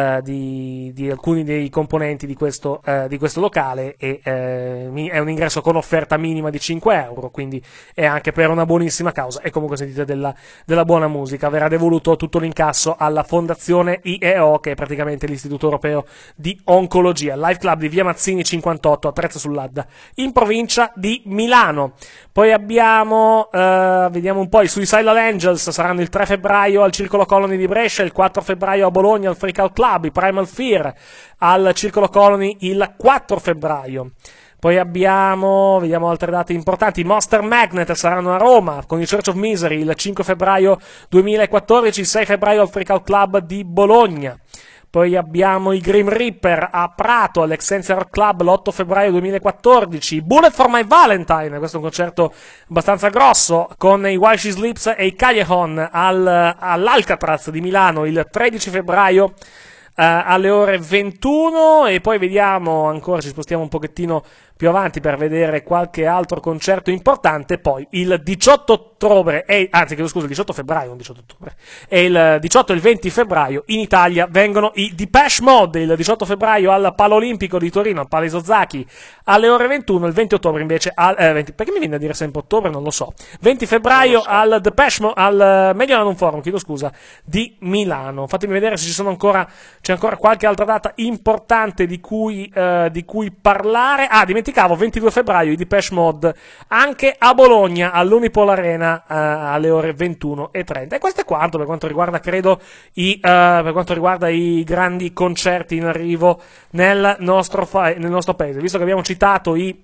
alcuni dei componenti di questo locale, e è un ingresso con offerta minima di 5 euro, quindi è anche per una buonissima causa. E comunque sentite della buona musica. Verrà devoluto tutto l'incasso alla Fondazione IEO, che è praticamente l'Istituto Europeo di Oncologia. Live Club di via Mazzini 58 a Trezzo sull'Adda, in provincia di Milano. Poi abbiamo, vediamo un po', i Suicidal Angels saranno il 3 febbraio al Circolo Colony di Brescia, il 4 febbraio a Bologna al Freakout Club, i Primal Fear al Circolo Colony il 4 febbraio. Poi vediamo altre date importanti. I Monster Magnet saranno a Roma con i Church of Misery il 5 febbraio 2014, il 6 febbraio al Freakout Club di Bologna. Poi abbiamo i Grim Reaper a Prato all'Excensia Rock Club l'8 febbraio 2014. Bullet for My Valentine, questo è un concerto abbastanza grosso, con i While She Sleeps e i Callejon all'Alcatraz di Milano il 13 febbraio alle ore 21. E poi vediamo ancora, ci spostiamo un pochettino più avanti per vedere qualche altro concerto importante. Poi il 18 ottobre, il 18 febbraio, non 18 ottobre, e il 18 e il 20 febbraio in Italia vengono i Depeche Mode, il 18 febbraio al Palo Olimpico di Torino, al Palais Ozaki, alle ore 21, il 20 ottobre invece perché mi viene a dire sempre ottobre, non lo so, 20 febbraio al Depeche Mode, al Mediolanum Forum, di Milano. Fatemi vedere se c'è ancora qualche altra data importante di cui parlare. Dimenticavo, 22 febbraio i Depeche Mode anche a Bologna all'Unipol Arena alle ore 21:30. E questo è quanto per quanto riguarda, credo, per quanto riguarda i grandi concerti in arrivo nel nostro paese. Visto che abbiamo citato i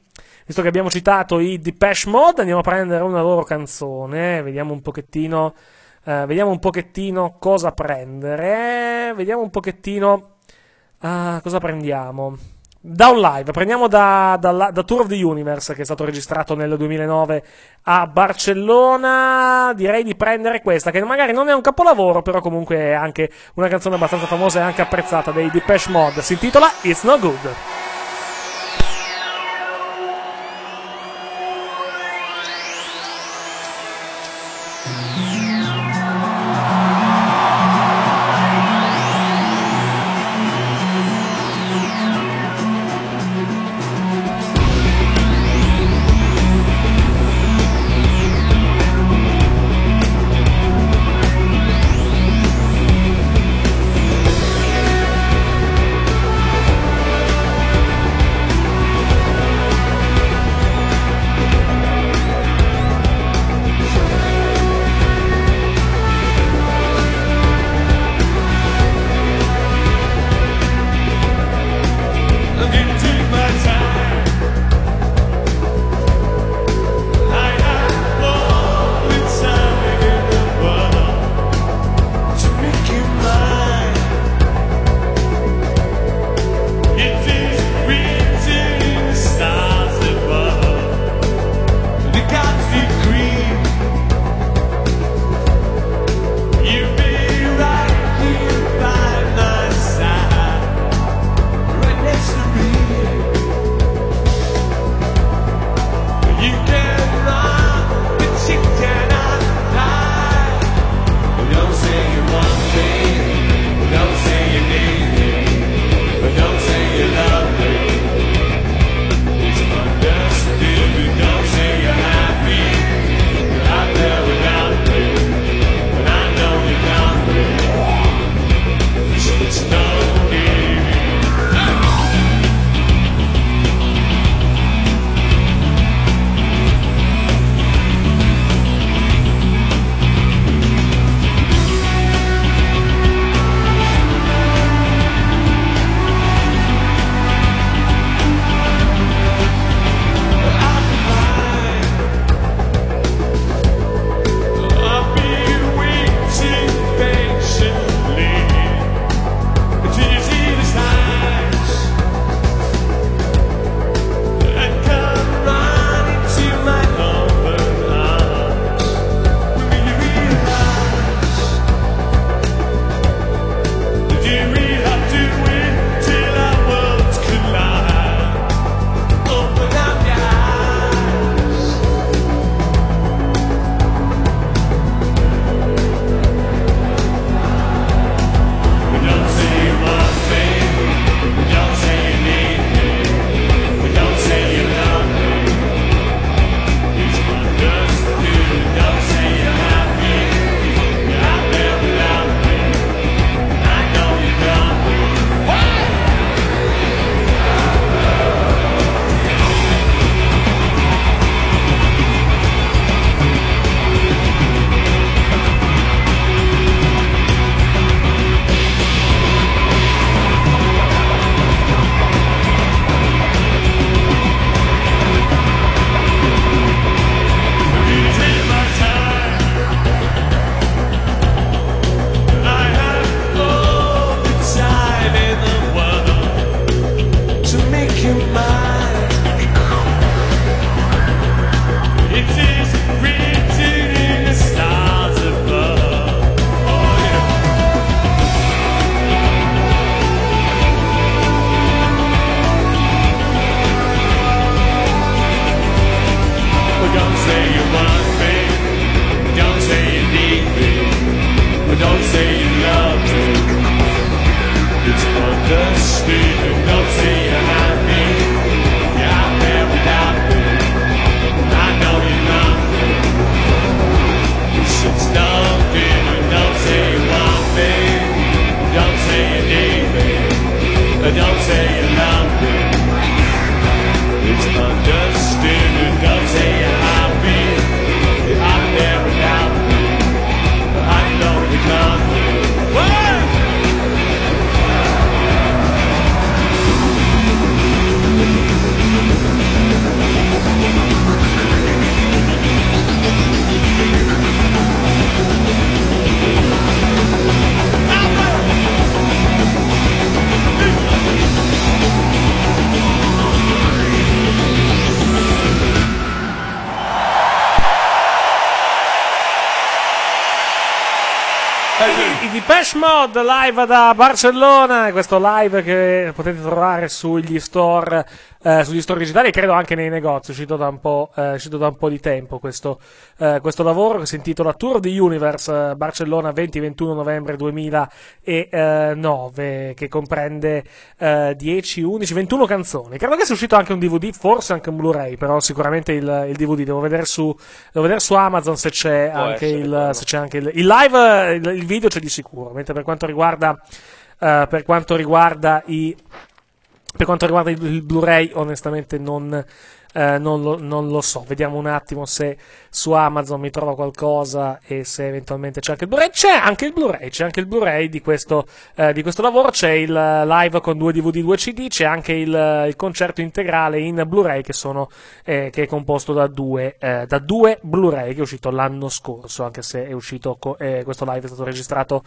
Depeche Mode, andiamo a prendere una loro canzone. Vediamo un pochettino cosa prendere. Vediamo un pochettino cosa prendiamo. Da un live, prendiamo da Tour of the Universe, che è stato registrato nel 2009 a Barcellona. Direi di prendere questa, che magari non è un capolavoro, però comunque è anche una canzone abbastanza famosa e anche apprezzata, dei Depeche Mode. Si intitola It's No Good. I Depeche Mode live da Barcellona, questo live che potete trovare sugli store digitali e credo anche nei negozi, è uscito da un po' di tempo questo lavoro che si intitola Tour the Universe Barcellona 20-21 novembre 2009, che comprende 10, 11, 21 canzoni. Credo che sia uscito anche un DVD, forse anche un Blu-ray, però sicuramente il DVD devo vedere su Amazon se c'è anche il live, il video c'è di sicuro, mentre per quanto riguarda il Blu-ray onestamente non lo so. Vediamo un attimo se su Amazon mi trova qualcosa e se eventualmente c'è anche il Blu-ray. C'è anche il Blu-ray di questo lavoro, c'è il live con 2 DVD, 2 CD, c'è anche il concerto integrale in Blu-ray che è composto da due Blu-ray, che è uscito l'anno scorso, anche se è uscito questo live è stato registrato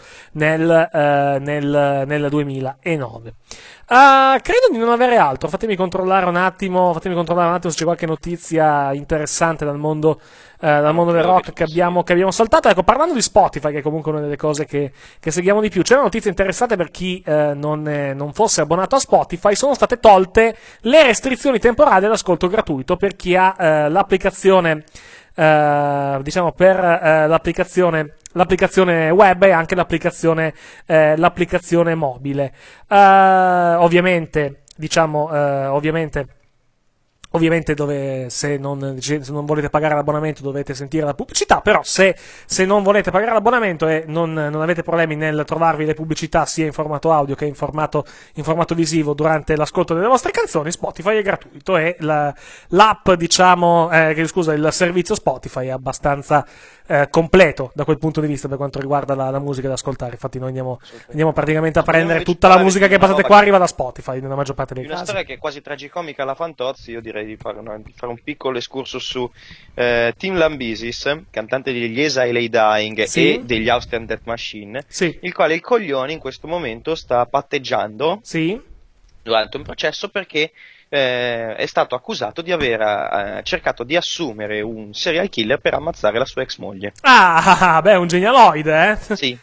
nel 2009. Credo di non avere altro. Fatemi controllare un attimo se c'è qualche notizia interessante dal mondo del rock che abbiamo saltato. Ecco, parlando di Spotify, che è comunque una delle cose che seguiamo di più, c'è una notizia interessante per chi non fosse abbonato a Spotify. Sono state tolte le restrizioni temporali all'ascolto gratuito per chi ha l'applicazione l'applicazione web e anche l'applicazione mobile. Ovviamente se non volete pagare l'abbonamento dovete sentire la pubblicità, però se non volete pagare l'abbonamento e non avete problemi nel trovarvi le pubblicità sia in formato audio che in formato visivo durante l'ascolto delle vostre canzoni, Spotify è gratuito e l'app, il servizio Spotify è abbastanza completo da quel punto di vista per quanto riguarda la musica da ascoltare. Infatti noi andiamo praticamente a prendere tutta la musica che passate qua arriva da Spotify nella maggior parte dei casi. Una storia che è quasi tragicomica alla Fantozzi. Io direi di fare un piccolo escursus su Tim Lambesis, cantante degli Exile Dying e degli Austrian Death Machine, il quale il coglione in questo momento sta patteggiando durante un processo perché è stato accusato di aver cercato di assumere un serial killer per ammazzare la sua ex moglie. Un genialoide, eh? Sì.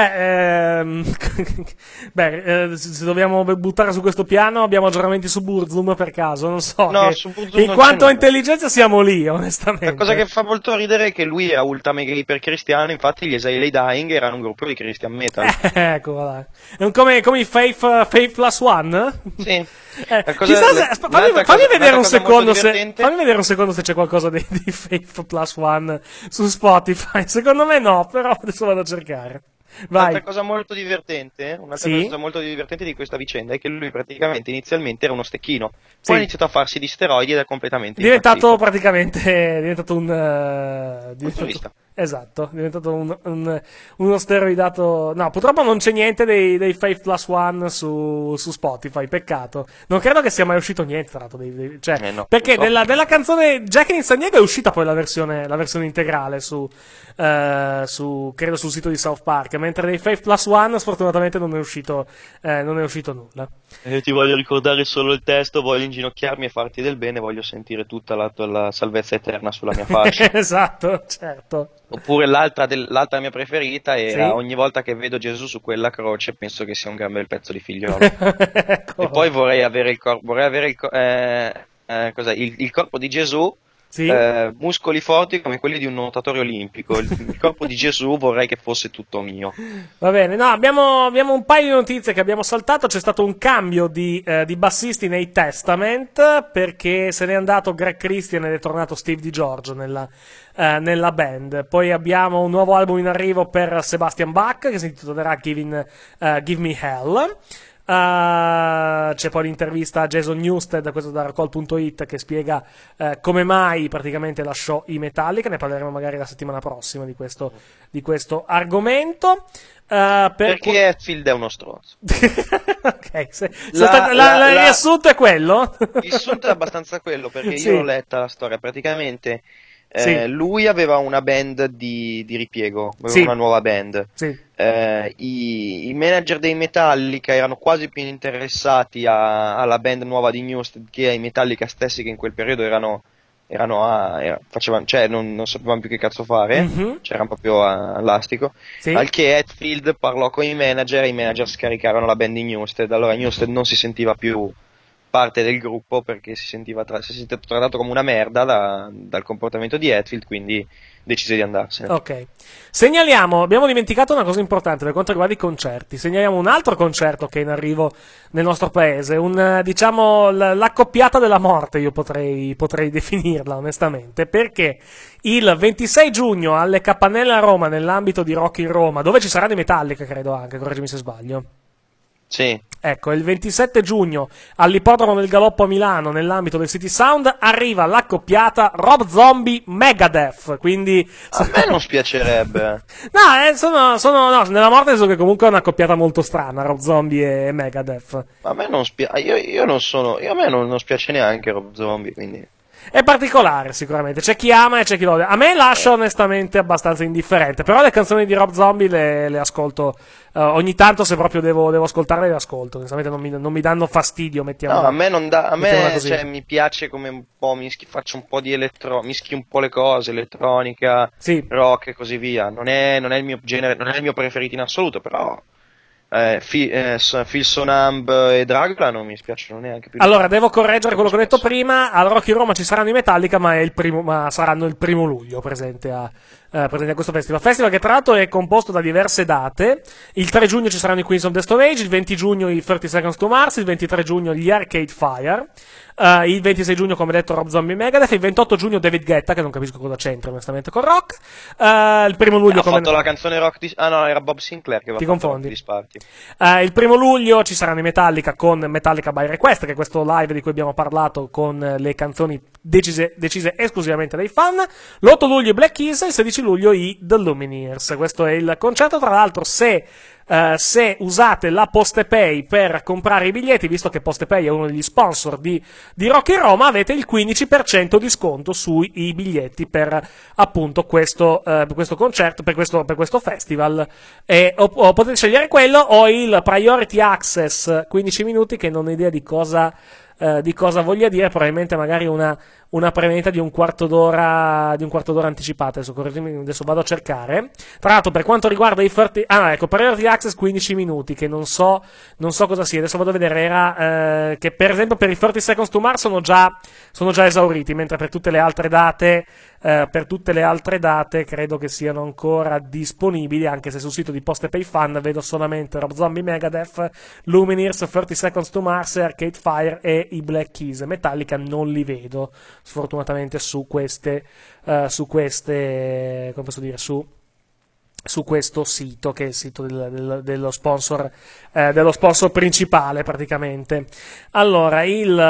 Se dobbiamo buttare su questo piano, abbiamo aggiornamenti su Burzum per caso? Non so. No, su Burzum in quanto a intelligenza siamo lì, onestamente. La cosa che fa molto ridere è che lui era ultra mega iper cristiano, infatti gli Exile Dying erano un gruppo di Christian metal. Ecco, voilà. È come i Faith Plus One? Sì. Fammi vedere un secondo se c'è qualcosa di Faith Plus One su Spotify. Secondo me no, però adesso vado a cercare. Vai. Un'altra cosa molto divertente di questa vicenda è che lui praticamente inizialmente era uno stecchino, poi ha iniziato a farsi di steroidi ed è completamente diventato uno steroidato. No, purtroppo non c'è niente dei Faith Plus One su Spotify, peccato. Non credo che sia mai uscito niente, tra l'altro, perché della canzone Jack in San Diego è uscita poi la versione integrale credo sul sito di South Park, mentre dei Faith Plus One sfortunatamente non è uscito nulla. Ti voglio ricordare solo il testo, voglio inginocchiarmi e farti del bene, voglio sentire tutta la salvezza eterna sulla mia faccia. Esatto, certo. Oppure l'altra mia preferita era ogni volta che vedo Gesù su quella croce penso che sia un gran bel pezzo di figliolo. Ecco. E poi vorrei avere il corpo di Gesù. Muscoli forti come quelli di un nuotatore olimpico. Il corpo di Gesù vorrei che fosse tutto mio. Va bene, no, abbiamo un paio di notizie che abbiamo saltato. C'è stato un cambio di bassisti nei Testament, perché se n'è andato Greg Christian ed è tornato Steve DiGiorgio nella band. Poi abbiamo un nuovo album in arrivo per Sebastian Bach che si intitolerà Give Me Hell. C'è poi l'intervista a Jason Newsted, questo da Rockall.it, che spiega come mai praticamente lasciò i Metallica. Ne parleremo magari la settimana prossima di questo argomento. Perché Hetfield è uno stronzo. Ok, il riassunto è quello? Il riassunto è abbastanza quello, perché io l'ho letta la storia. Praticamente lui aveva una band di ripiego, una nuova band. I manager dei Metallica erano quasi più interessati alla band nuova di Newsted che ai Metallica stessi, che in quel periodo erano facevano, cioè non sapevano più che cazzo fare, c'erano proprio all'astico, al che Hetfield parlò con i manager scaricarono la band di Newsted. Allora Newsted non si sentiva più parte del gruppo perché si sentiva trattato come una merda dal comportamento di Hetfield, quindi decise di andarsene. Ok. Segnaliamo, abbiamo dimenticato una cosa importante per quanto riguarda i concerti. Segnaliamo un altro concerto che è in arrivo nel nostro paese, diciamo l'accoppiata della morte, io potrei definirla onestamente, perché il 26 giugno alle Capannelle a Roma, nell'ambito di Rock in Roma, dove ci sarà di Metallica, credo anche, correggimi se sbaglio. Sì. Ecco, il 27 giugno all'Ippodromo del Galoppo a Milano, nell'ambito del City Sound, arriva l'accoppiata Rob Zombie Megadeth, quindi... A me non spiacerebbe. No, nella morte so che comunque è un'accoppiata molto strana, Rob Zombie e Megadeth. A me non a me non spiace neanche Rob Zombie, quindi... È particolare sicuramente, c'è chi ama e c'è chi lo odia. A me lascia onestamente abbastanza indifferente, però le canzoni di Rob Zombie le ascolto ogni tanto, se proprio devo ascoltarle le ascolto, onestamente non mi danno fastidio, mettiamola. No, a me non dà, a me cioè, mi piace come un po' faccio un po' di mischi un po' le cose, elettronica, rock e così via. Non è il mio genere, non è il mio preferito in assoluto, però Phil Sonamb e Dragula non mi spiacciono neanche più. Allora, devo correggere quello che ho detto prima. Al Rock in Roma ci saranno i Metallica, ma saranno il 1 luglio presente a questo festival che tra l'altro è composto da diverse date. Il 3 giugno ci saranno i Queens of the Stone Age, il 20 giugno i 30 Seconds to Mars, il 23 giugno gli Arcade Fire, il 26 giugno come detto Rob Zombie Megadeth, il 28 giugno David Guetta, che non capisco cosa c'entra onestamente con rock, il 1 luglio ha fatto la canzone rock di... no, era Bob Sinclair che aveva fatto Rock di Sparti. Il 1 luglio ci saranno i Metallica con Metallica by Request, che è questo live di cui abbiamo parlato con le canzoni decise esclusivamente dai fan. L'8 luglio i Black Keys, il 16 luglio i The Lumineers. Questo è il concerto. Tra l'altro, se usate la PostePay per comprare i biglietti, visto che PostePay è uno degli sponsor di Rock in Roma, avete il 15% di sconto sui biglietti per appunto questo concerto, per questo festival, o potete scegliere quello o il Priority Access 15 minuti, che non ho idea di cosa voglia dire, probabilmente magari una prevendita di un quarto d'ora anticipata. Adesso vado a cercare. Tra l'altro, per quanto riguarda i Priority Access 15 minuti, che non so cosa sia, adesso vado a vedere, era che per esempio per i 30 Seconds to Mars sono già esauriti, mentre per tutte le altre date credo che siano ancora disponibili, anche se sul sito di PostePay Fan vedo solamente Rob Zombie Megadeth, Lumineers, 30 Seconds to Mars, Arcade Fire e i Black Keys. Metallica non li vedo sfortunatamente su queste come posso dire, su questo sito, che è il sito dello sponsor principale praticamente. Allora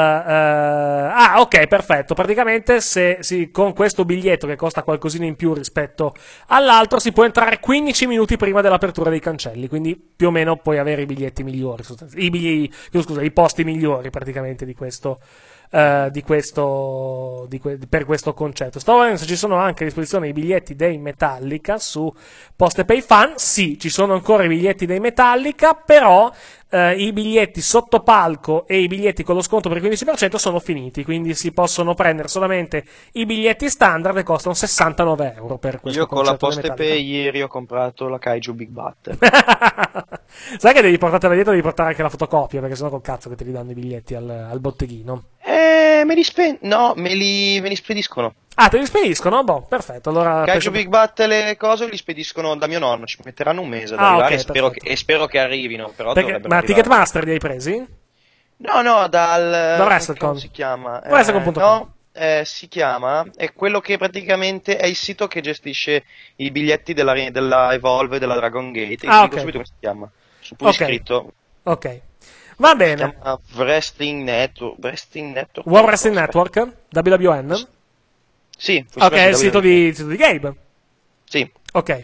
ok, perfetto. Praticamente con questo biglietto, che costa qualcosina in più rispetto all'altro, si può entrare 15 minuti prima dell'apertura dei cancelli, quindi più o meno puoi avere i biglietti migliori, i posti migliori praticamente per questo concerto. Stavo vedendo se ci sono anche a disposizione i biglietti dei Metallica su PostePay Fan. Sì, ci sono ancora i biglietti dei Metallica, però i biglietti sotto palco e i biglietti con lo sconto per il 15% sono finiti, quindi si possono prendere solamente i biglietti standard, e costano 69 euro per questo concerto. Io con la PostePay ieri ho comprato la Kaiju Big Battle. Sai che devi portartela dietro, devi portare anche la fotocopia, perché sennò col cazzo che te li danno i biglietti al botteghino. Me li spediscono. Ah, te li spediscono? Boh, perfetto. Allora Kaiju Big Battle e cose li spediscono da mio nonno, ci metteranno un mese ad arrivare, okay, spero che arrivino, però ma Ticketmaster li hai presi? No, da WrestleCon. Come si chiama? WrestleCon.com. No, si chiama, è quello che praticamente è il sito che gestisce i biglietti della Evolve, della Dragon Gate. Okay. Subito come si chiama? Su cui scritto. Ok. Va bene. Wrestling Network. World Wrestling Network? WWN? Sì. Ok, è il sito di Gabe. Sì. Ok.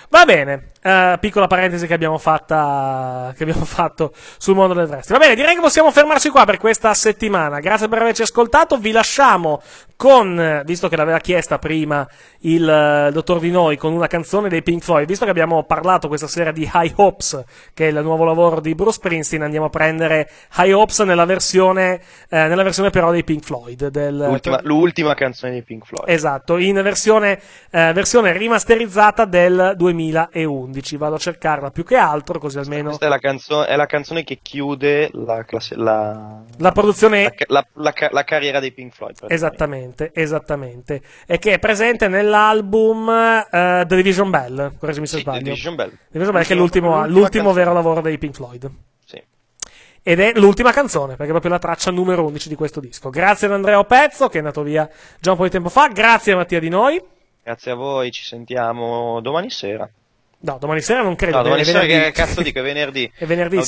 Va bene, piccola parentesi che abbiamo fatto sul mondo del wrestling. Va bene, direi che possiamo fermarci qua per questa settimana. Grazie per averci ascoltato. Vi lasciamo con, visto che l'aveva chiesta prima il dottor Di Noi, con una canzone dei Pink Floyd. Visto che abbiamo parlato questa sera di High Hopes, che è il nuovo lavoro di Bruce Springsteen, andiamo a prendere High Hopes nella versione però dei Pink Floyd. L'ultima canzone dei Pink Floyd. Esatto, in versione rimasterizzata del 2011. Vado a cercarla più che altro, così almeno. Questa è la canzone che chiude la produzione, la carriera dei Pink Floyd. Esattamente. E che è presente nell'album The Division Bell, correggimi se sbaglio. The Division Bell, che è l'ultimo vero lavoro dei Pink Floyd. Sì. Ed è l'ultima canzone, perché è proprio la traccia numero 11 di questo disco. Grazie ad Andrea Opezzo, che è andato via già un po' di tempo fa. Grazie a Mattia Di Noi. Grazie a voi, ci sentiamo domani sera. No, domani sera non credo. No, domani sera che cazzo dico? È venerdì. È venerdì,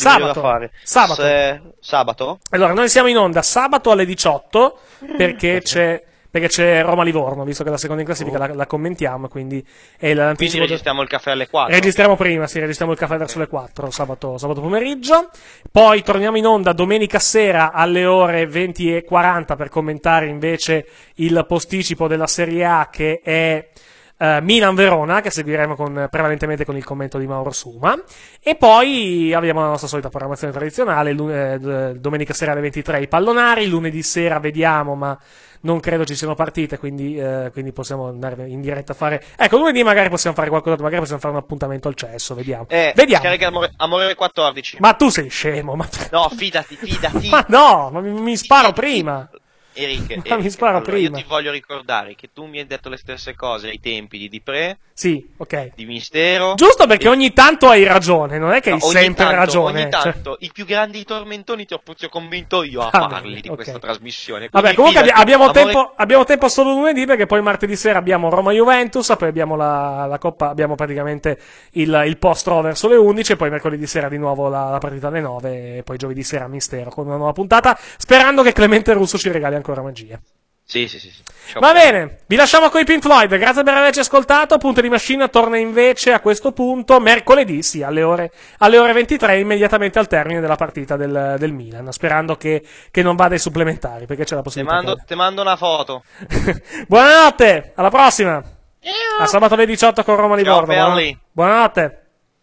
sabato. Allora, noi siamo in onda sabato alle 18, perché c'è Roma-Livorno, visto che la seconda in classifica la commentiamo, quindi registriamo il caffè alle 4. Registriamo il caffè verso le 4, sabato pomeriggio. Poi torniamo in onda domenica sera alle ore 20:40 per commentare invece il posticipo della Serie A, che è Milan-Verona, che seguiremo prevalentemente con il commento di Mauro Suma. E poi abbiamo la nostra solita programmazione tradizionale, domenica sera alle 23 i pallonari, lunedì sera vediamo, ma non credo ci siano partite, quindi possiamo andare in diretta a fare. Ecco, lunedì magari possiamo fare qualcosa, magari possiamo fare un appuntamento al cesso, vediamo. Scarica Amore 14. Ma tu sei scemo, No, fidati. Ma no, ma mi sparo prima. Eric, mi sparo prima. Io ti voglio ricordare che tu mi hai detto le stesse cose ai tempi di Dipré. Sì, ok. Di Mistero. Giusto, perché ogni tanto hai ragione, non è che hai sempre ragione. Ogni tanto, i più grandi tormentoni ti ho convinto io a farli di questa trasmissione. Vabbè, comunque abbiamo tempo solo lunedì, perché poi martedì sera abbiamo Roma-Juventus, poi abbiamo la Coppa, abbiamo praticamente il post-Ro verso le 11, e poi mercoledì sera di nuovo la partita alle 9, e poi giovedì sera Mistero con una nuova puntata, sperando che Clemente Russo ci regali ancora magia. Sì. Va bene, vi lasciamo con i Pink Floyd, grazie per averci ascoltato. Punto di Machine torna invece a questo punto mercoledì, sì, alle ore 23, immediatamente al termine della partita del Milan, sperando che non vada ai supplementari, perché c'è la possibilità. Ti mando una foto. Buonanotte, alla prossima. A sabato alle 18 con Roma-Livorno. Buonanotte.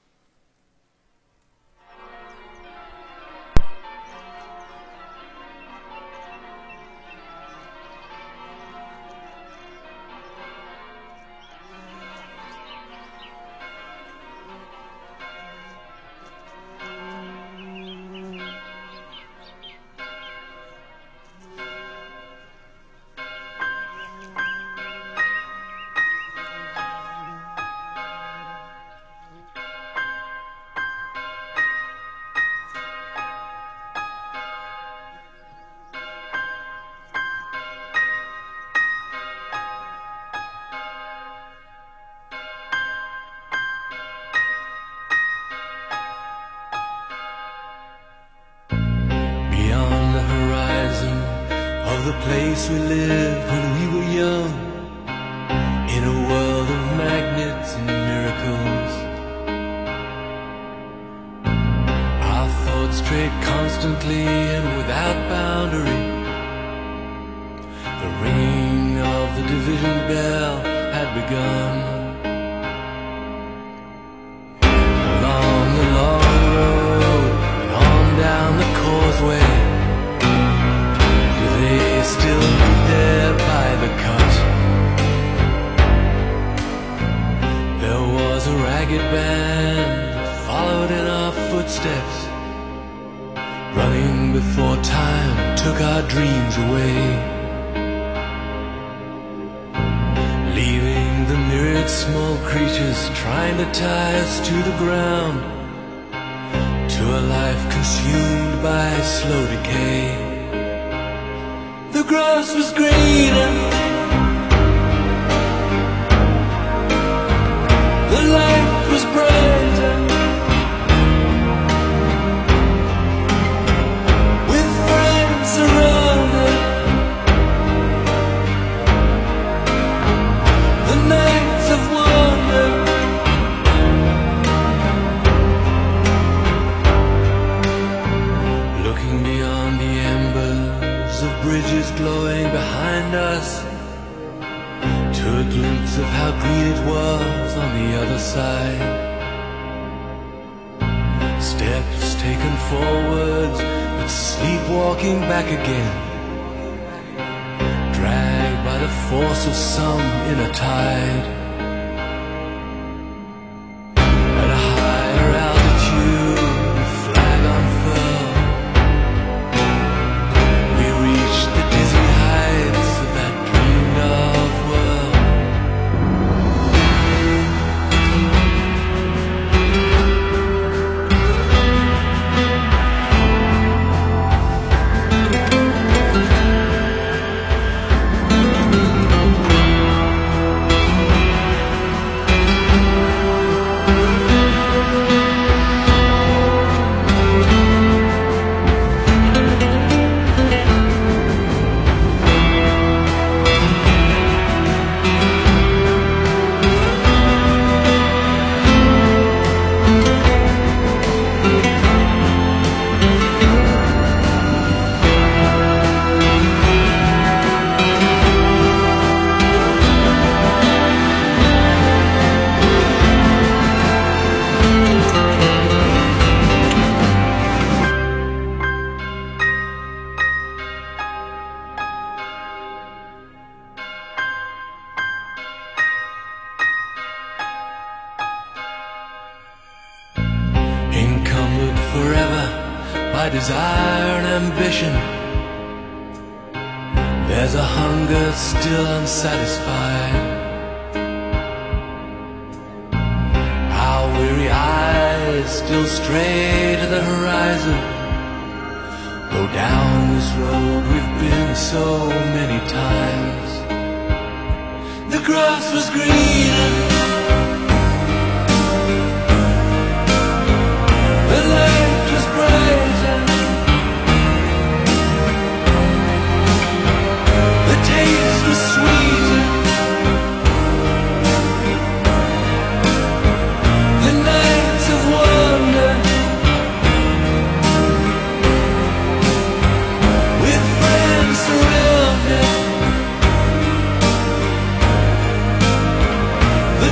The place we lived when we were young, in a world of magnets and miracles. Our thoughts strayed constantly and without boundary. The ringing of the division bell had begun. Along the long road and on down the causeway, still be there by the cut. There was a ragged band that followed in our footsteps, running before time took our dreams away, leaving the myriad small creatures trying to tie us to the ground, to a life consumed by slow decay. The grass was greener, the light was brighter, with friends around it. The nights of wonder of how green it was on the other side. Steps taken forwards, but sleepwalking back again, dragged by the force of some inner tide. At a higher altitude, a flag unfurled, we reached the dizzy heights of that dreamed of world. Encumbered forever by desire and ambition, there's a hunger still unsatisfied. Our weary eyes still stray to the horizon, go down this road we've been so many times. The grass was greener, the light was brighter, the taste was sweeter, the nights of wonder, with friends surrounded, the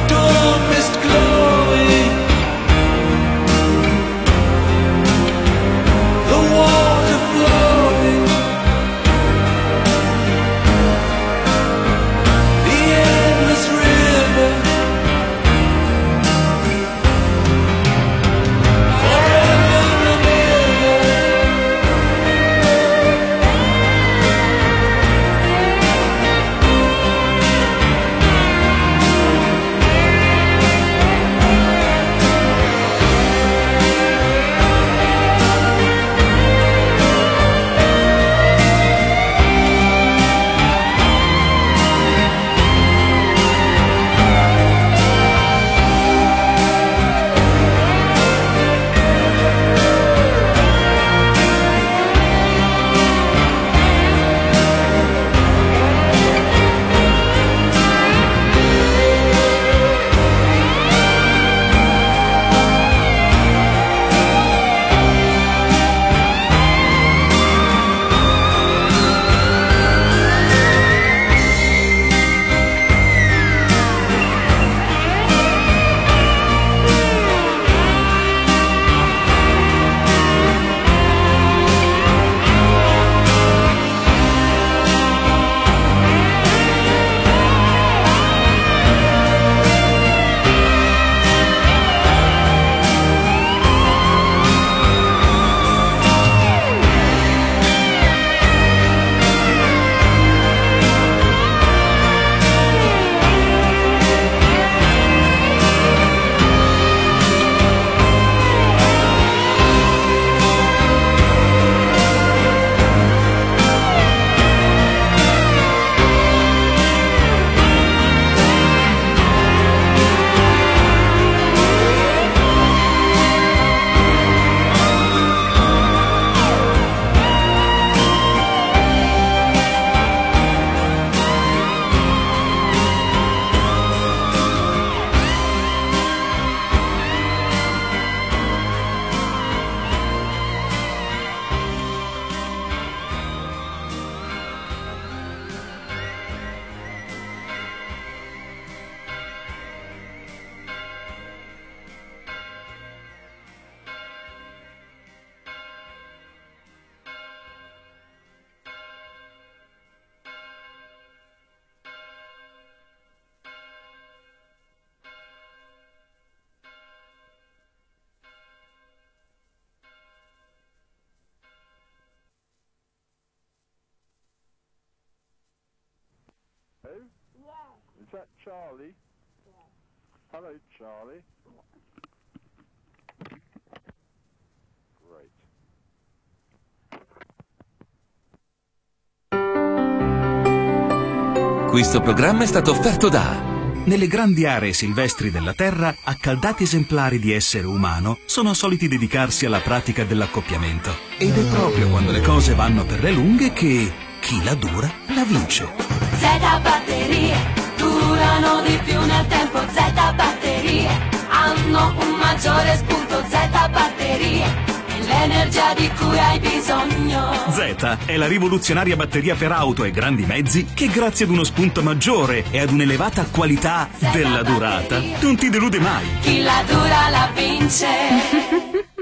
that Charlie? Hello, Charlie. Great. Questo programma è stato offerto da... Nelle grandi aree silvestri della Terra, accaldati esemplari di essere umano sono soliti dedicarsi alla pratica dell'accoppiamento. Ed è proprio quando le cose vanno per le lunghe che chi la dura la vince. Z batterie durano di più nel tempo. Z batterie hanno un maggiore spunto. Z batterie è l'energia di cui hai bisogno. Z è la rivoluzionaria batteria per auto e grandi mezzi che grazie ad uno spunto maggiore e ad un'elevata qualità della durata non ti delude mai. Chi la dura la vince.